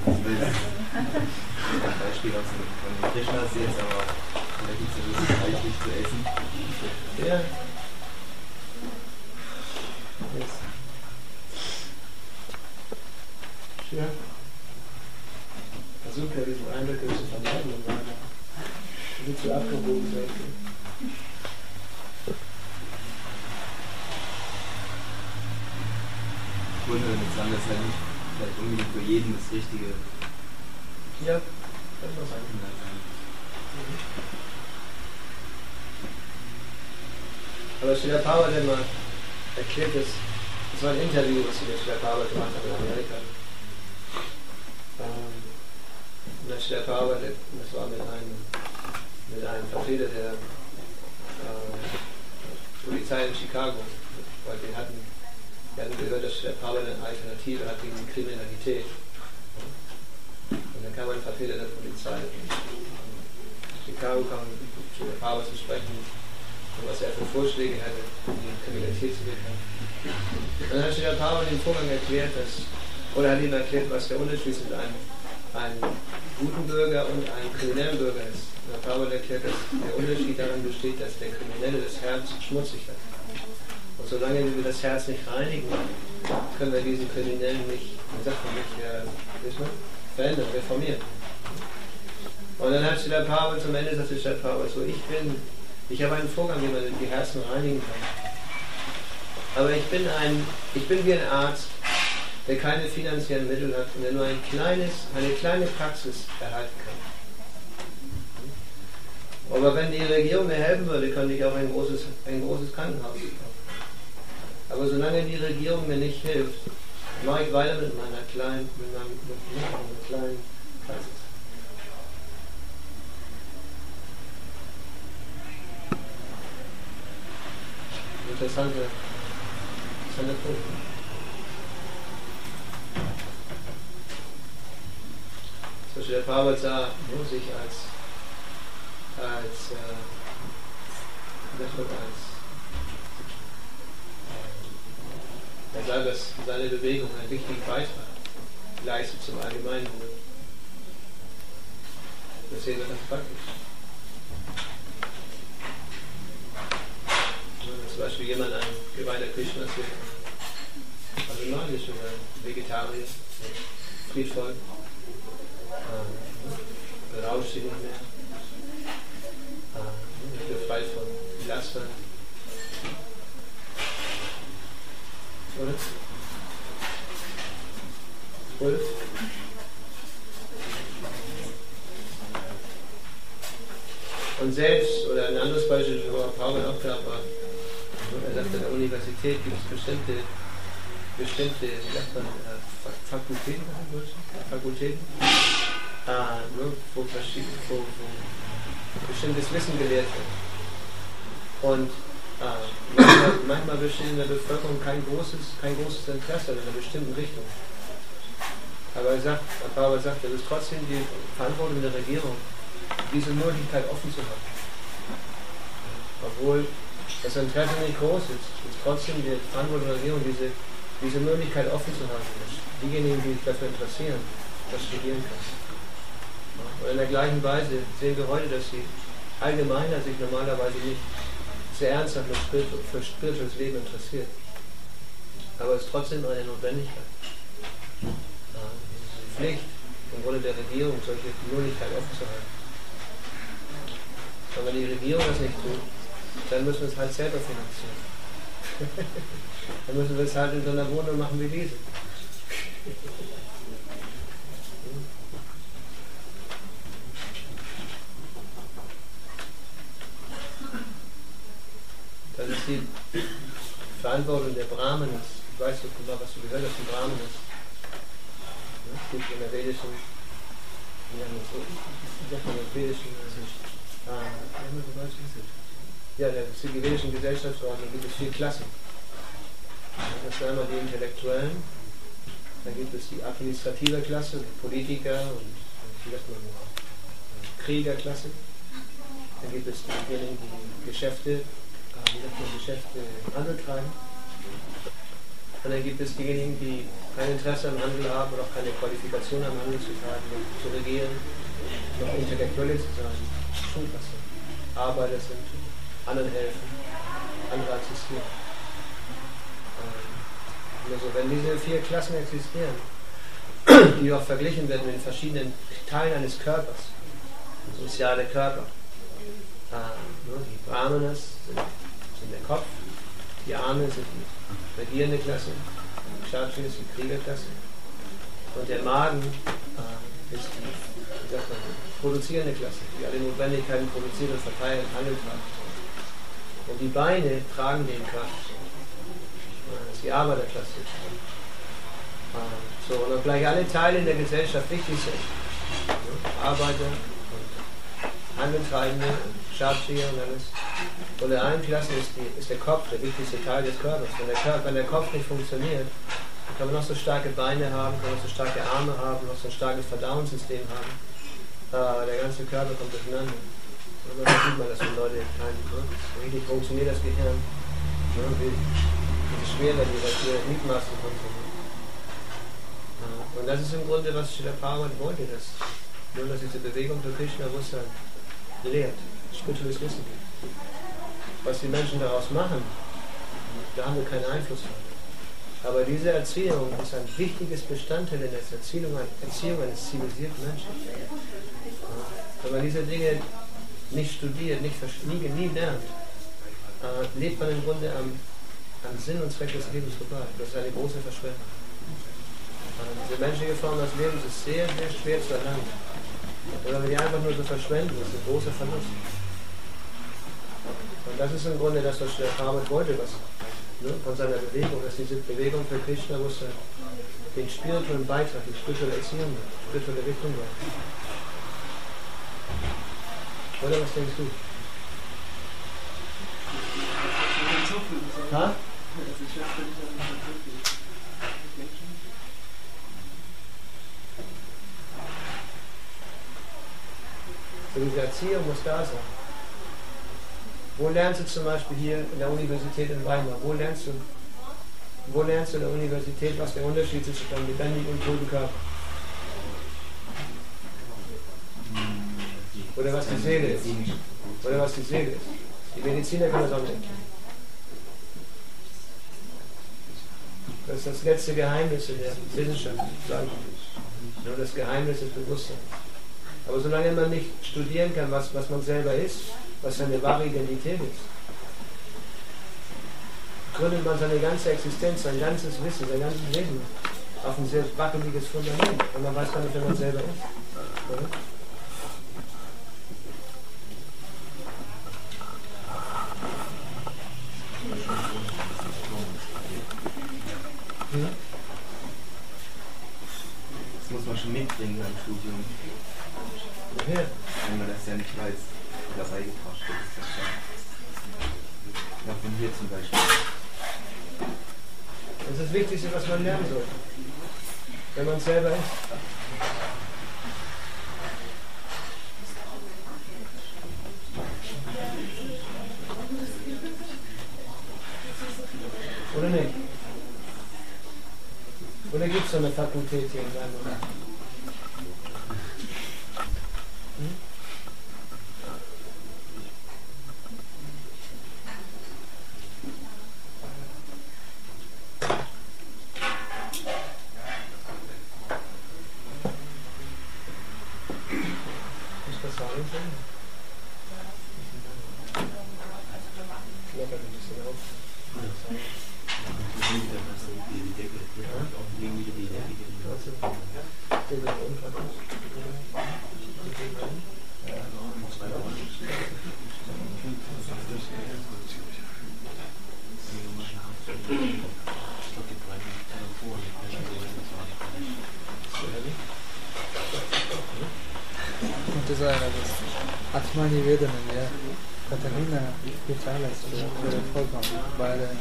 Ein Beispiel aus von den Krishnas jetzt, aber da gibt es ja wirklich reichlich zu essen. Ja. Ja. Versucht ja diesen Eindrücke zu vermeiden und dann nicht zu abgehoben sein. Ich würde damit sagen, dass halt nicht vielleicht unbedingt für jeden das Richtige Ja, kann man sagen. Aber Srila Prabhupada hat mal erklärt, das war ein Interview, was sie mit Srila Prabhupada gemacht haben in Amerika. Und dann Srila Prabhupada, das war mit einem Vertreter der Polizei in Chicago, weil wir hatten gehört, dass Srila Prabhupada eine Alternative hat gegen Kriminalität. Und dann kam ein Vertreter der Polizei in Chicago, kam Srila Prabhupada zu sprechen, was er für Vorschläge hatte, um die Kriminalität zu bekämpfen. Dann hat Srila Prabhupada den Vorgang erklärt, hat ihm erklärt, was der Unterschied zwischen einem guten Bürger und einem kriminellen Bürger ist. Und Prabhupada erklärt, dass der Unterschied darin besteht, dass der Kriminelle das Herz schmutzig hat. Und solange wir das Herz nicht reinigen, können wir diesen Kriminellen nicht verändern, reformieren. Und dann hat Srila Prabhupada zum Ende gesagt, Srila Prabhupada so, ich habe einen Vorgang, wie man die Herzen reinigen kann. Aber ich bin wie ein Arzt, der keine finanziellen Mittel hat und der nur eine kleine Praxis erhalten kann. Aber wenn die Regierung mir helfen würde, könnte ich auch ein großes Krankenhaus kaufen. Aber solange die Regierung mir nicht hilft, mache ich weiter mit meiner kleinen Praxis. Interessanter Punkt. So der Prabhupada sah sich er sah, dass seine Bewegung einen wichtigen Beitrag leistet zum Allgemeinwohl. Das sehen wir ganz praktisch. Wenn zum Beispiel jemand ein geweihter Krishna ist, also magisch oder Vegetarier, friedvoll, berauscht sich nicht mehr, befreit von Lastern. Oder? Ulf? Und selbst, oder ein anderes Beispiel, wo Prabhupada auch da war, er sagt, an der Universität gibt es bestimmte wie sagt man, Fakultäten, wo bestimmtes Wissen gelehrt wird. Und manchmal besteht in der Bevölkerung kein großes Interesse in einer bestimmten Richtung. Aber Prabhupada sagt, es ist trotzdem die Verantwortung der Regierung, diese Möglichkeit offen zu haben. Obwohl das Interesse nicht groß ist trotzdem die Verantwortung der Regierung, diese Möglichkeit offen zu haben, dass diejenigen, die sich dafür interessieren, das studieren können. Und in der gleichen Weise sehen wir heute, dass die Allgemeiner sich normalerweise nicht sehr ernsthaft für spirituelles Leben interessiert. Aber es ist trotzdem eine Notwendigkeit. Die Pflicht im Grunde der Regierung, solche Möglichkeiten offen zu halten. Aber wenn die Regierung das nicht tut, dann müssen wir es halt selber finanzieren. Dann müssen wir es halt in so einer Wohnung machen wie diese. Das ist die Verantwortung der Brahmanas. Weißt du mal, was du gehört hast von Brahmanas? Es gibt in der vedischen, die vedischen Gesellschaftsordnung gibt es 4 Klassen. Das sind einmal die Intellektuellen, dann gibt es die administrative Klasse, die Politiker und Kriegerklasse. Dann gibt es diejenigen, die Geschäfte Handel treiben. Und dann gibt es diejenigen, die kein Interesse am Handel haben oder auch keine Qualifikation am Handel zu treiben, zu regieren, noch Intellektuelle zu sein, Schulklasse, Arbeiter sind, anderen helfen, andere assistieren. Also wenn diese 4 Klassen existieren, die auch verglichen werden mit den verschiedenen Teilen eines Körpers, soziale Körper, die Brahmanas sind der Kopf, die Arme sind die regierende Klasse, die Kshatriyas ist die Kriegerklasse und der Magen ist die produzierende Klasse, die alle Notwendigkeiten produziert und verteilt und handelt hat. Und die Beine tragen den Kraft. Das ist die Arbeiterklasse. So, und obgleich alle Teile in der Gesellschaft wichtig sind, Arbeiter und Handeltreibende, Schafzieher und alles, von der einen Klasse ist der Kopf der wichtigste Teil des Körpers. Wenn der Kopf nicht funktioniert, kann man noch so starke Beine haben, kann man noch so starke Arme haben, noch so ein starkes Verdauungssystem haben. Der ganze Körper kommt durcheinander. Und dann sieht man, dass die Leute richtig funktioniert, das Gehirn. Wie schwerer die Gliedmaßen funktionieren. Und das ist im Grunde, was Srila Prabhupada wollte, dass diese Bewegung für Krishna-Bewusstsein lehrt, spirituelles Wissen. Was die Menschen daraus machen, da haben wir keinen Einfluss drauf. Aber diese Erziehung ist ein wichtiges Bestandteil in der Erziehung eines zivilisierten Menschen. Wenn man diese Dinge nicht studiert, nie lernt, lebt man im Grunde am Sinn und Zweck des Lebens vorbei. Das ist eine große Verschwendung. Diese menschliche Form des Lebens ist sehr, sehr schwer zu erlangen. Und wenn wir die einfach nur so verschwenden, ist ein großer Verlust. Und das ist im Grunde das, was der Prabhupada wollte, von seiner Bewegung, dass diese Bewegung für Krishna den spirituellen Beitrag, die spirituelle Erziehung, die spirituelle Richtung war. Oder was denkst du? Ha? So diese Erziehung muss da sein. Wo lernst du zum Beispiel hier in der Universität in Weimar? Wo lernst du in der Universität, was der Unterschied ist zwischen einem lebendigen und toten Körper? Oder was die Seele ist? Oder was die Seele ist? Die Mediziner können das auch nicht. Das ist das letzte Geheimnis in der Wissenschaft. Nur das Geheimnis des Bewusstseins. Aber solange man nicht studieren kann, was man selber ist, was seine wahre Identität ist, gründet man seine ganze Existenz, sein ganzes Wissen, sein ganzes Leben auf ein sehr wackeliges Fundament. Und man weiß gar nicht, wer man selber ist. Oder? Das muss man schon mitbringen beim Studium. Ja. Wenn man das ja nicht weiß, dabei gebracht wird. Ja, von hier zum Beispiel. Das ist das Wichtigste, was man lernen soll. Wenn man es selber ist. Oder nicht? Oder gibt es so eine Fakultät hier in Weimar? Muss das sagen? Locker ein bisschen auf. Atmani Vedanam, ja. Katharina gibt alles für den Vollkommen. Bei der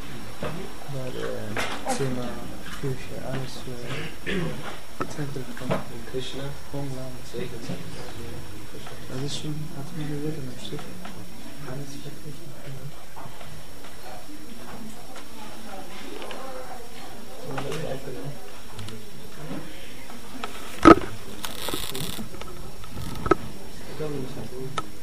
Zimmer, Küche, alles für Zentrum von Krishna. Das ist schon Atmani Vedanam, steht alles für Krishna. Ich glaube, das ist gut.